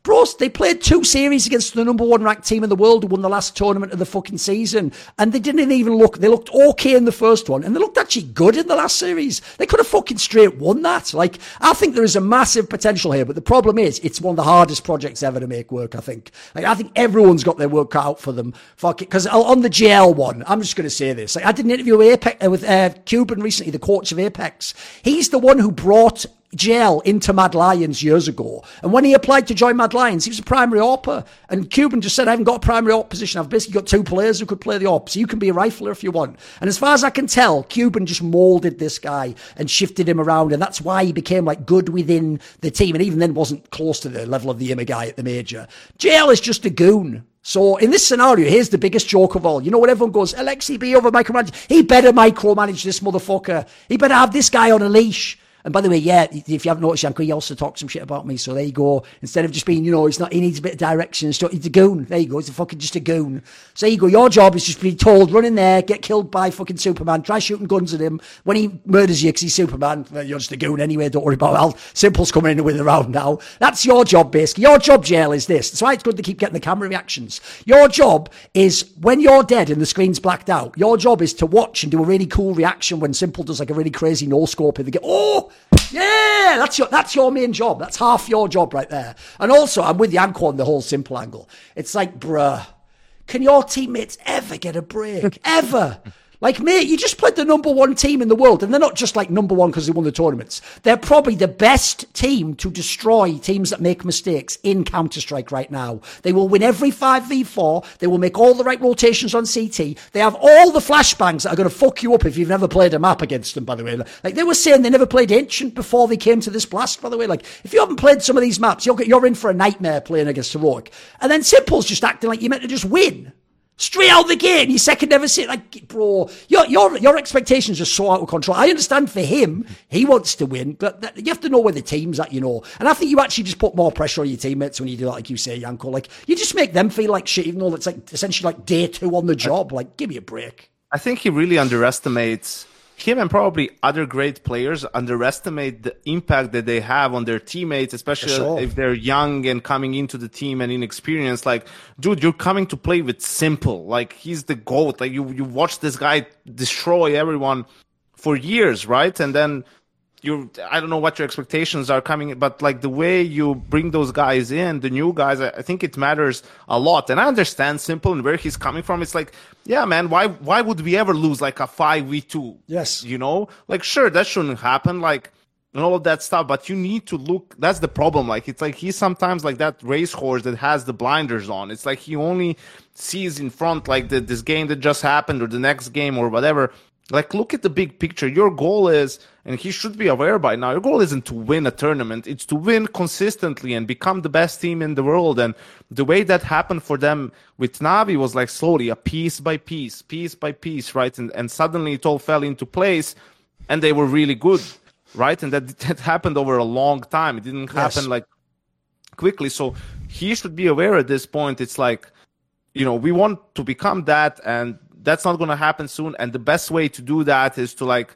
[SPEAKER 1] Bros, they played two series against the number one ranked team in the world who won the last tournament of the fucking season. And they didn't even look, they looked okay in the first one. And they looked actually good in the last series. They could have fucking straight won that. Like, I think there is a massive potential here. But the problem is, it's one of the hardest projects ever to make work, I think. Like, I think everyone's got their work cut out for them. Fuck it. Because on the J L one, I'm just going to say this. Like, I did an interview with, Apex, uh, with uh, Cuban recently, the coach of Apex. He's the one who brought J L into Mad Lions years ago. And when he applied to join Mad Lions, he was a primary AWPer. And Cuban just said, I haven't got a primary AWP position. I've basically got two players who could play the AWP. So you can be a rifler if you want. And as far as I can tell, Cuban just molded this guy and shifted him around. And that's why he became like good within the team. And even then wasn't close to the level of the Imma guy at the major. J L is just a goon. So in this scenario, here's the biggest joke of all. You know what everyone goes, Alexi B over micromanage. He better micromanage this motherfucker. He better have this guy on a leash. And by the way, yeah, if you haven't noticed, Yanko, he also talks some shit about me. So there you go. Instead of just being, you know, he's not, he needs a bit of direction and stuff. He's a goon. There you go. He's a fucking just a goon. So there you go. Your job is just be told, run in there, get killed by fucking Superman, try shooting guns at him. When he murders you because he's Superman, well, you're just a goon anyway. Don't worry about it. Al Simple's coming in with around now. That's your job, basically. Your job, J L, is this. That's why it's good to keep getting the camera reactions. Your job is when you're dead and the screen's blacked out, your job is to watch and do a really cool reaction when Simple does like a really crazy no-scope in the game. Oh, yeah, that's your that's your main job. That's half your job right there. And also, I'm with Yanko on the whole Simple angle. It's like, bruh, can your teammates ever get a break? Ever? Like, mate, you just played the number one team in the world, and they're not just like number one because they won the tournaments. They're probably the best team to destroy teams that make mistakes in Counter-Strike right now. They will win every five v four. They will make all the right rotations on C T. They have all the flashbangs that are going to fuck you up if you've never played a map against them, by the way. Like, they were saying they never played Ancient before they came to this blast, by the way. Like, if you haven't played some of these maps, you're, you're in for a nightmare playing against Heroic. And then Simple's just acting like you're meant to just win. Straight out the gate, you second never see it. Like, bro, your your your expectations are so out of control. I understand for him, he wants to win, but that, you have to know where the team's at, you know. And I think you actually just put more pressure on your teammates when you do that, like you say, Yanko. Like, you just make them feel like shit, even though it's like essentially like day two on the job. Like, give me a break.
[SPEAKER 2] I think he really underestimates. Him and probably other great players underestimate the impact that they have on their teammates, especially sure. if they're young and coming into the team and inexperienced. Like, dude, you're coming to play with Simple. Like, he's the GOAT. Like, you, you watch this guy destroy everyone for years, right? And then you, I don't know what your expectations are coming, but like the way you bring those guys in, the new guys, I, I think it matters a lot. And I understand Simple and where he's coming from. It's like, yeah, man, why why would we ever lose like a five v two?
[SPEAKER 1] Yes.
[SPEAKER 2] You know? Like, sure, that shouldn't happen, like, and all of that stuff, but you need to look, that's the problem. Like, it's like he's sometimes like that racehorse that has the blinders on. It's like he only sees in front, like the, this game that just happened or the next game or whatever. Like, look at the big picture. Your goal is, and he should be aware by now, your goal isn't to win a tournament. It's to win consistently and become the best team in the world. And the way that happened for them with Navi was like slowly, a piece by piece, piece by piece, right? And, and suddenly it all fell into place and they were really good, right? And that, that happened over a long time. It didn't happen yes. like quickly. So he should be aware at this point. It's like, you know, we want to become that, and that's not going to happen soon. And the best way to do that is to, like,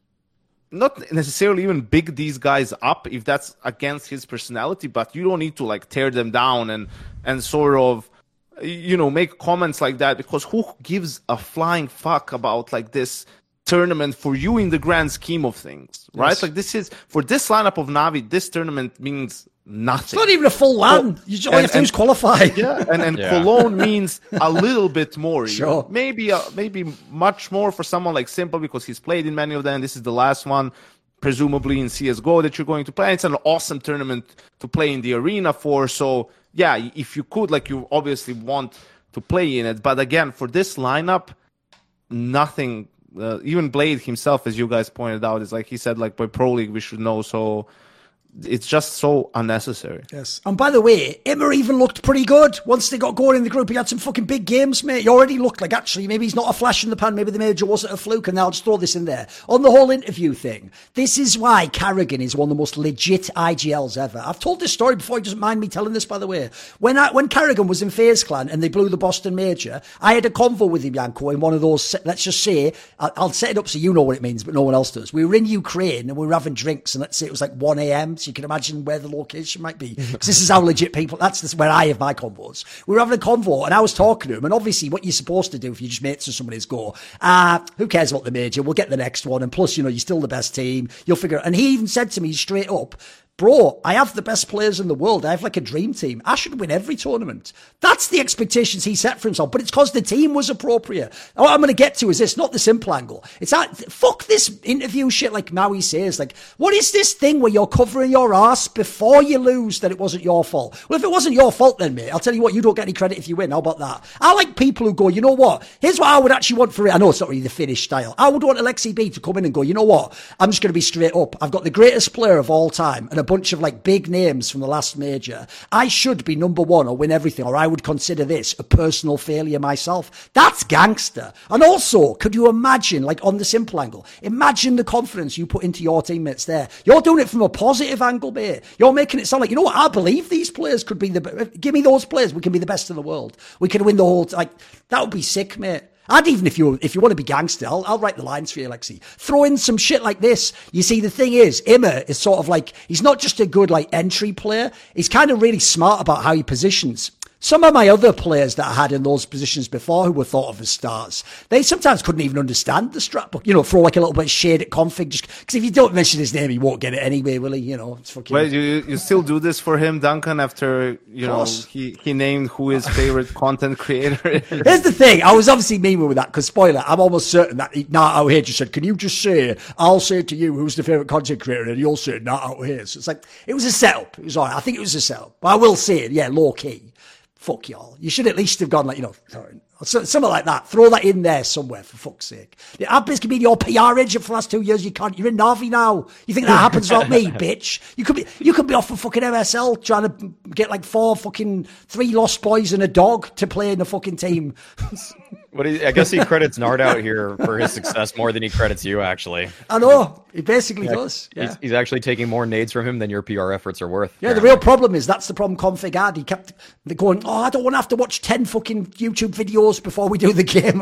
[SPEAKER 2] not necessarily even big these guys up if that's against his personality, but you don't need to, like, tear them down and, and sort of, you know, make comments like that, because who gives a flying fuck about, like, this tournament for you in the grand scheme of things, right? Yes. Like, this is, for this lineup of Navi, this tournament means nothing.
[SPEAKER 1] It's not even a full LAN. So, you just, all and, you have to do is qualify.
[SPEAKER 2] Yeah, and, and yeah. Cologne means a little bit more.
[SPEAKER 1] Sure.
[SPEAKER 2] You know? Maybe uh, maybe much more for someone like Simple, because he's played in many of them. This is the last one, presumably in C S G O, that you're going to play. It's an awesome tournament to play in the arena for. So, yeah, if you could, like, you obviously want to play in it. But again, for this lineup, nothing. Uh, even Blade himself, as you guys pointed out, is like he said, like, by Pro League we should know. So it's just so unnecessary.
[SPEAKER 1] Yes. And by the way, Imma even looked pretty good. Once they got going in the group, he had some fucking big games, mate. He already looked like, actually, maybe he's not a flash in the pan. Maybe the major wasn't a fluke. And I'll just throw this in there. On the whole interview thing, this is why Carrigan is one of the most legit I G Ls ever. I've told this story before. He doesn't mind me telling this, by the way. When I, when Carrigan was in FaZe Clan and they blew the Boston Major, I had a convo with him, Yanko, in one of those, let's just say, I'll set it up so you know what it means, but no one else does. We were in Ukraine and we were having drinks, and let's say it was like one a.m., so you can imagine where the location might be. Because this is how legit people, that's this, where I have my convos. We were having a convo, and I was talking to him, and obviously what you're supposed to do if you just mates with somebody is go, ah, who cares about the major, we'll get the next one, and plus, you know, you're still the best team, you'll figure it. And he even said to me straight up, bro, I have the best players in the world. I have like a dream team. I should win every tournament. That's the expectations he set for himself. But it's because the team was appropriate. What I'm going to get to is this, not the simple angle. It's that, fuck this interview shit like Maui says. Like, what is this thing where you're covering your ass before you lose that it wasn't your fault? Well, if it wasn't your fault then, mate, I'll tell you what, you don't get any credit if you win. How about that? I like people who go, you know what? Here's what I would actually want for it. I know it's not really the Finnish style. I would want Alexi B to come in and go, you know what? I'm just going to be straight up. I've got the greatest player of all time and a bunch of like big names from the last major. I should be number one or win everything, or I would consider this a personal failure myself. That's gangster. And also, could you imagine, like on the simple angle, imagine the confidence you put into your teammates there. You're doing it from a positive angle, mate. You're making it sound like, you know what, I believe these players could be the, give me those players, we can be the best in the world. We can win the whole, like, that would be sick, mate. And even if you if you want to be gangster, I'll, I'll write the lines for you, Alexi. Throw in some shit like this. You see, the thing is, Immer is sort of like, he's not just a good like entry player. He's kind of really smart about how he positions. Some of my other players that I had in those positions before who were thought of as stars, they sometimes couldn't even understand the strat book. You know, throw like a little bit of shade at config, just because if you don't mention his name, he won't get it anyway, will he? You know, it's fucking.
[SPEAKER 2] Well, you you still do this for him, Duncan, after, you know, he, he named who his favorite content creator is.
[SPEAKER 1] Here's the thing, I was obviously memeing with that, because spoiler, I'm almost certain that he, Nat out here just said, can you just say, I'll say to you who's the favorite content creator, and you'll say Nat out here. So it's like, it was a setup. It was all right. I think it was a setup. But I will say it, yeah, low key. Fuck y'all. You should at least have gone like, you know, something like that. Throw that in there somewhere, for fuck's sake. I've basically been your P R agent for the last two years. You can't, you're in Navi now. You think that happens without me, bitch? You could be, you could be off for fucking M S L trying to get like four fucking, three lost boys and a dog to play in the fucking team.
[SPEAKER 3] What he, I guess he credits Nard out here for his success more than he credits you, actually.
[SPEAKER 1] I know. He basically
[SPEAKER 3] yeah,
[SPEAKER 1] does. Yeah.
[SPEAKER 3] He's, he's actually taking more nades from him than your P R efforts are worth.
[SPEAKER 1] Yeah, apparently. The real problem is that's the problem Config had. He kept going, oh, I don't want to have to watch ten fucking YouTube videos before we do the game.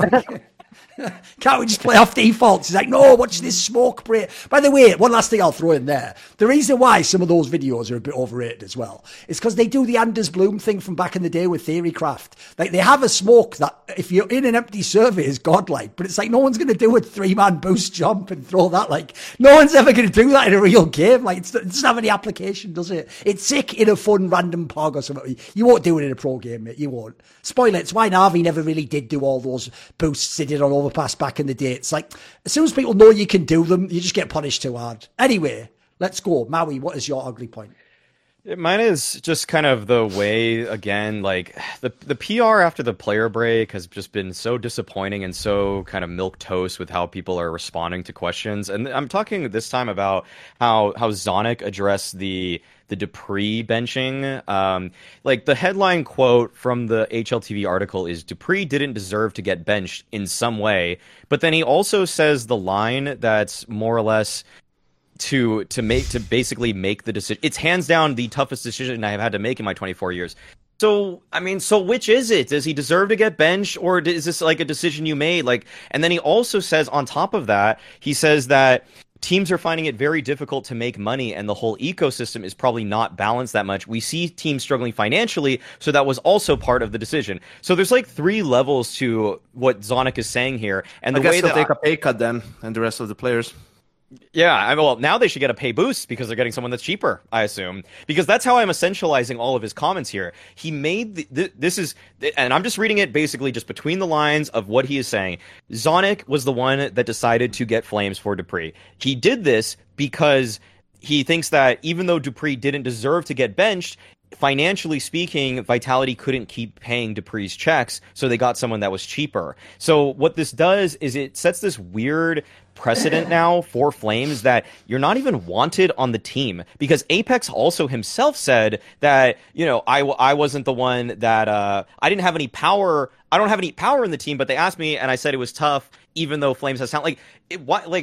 [SPEAKER 1] Can't we just play off defaults? He's like, no, watch this smoke break. By the way, one last thing I'll throw in there. The reason why some of those videos are a bit overrated as well is because they do the Anders Bloom thing from back in the day with Theorycraft. Like, they have a smoke that, if you're in an empty server, is godlike, but it's like no one's going to do a three-man boost jump and throw that. Like, no one's ever going to do that in a real game. Like, it's, it doesn't have any application, does it? It's sick in a fun random pog or something. You won't do it in a pro game, mate. You won't. Spoiler, it's why Navi never really did do all those boosts they did on Overpass back in the day. It's like, as soon as people know you can do them, you just get punished too hard. Anyway, let's go. Maui, what is your ugly point?
[SPEAKER 3] Mine is just kind of the way, again, like the the P R after the player break has just been so disappointing and so kind of milquetoast with how people are responding to questions. And I'm talking this time about how how Zonic addressed the the dupreeh benching. Um, like the headline quote from the H L T V article is, dupreeh didn't deserve to get benched in some way. But then he also says the line that's more or less to to make to basically make the decision. It's hands down the toughest decision I have had to make in my twenty-four years. So, I mean, so which is it? Does he deserve to get benched, or is this like a decision you made? Like, and then he also says on top of that, he says that teams are finding it very difficult to make money, and the whole ecosystem is probably not balanced that much. We see teams struggling financially, so that was also part of the decision. So there's like three levels to what Zonic is saying here, and the
[SPEAKER 2] I guess
[SPEAKER 3] way
[SPEAKER 2] they'll
[SPEAKER 3] that
[SPEAKER 2] take
[SPEAKER 3] I,
[SPEAKER 2] a pay cut then, and the rest of the players.
[SPEAKER 3] Yeah, I well, now they should get a pay boost because they're getting someone that's cheaper, I assume. Because that's how I'm essentializing all of his comments here. He made the, th- this is, and I'm just reading it basically just between the lines of what he is saying. Zonic was the one that decided to get Flames for dupreeh. He did this because he thinks that even though dupreeh didn't deserve to get benched, financially speaking, Vitality couldn't keep paying dupreeh's checks, so they got someone that was cheaper. So what this does is it sets this weird precedent now for Flames that you're not even wanted on the team, because Apex also himself said that, you know, I, I wasn't the one that, uh, I didn't have any power. I don't have any power in the team, but they asked me and I said it was tough, even though Flames has talent. Like, it, what, like,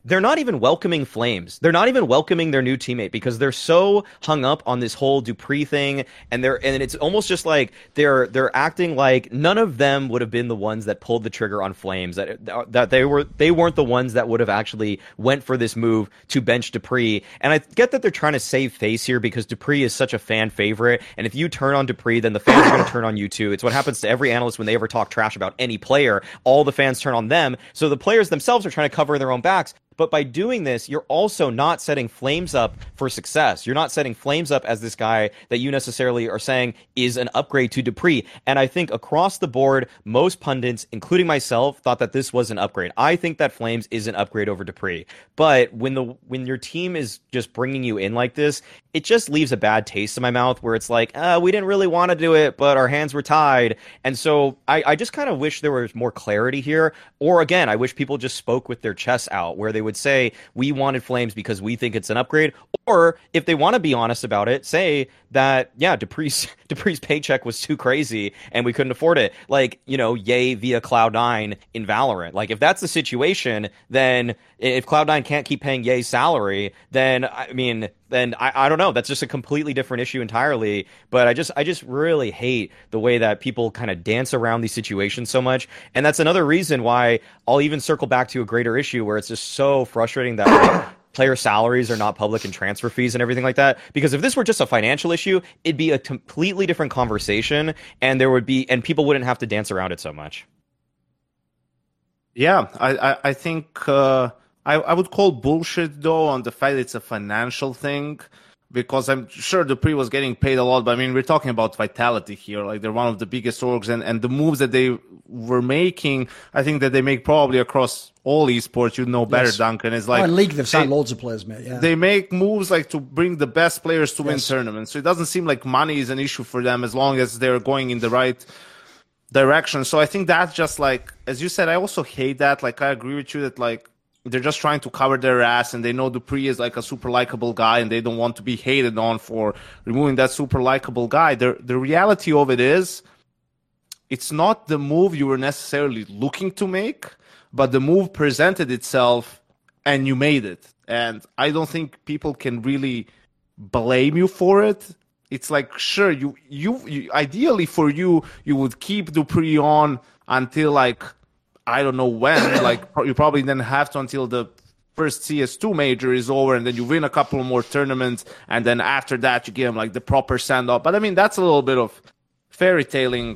[SPEAKER 3] they're not even welcoming Flames. They're not even welcoming their new teammate because they're so hung up on this whole Dupree thing, and they're and it's almost just like they're they're acting like none of them would have been the ones that pulled the trigger on Flames. That that they were they weren't the ones that would have actually went for this move to bench Dupree. And I get that they're trying to save face here because Dupree is such a fan favorite, and if you turn on Dupree, then the fans are going to turn on you too. It's what happens to every analyst when they ever talk trash about any player. All the fans turn on them, so the players themselves are trying to cover their own backs. But by doing this, you're also not setting Flames up for success. You're not setting Flames up as this guy that you necessarily are saying is an upgrade to Dupree. And I think across the board, most pundits, including myself, thought that this was an upgrade. I think that Flames is an upgrade over Dupree. But when the when your team is just bringing you in like this, it just leaves a bad taste in my mouth where it's like, uh, we didn't really want to do it, but our hands were tied. And so I, I just kind of wish there was more clarity here. Or again, I wish people just spoke with their chests out where they would say, we wanted Flames because we think it's an upgrade. Or if they want to be honest about it, say that, yeah, Dupree's, Dupree's paycheck was too crazy and we couldn't afford it. Like, you know, yay via Cloud nine in Valorant. Like, if that's the situation, then if Cloud nine can't keep paying Ye's salary, then, I mean, then I, I don't know. That's just a completely different issue entirely. But I just I just really hate the way that people kind of dance around these situations so much. And that's another reason why I'll even circle back to a greater issue where it's just so frustrating that like, player salaries are not public and transfer fees and everything like that. Because if this were just a financial issue, it'd be a completely different conversation, and there would be and people wouldn't have to dance around it so much.
[SPEAKER 2] Yeah, I I, I think. Uh... I, I would call bullshit, though, on the fact it's a financial thing, because I'm sure Dupree was getting paid a lot, but I mean, we're talking about Vitality here. Like, they're one of the biggest orgs, and, and the moves that they were making, I think that they make probably across all esports, you know better, yes. Duncan. Is like,
[SPEAKER 1] oh, in League, they've signed loads of players, mate. Yeah.
[SPEAKER 2] They make moves like to bring the best players to yes. win tournaments. So it doesn't seem like money is an issue for them as long as they're going in the right direction. So I think that's just like, as you said, I also hate that. Like, I agree with you that, like, they're just trying to cover their ass, and they know Dupree is like a super likable guy, and they don't want to be hated on for removing that super likable guy. The, the reality of it is, it's not the move you were necessarily looking to make, but the move presented itself, and you made it. And I don't think people can really blame you for it. It's like, sure, you, you, you ideally for you, you would keep Dupree on until like, I don't know when, like you probably then have to until the first C S two major is over, and then you win a couple more tournaments, and then after that you give him like the proper send-off. But I mean, that's a little bit of fairy tailing,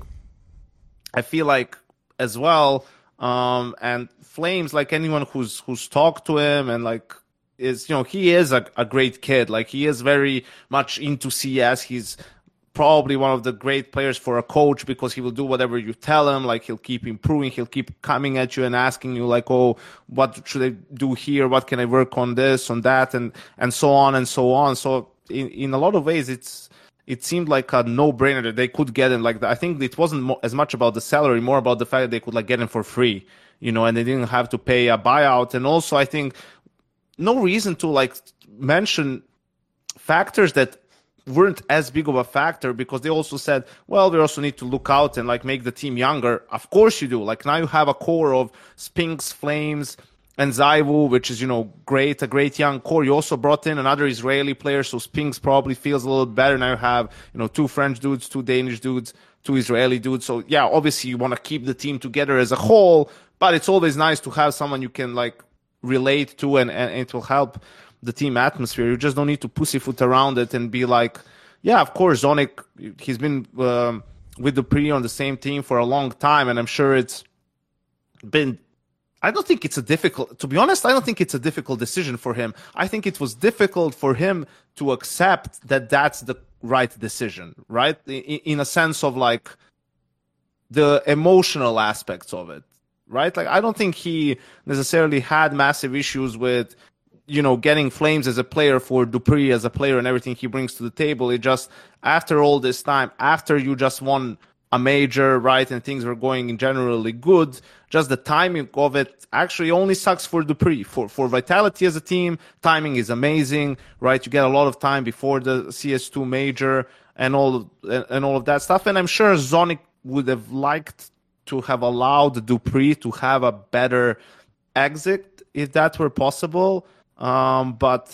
[SPEAKER 2] I feel like, as well. Um, and Flames, like anyone who's who's talked to him and like is, you know, he is a, a great kid. Like, he is very much into C S. He's probably one of the great players for a coach because he will do whatever you tell him. Like, he'll keep improving. He'll keep coming at you and asking you like, oh, what should I do here? What can I work on this, on that, and, and so on and so on. So in, in a lot of ways, it's, it seemed like a no-brainer that they could get him. Like, I think it wasn't mo- as much about the salary, more about the fact that they could like get him for free, you know, and they didn't have to pay a buyout. And also, I think no reason to like mention factors that weren't as big of a factor, because they also said, well, we also need to look out and like make the team younger. Of course you do. Like, now you have a core of Spinks, Flames, and Zaiwu, which is, you know, great, a great young core. You also brought in another Israeli player, so Spinks probably feels a little better. Now you have, you know, two French dudes, two Danish dudes, two Israeli dudes. So yeah, obviously you want to keep the team together as a whole, but it's always nice to have someone you can like relate to, and, and it will help the team atmosphere. You just don't need to pussyfoot around it and be like, yeah, of course, Zonic, he's been um, with Dupree on the same team for a long time, and I'm sure it's been, I don't think it's a difficult, to be honest, I don't think it's a difficult decision for him. I think it was difficult for him to accept that that's the right decision, right? In, in a sense of like the emotional aspects of it, right? Like, I don't think he necessarily had massive issues with, you know, getting Flames as a player for Dupree as a player and everything he brings to the table. It just, after all this time, after you just won a major, right, and things were going generally good, just the timing of it actually only sucks for Dupree. For for Vitality as a team, timing is amazing, right? You get a lot of time before the C S two major and all and all of that stuff. And I'm sure Zonic would have liked to have allowed Dupree to have a better exit if that were possible. Um, but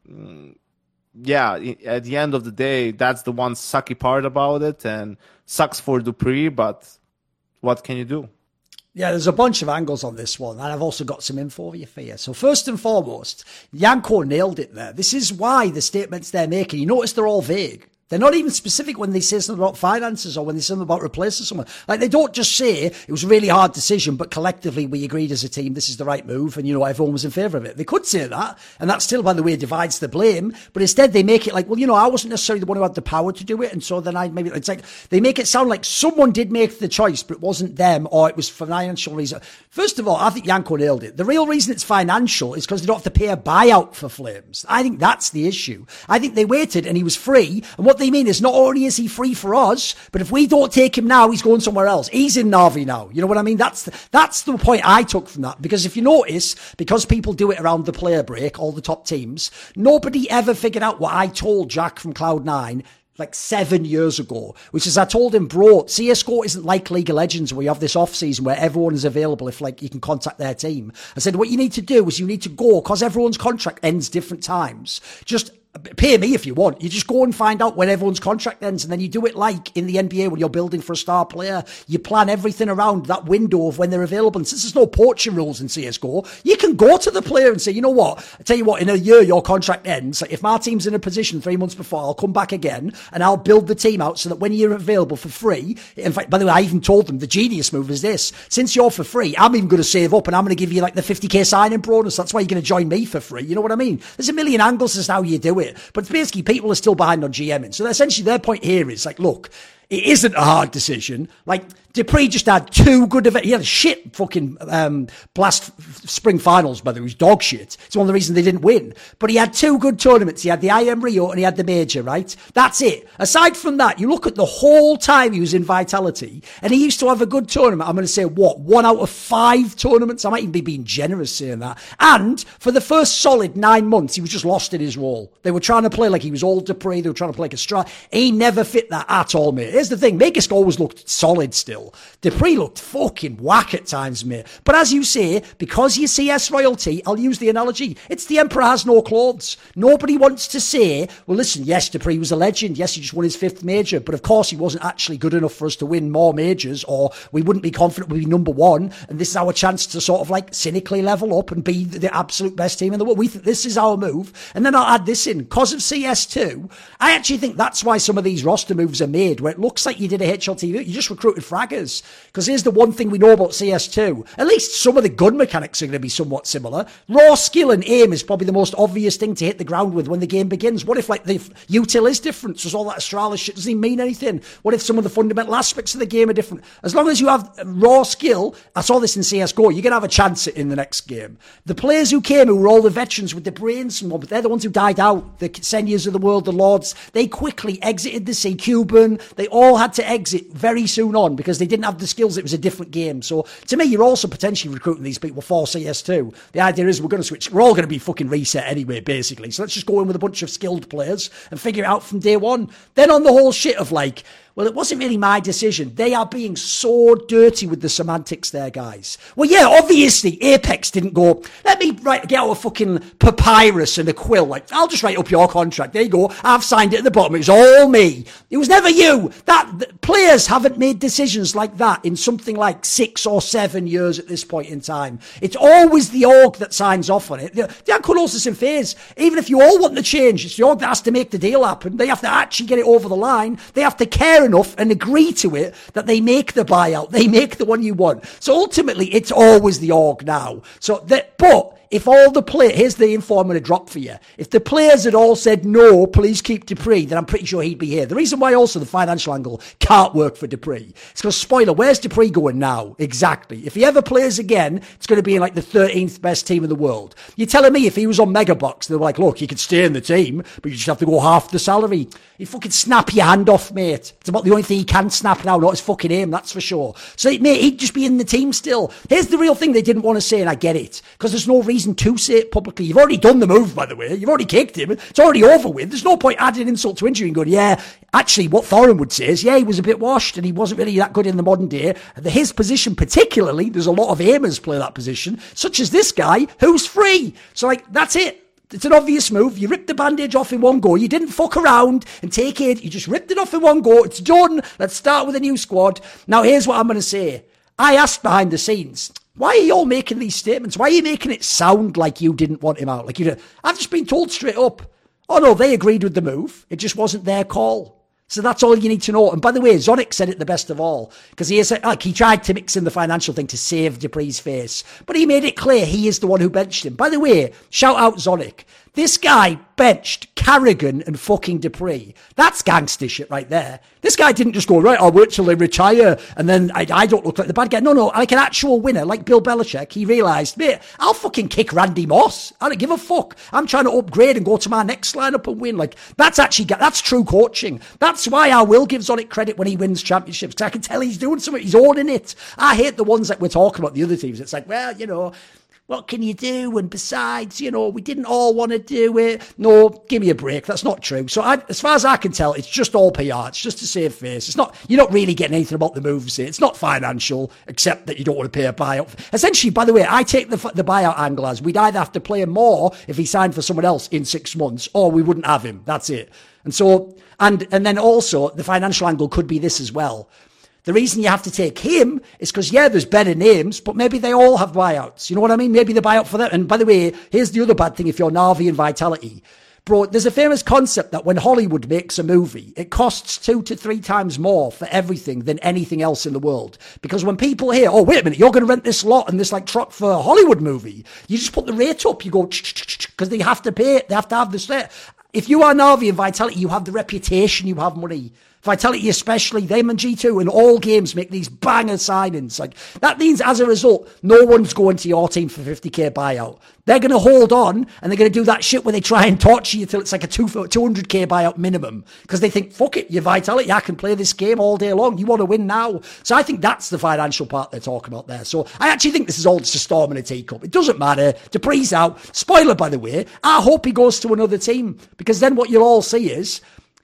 [SPEAKER 2] yeah, at the end of the day, that's the one sucky part about it, and sucks for Dupree, but what can you do?
[SPEAKER 1] Yeah, there's a bunch of angles on this one, and I've also got some info for you for you. So first and foremost, Janko nailed it there. This is why the statements they're making, you notice they're all vague. They're not even specific when they say something about finances or when they say something about replacing someone. Like, they don't just say it was a really hard decision, but collectively we agreed as a team this is the right move, and, you know, everyone was in favour of it. They could say that, and that still, by the way, divides the blame, but instead they make it like, well, you know, I wasn't necessarily the one who had the power to do it, and so then I maybe, it's like, they make it sound like someone did make the choice, but it wasn't them, or it was for financial reason. First of all, I think Janko nailed it. The real reason it's financial is because they don't have to pay a buyout for Flames. I think that's the issue. I think they waited and he was free, and what they mean is not only is he free for us, but if we don't take him now, he's going somewhere else. He's in Narvi now. You know what I mean? That's the, that's the point I took from that. Because if you notice, because people do it around the player break, all the top teams, nobody ever figured out what I told Jack from Cloud nine like seven years ago, which is I told him, bro, C S G O isn't like League of Legends where you have this off season where everyone is available if like you can contact their team. I said, what you need to do is you need to go, because everyone's contract ends different times. Just pay me if you want. You just go and find out when everyone's contract ends, and then you do it like in the N B A when you're building for a star player. You plan everything around that window of when they're available. And since there's no poaching rules in C S G O, you can go to the player and say, you know what, I tell you what, in a year your contract ends. Like, if my team's in a position three months before, I'll come back again and I'll build the team out so that when you're available for free, in fact, by the way, I even told them the genius move is this: since you're for free, I'm even going to save up and I'm going to give you like the fifty K signing bonus. That's why you're going to join me for free. You know what I mean? There's a million angles as to how you do it, but it's basically people are still behind on GMing. So essentially their point here is like, look, it isn't a hard decision. Like, Dupree just had two good events. He had a shit fucking um, Blast Spring Finals, by the way. It was dog shit. It's one of the reasons they didn't win. But he had two good tournaments. He had the I M Rio and he had the Major, right? That's it. Aside from that, you look at the whole time he was in Vitality, and he used to have a good tournament. I'm going to say, what, one out of five tournaments? I might even be being generous saying that. And for the first solid nine months, he was just lost in his role. They were trying to play like he was all Dupree. They were trying to play like a strike. He never fit that at all, mate. Here's the thing. Makers always looked solid still. Dupree looked fucking whack at times, mate. But as you say, because you're C S royalty, I'll use the analogy. It's the emperor has no clothes. Nobody wants to say, well, listen, yes, Dupree was a legend. Yes, he just won his fifth major. But of course, he wasn't actually good enough for us to win more majors, or we wouldn't be confident we'd be number one. And this is our chance to sort of like cynically level up and be the absolute best team in the world. We think this is our move. And then I'll add this in. Because of C S two, I actually think that's why some of these roster moves are made, where it looks like you did a H L T V. You just recruited fraggers. Because here's the one thing we know about C S two. At least some of the gun mechanics are going to be somewhat similar. Raw skill and aim is probably the most obvious thing to hit the ground with when the game begins. What if, like, the util is different? So all that Astralis shit doesn't even mean anything. What if some of the fundamental aspects of the game are different? As long as you have raw skill, I saw this in C S G O, you're going to have a chance in the next game. The players who came, who were all the veterans with the brains, but they're the ones who died out. The Seniors of the world, the Lords, they quickly exited the sea. Cuban, they all had to exit very soon on because they didn't have the skills. It was a different game. So to me, you're also potentially recruiting these people for C S two. The idea is we're going to switch. We're all going to be fucking reset anyway, basically. So let's just go in with a bunch of skilled players and figure it out from day one. Then on the whole shit of like, well, it wasn't really my decision. They are being so dirty with the semantics there, guys. Well, yeah, obviously, Apex didn't go, let me write, get out a fucking papyrus and a quill. Like, I'll just write up your contract. There you go. I've signed it at the bottom. It was all me. It was never you. That the, players haven't made decisions like that in something like six or seven years at this point in time. It's always the org that signs off on it. The, the Ankylosis and Phase, even if you all want the change, it's the org that has to make the deal happen. They have to actually get it over the line. They have to care enough and agree to it that they make the buyout, they make the one you want. So ultimately, it's always the org now. So that, but if all the players, here's the info I'm going to drop for you. If the players had all said, no, please keep Dupree, then I'm pretty sure he'd be here. The reason why also the financial angle can't work for Dupree, it's because, spoiler, where's Dupree going now? Exactly. If he ever plays again, it's going to be in like the thirteenth best team in the world. You're telling me if he was on Megabox, they're like, look, you could stay in the team, but you just have to go half the salary. You fucking snap your hand off, mate. It's about the only thing he can snap now, not his fucking aim, that's for sure. So, mate, he'd just be in the team still. Here's the real thing they didn't want to say, and I get it, because there's no reason reason to say it publicly. You've already done the move, by the way. You've already kicked him. It's already over with. There's no point adding insult to injury and going, yeah, actually what Thorin would say is, yeah, he was a bit washed and he wasn't really that good in the modern day. His position particularly, there's a lot of aimers play that position, such as this guy who's free. So like, that's it. It's an obvious move. You ripped the bandage off in one go. You didn't fuck around and take it. You just ripped it off in one go. It's done. Let's start with a new squad. Now, here's what I'm going to say. I asked behind the scenes, why are you all making these statements? Why are you making it sound like you didn't want him out? Like you, I've just been told straight up, oh no, they agreed with the move. It just wasn't their call. So that's all you need to know. And by the way, Zonic said it the best of all, because he is like he tried to mix in the financial thing to save Dupree's face, but he made it clear he is the one who benched him. By the way, shout out Zonic. This guy benched Carrigan and fucking Dupree. That's gangster shit right there. This guy didn't just go, right, I'll wait till they retire and then I, I don't look like the bad guy. No, no, like an actual winner, like Bill Belichick. He realised, mate, I'll fucking kick Randy Moss. I don't give a fuck. I'm trying to upgrade and go to my next lineup and win. Like, that's actually, that's true coaching. That's why I will give Zonic credit when he wins championships, because I can tell he's doing something. He's owning it. I hate the ones that we're talking about, the other teams. It's like, well, you know, what can you do? And besides, you know, we didn't all want to do it. No, give me a break. That's not true. So I, as far as I can tell, it's just all P R. It's just to save face. It's not, you're not really getting anything about the moves here. It's not financial, except that you don't want to pay a buyout. Essentially, by the way, I take the, the buyout angle as we'd either have to play him more if he signed for someone else in six months, or we wouldn't have him. That's it. And so, and, and then also the financial angle could be this as well. The reason you have to take him is because, yeah, there's better names, but maybe they all have buyouts. You know what I mean? Maybe the buyout for them. And by the way, here's the other bad thing if you're Na'vi and Vitality. Bro, there's a famous concept that when Hollywood makes a movie, it costs two to three times more for everything than anything else in the world. Because when people hear, oh, wait a minute, you're going to rent this lot and this like truck for a Hollywood movie, you just put the rate up. You go, because they have to pay it. They have to have this rate. If you are Na'vi and Vitality, you have the reputation, you have money. Vitality especially, them and G two in all games make these banger signings. Like, that means as a result, no one's going to your team for fifty k buyout. They're going to hold on and they're going to do that shit where they try and torture you till it's like a two hundred k buyout minimum. Because they think, fuck it, you're Vitality, I can play this game all day long. You want to win now. So I think that's the financial part they're talking about there. So I actually think this is all just a storm in a teacup. It doesn't matter. Dupree's out. Spoiler, by the way. I hope he goes to another team. Because then what you'll all see is,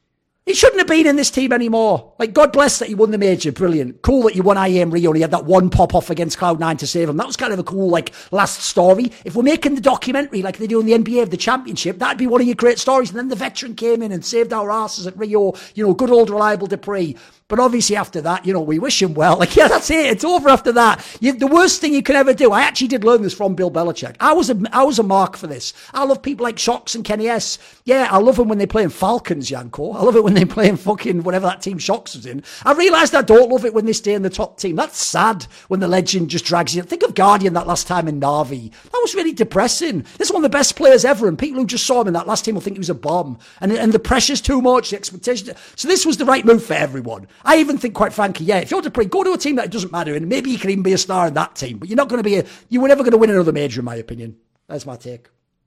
[SPEAKER 1] he shouldn't have been in this team anymore. Like, God bless that he won the major. Brilliant. Cool that you won I A M Rio and he had that one pop-off against Cloud nine to save him. That was kind of a cool, like, last story. If we're making the documentary like they do in the N B A of the championship, that'd be one of your great stories. And then the veteran came in and saved our asses at Rio. You know, good old reliable Dupree. But obviously after that, you know, we wish him well. Like, yeah, that's it. It's over after that. You, the worst thing you can ever do. I actually did learn this from Bill Belichick. I was a, I was a mark for this. I love people like Shocks and Kenny S. Yeah, I love them when they play in Falcons, Yanko. I love it when they play in fucking whatever that team Shocks was in. I realised I don't love it when they stay in the top team. That's sad when the legend just drags you. Think of Guardian that last time in Na'vi. That was really depressing. This is one of the best players ever, and people who just saw him in that last team will think he was a bomb. And, and the pressure's too much, the expectation. So this was the right move for everyone. I even think, quite frankly, yeah, if you're Dupree, go to a team that it doesn't matter, and maybe you can even be a star in that team, but you're not going to be a, you were never going to win another major, in my opinion. That's my take.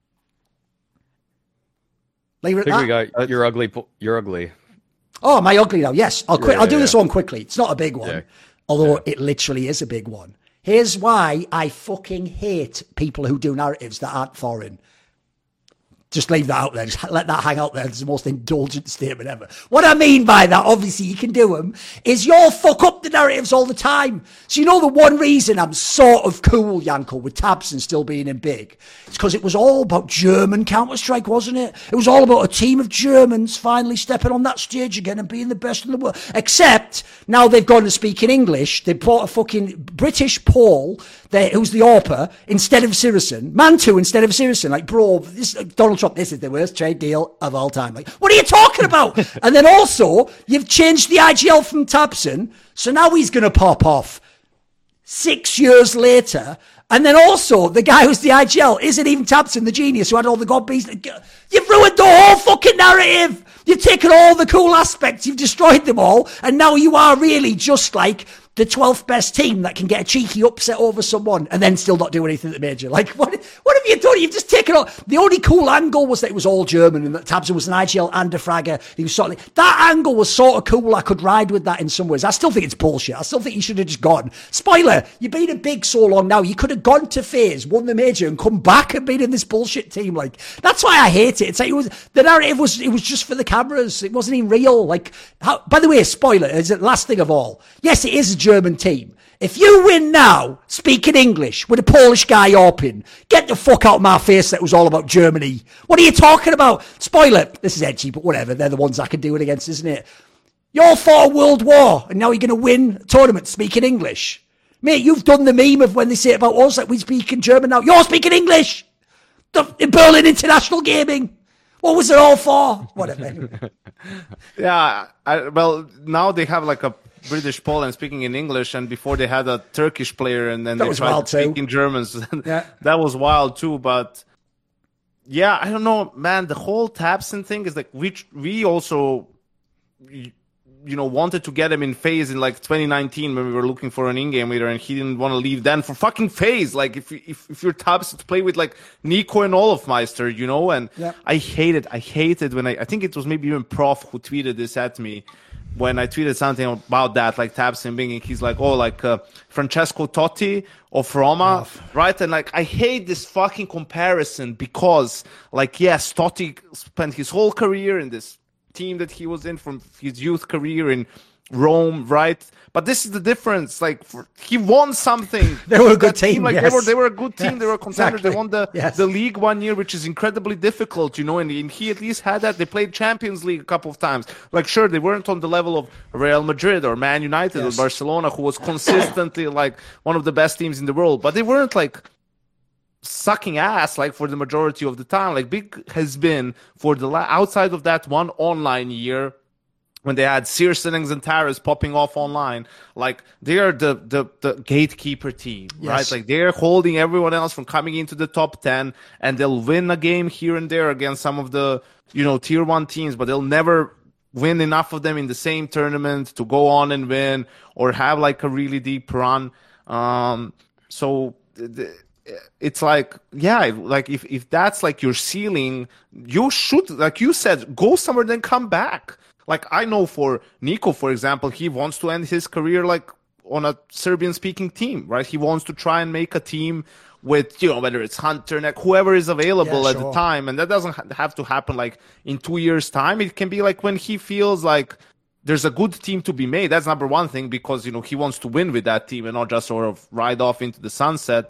[SPEAKER 1] Leave it at
[SPEAKER 3] I think
[SPEAKER 1] that.
[SPEAKER 3] we got, you're ugly. You're ugly.
[SPEAKER 1] Oh, am I ugly now? Yes, I'll quit.
[SPEAKER 3] Yeah,
[SPEAKER 1] I'll do
[SPEAKER 3] yeah,
[SPEAKER 1] this
[SPEAKER 3] yeah.
[SPEAKER 1] one quickly. It's not a big one,
[SPEAKER 3] Yeah.
[SPEAKER 1] although
[SPEAKER 3] Yeah.
[SPEAKER 1] it literally is a big one. Here's why I fucking hate people who do narratives that aren't foreign. Just leave that out there. Just let that hang out there. It's the most indulgent statement ever. What I mean by that, obviously you can do them, is y'all fuck up the narratives all the time. So you know the one reason I'm sort of cool, Yanko, with Tabson still being in big? It's because it was all about German Counter-Strike, wasn't it? It was all about a team of Germans finally stepping on that stage again and being the best in the world. Except now they've gone to speak in English. They brought a fucking British Paul, there, who's the Orper, instead of Sirison. Mantu instead of Sirison. Like, bro, this, Donald Trump, this is the worst trade deal of all time. Like, what are you talking about? And then also, you've changed the I G L from Tabson, so now he's going to pop off six years later. And then also, the guy who's the I G L isn't even Tabson, the genius who had all the god beasts. You've ruined the whole fucking narrative. You've taken all the cool aspects, you've destroyed them all, and now you are really just like the twelfth best team that can get a cheeky upset over someone and then still not do anything at the major. Like, what, what have have you done? You've just taken all. The only cool angle was that it was all German and that Tabson was an I G L and a Fragger. He was sort of, that angle was sort of cool. I could ride with that in some ways. I still think it's bullshit. I still think you should have just gone. Spoiler, you've been a big so long now. You could have gone to FaZe, won the major, and come back and been in this bullshit team. Like, that's why I hate it. It's like it was the narrative was it was just for the cameras. It wasn't even real. Like, how, by the way, spoiler is the last thing of all. Yes, it is a German team. If you win now, speaking English, with a Polish guy open, get the fuck out of my face that was all about Germany. What are you talking about? Spoiler, this is edgy, but whatever. They're the ones I can do it against, isn't it? You're for a world war, and now you're going to win a tournament speaking English. Mate, you've done the meme of when they say about us that we speak in German now. You're speaking English! The, in Berlin International Gaming. What was it all for? Whatever.
[SPEAKER 2] Yeah, I, well, now they have like a British Poland speaking in English, and before they had a Turkish player, and then
[SPEAKER 1] that
[SPEAKER 2] they
[SPEAKER 1] was
[SPEAKER 2] tried
[SPEAKER 1] wild
[SPEAKER 2] to speak
[SPEAKER 1] too.
[SPEAKER 2] in German.
[SPEAKER 1] Yeah.
[SPEAKER 2] That was wild too. But yeah, I don't know, man. The whole Tabson thing is like we we also you know wanted to get him in FaZe in like twenty nineteen when we were looking for an in-game leader, and he didn't want to leave then for fucking FaZe. Like if if if you're Tabson to play with like Nico and Olofmeister, you know, and
[SPEAKER 1] yeah.
[SPEAKER 2] I hate it. I hate it when I I think it was maybe even Prof who tweeted this at me. When I tweeted something about that, like Tabson being, he's like, oh, like uh, Francesco Totti of Roma, oh. right? And like, I hate this fucking comparison because, like, yes, Totti spent his whole career in this team that he was in from his youth career in Rome, right? But this is the difference. Like, for, he won something.
[SPEAKER 1] They were a good team.
[SPEAKER 2] team like,
[SPEAKER 1] yes.
[SPEAKER 2] they were, they were a good team.
[SPEAKER 1] Yes,
[SPEAKER 2] they were contenders.
[SPEAKER 1] exactly.
[SPEAKER 2] They won the
[SPEAKER 1] yes.
[SPEAKER 2] the league one year, which is incredibly difficult, you know. And, and he at least had that. They played Champions League a couple of times. Like, sure, they weren't on the level of Real Madrid or Man United yes. or Barcelona, who was consistently like one of the best teams in the world. But they weren't like sucking ass like for the majority of the time. Like, Big has been for the la- outside of that one online year, when they had Searsenings and Taras popping off online, like they are the, the, the gatekeeper team, yes. right? Like they're holding everyone else from coming into the top ten, and they'll win a game here and there against some of the, you know, tier one teams, but they'll never win enough of them in the same tournament to go on and win or have like a really deep run. Um, so the, it's like, yeah, like if, if that's like your ceiling, you should, like you said, go somewhere, then come back. Like, I know for Nico, for example, he wants to end his career, like, on a Serbian-speaking team, right? He wants to try and make a team with, you know, whether it's Hunter, Neck, whoever is available yeah, at sure. the time. And that doesn't have to happen, like, in two years' time. It can be, like, when he feels like there's a good team to be made. That's number one thing, because, you know, he wants to win with that team and not just sort of ride off into the sunset.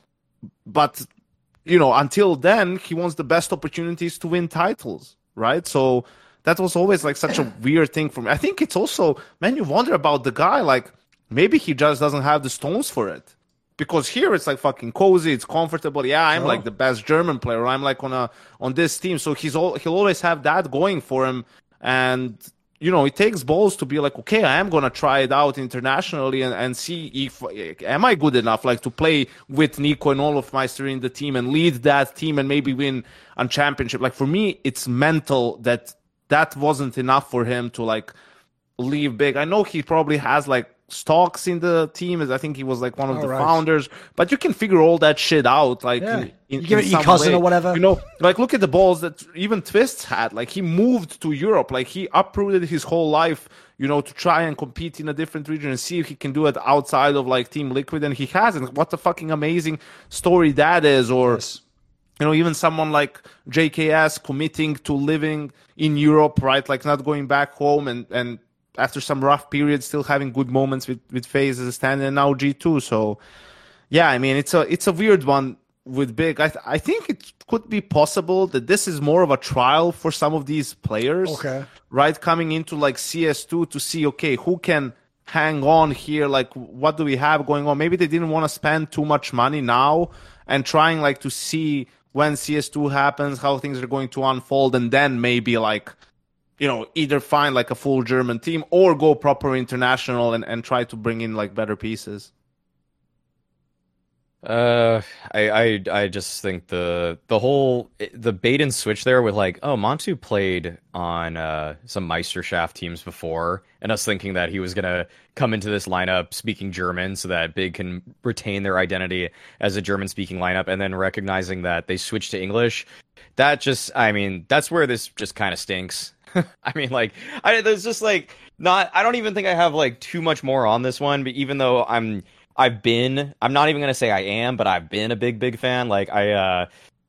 [SPEAKER 2] But, you know, until then, he wants the best opportunities to win titles, right? So that was always like such a weird thing for me. I think it's also, man, you wonder about the guy, like maybe he just doesn't have the stones for it. Because here it's like fucking cozy, it's comfortable. Yeah, I'm oh. like the best German player. I'm like on a on this team, so he's all, he'll always have that going for him. And you know, it takes balls to be like, okay, I am gonna try it out internationally and, and see if am I good enough, like to play with Nico and Olofmeister in the team and lead that team and maybe win a championship. Like for me, it's mental that. That wasn't enough for him to like leave big. I know he probably has like stocks in the team, as I think he was like one of all the right. founders, but you can figure all that shit out. Like,
[SPEAKER 1] yeah.
[SPEAKER 2] in, in,
[SPEAKER 1] you give
[SPEAKER 2] in
[SPEAKER 1] it your cousin
[SPEAKER 2] way.
[SPEAKER 1] or whatever.
[SPEAKER 2] You know, like look at the balls that even Twists had. Like he moved to Europe, like he uprooted his whole life, you know, to try and compete in a different region and see if he can do it outside of like Team Liquid, and he hasn't. What a fucking amazing story that is, or. Yes. You know, even someone like J K S committing to living in Europe, right? Like not going back home and, and after some rough periods, still having good moments with, with FaZe as a stand and now G two. So, yeah, I mean, it's a it's a weird one with Big. I th- I think it could be possible that this is more of a trial for some of these players,
[SPEAKER 1] okay.
[SPEAKER 2] right? Coming into like C S two to see, okay, who can hang on here? Like, what do we have going on? Maybe they didn't want to spend too much money now and trying like to see when C S two happens, how things are going to unfold, and then maybe like, you know, either find like a full German team or go proper international and, and try to bring in like better pieces.
[SPEAKER 3] Uh, I, I I just think the the whole the bait and switch there with like, oh, Montu played on uh some Meisterschaft teams before, and us thinking that he was gonna come into this lineup speaking German so that Big can retain their identity as a German speaking lineup, and then recognizing that they switched to English. That just, I mean, that's where this just kind of stinks. I mean, like, I there's just like not. I don't even think I have like too much more on this one, but even though I'm. I've been, I'm not even going to say I am, but I've been a big, big fan. Like, I, uh,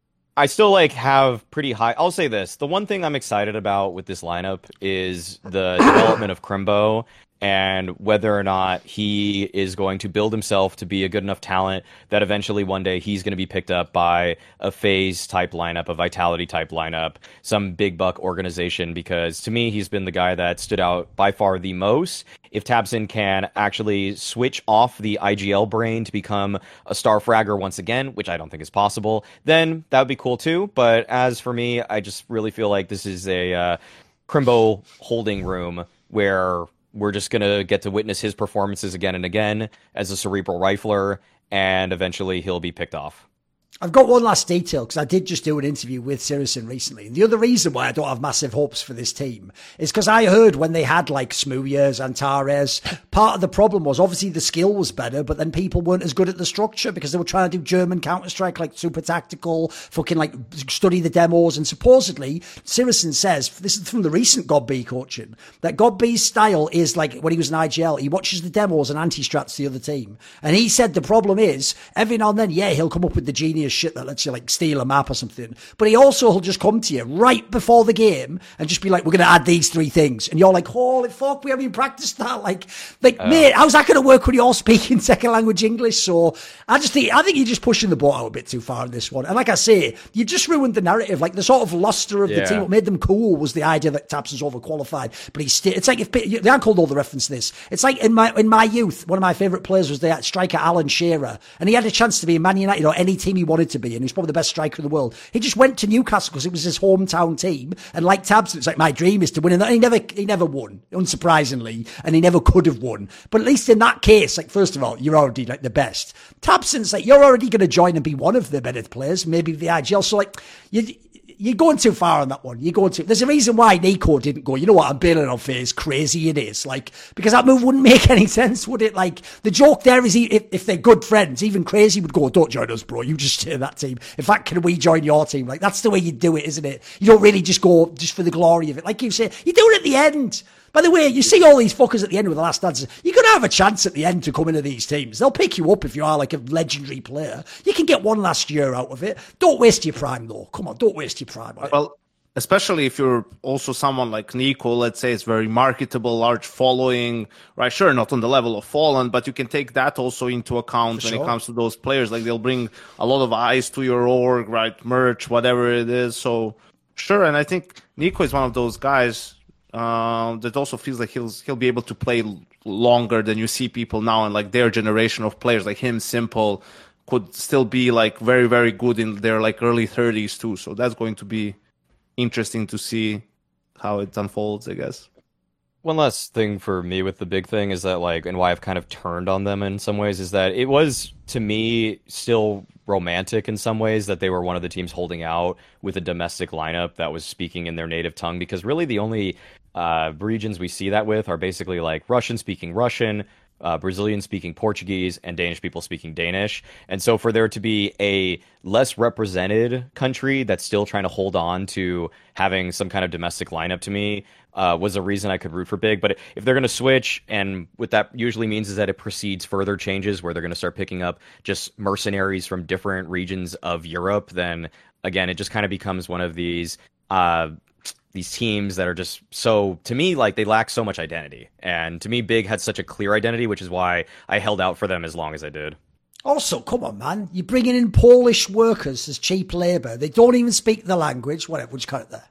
[SPEAKER 3] I still, like, have pretty high, I'll say this. The one thing I'm excited about with this lineup is the development of Crimbo and whether or not he is going to build himself to be a good enough talent that eventually one day he's going to be picked up by a phase type lineup, a vitality type lineup, some big buck organization, because to me, he's been the guy that stood out by far the most. If tabseN can actually switch off the I G L brain to become a star fragger once again, which I don't think is possible, then that would be cool too. But as for me, I just really feel like this is a uh, Crimbo holding room where we're just going to get to witness his performances again and again as a cerebral rifler, and eventually he'll be picked off.
[SPEAKER 1] I've got one last detail because I did just do an interview with Syrison recently. And the other reason why I don't have massive hopes for this team is because I heard when they had like Smooyers, Antares, part of the problem was obviously the skill was better, but then people weren't as good at the structure because they were trying to do German Counter-Strike, like super tactical, fucking like study the demos. And supposedly Syrison says, this is from the recent GodB coaching, that GodB's style is like when he was in I G L, he watches the demos and anti-strats the other team. And he said the problem is every now and then, yeah, he'll come up with the genius shit that lets you like steal a map or something, but he also will just come to you right before the game and just be like, we're going to add these three things, and you're like, holy fuck, we haven't even practiced that. Like, like uh, mate, how's that going to work when you're speaking second language English? So I just think I think you're just pushing the boat out a bit too far in this one. And like I say, you just ruined the narrative. Like the sort of luster of yeah. the team, what made them cool was the idea that tabseN's overqualified, but he's still. It's like if they aren't called all the reference to this. It's like in my in my youth, one of my favourite players was the striker Alan Shearer, and he had a chance to be in Man United or any team he wanted to be, and he's probably the best striker in the world. He just went to Newcastle because it was his hometown team, and like tabseN, it's like my dream is to win, and he never he never won, unsurprisingly, and he never could have won. But at least in that case, like first of all, you're already like the best. tabseN's like you're already going to join and be one of the better players, maybe the I G L. So like you. You're going too far on that one. You're going too. There's a reason why Nico didn't go. You know what? I'm bailing on face. Crazy it is. Like, because that move wouldn't make any sense, would it? Like, the joke there is he, if, if they're good friends, even Crazy would go, don't join us, bro. You just stay in that team. In fact, can we join your team? Like, that's the way you do it, isn't it? You don't really just go just for the glory of it. Like you say, you do it at the end. By the way, you see all these fuckers at the end with the last dances. You're going to have a chance at the end to come into these teams. They'll pick you up if you are like a legendary player. You can get one last year out of it. Don't waste your prime, though. Come on, don't waste your prime. Right?
[SPEAKER 2] Well, especially if you're also someone like Nico, let's say it's very marketable, large following, right? Sure, not on the level of Fallen, but you can take that also into account For when sure. it comes to those players. Like they'll bring a lot of eyes to your org, right? Merch, whatever it is. So sure, and I think Nico is one of those guys uh, that also feels like he'll he'll be able to play longer than you see people now, and like their generation of players like him, Simple, could still be like very very good in their like early thirties too. So that's going to be interesting to see how it unfolds, I guess.
[SPEAKER 3] One last thing for me with the big thing is that, like, and why I've kind of turned on them in some ways, is that it was, to me, still romantic in some ways that they were one of the teams holding out with a domestic lineup that was speaking in their native tongue, because really the only uh, regions we see that with are basically, like, Russian-speaking Russian, Uh, Brazilian speaking Portuguese, and Danish people speaking Danish. And so for there to be a less represented country that's still trying to hold on to having some kind of domestic lineup, to me, uh, was a reason I could root for Big. But if they're going to switch, and what that usually means is that it precedes further changes where they're going to start picking up just mercenaries from different regions of Europe, then again, it just kind of becomes one of these uh, these teams that are just so, to me, like, they lack so much identity. And to me, Big had such a clear identity, which is why I held out for them as long as I did.
[SPEAKER 1] Also, come on, man. You're bringing in Polish workers as cheap labour. They don't even speak the language. Whatever, we'll just cut it there.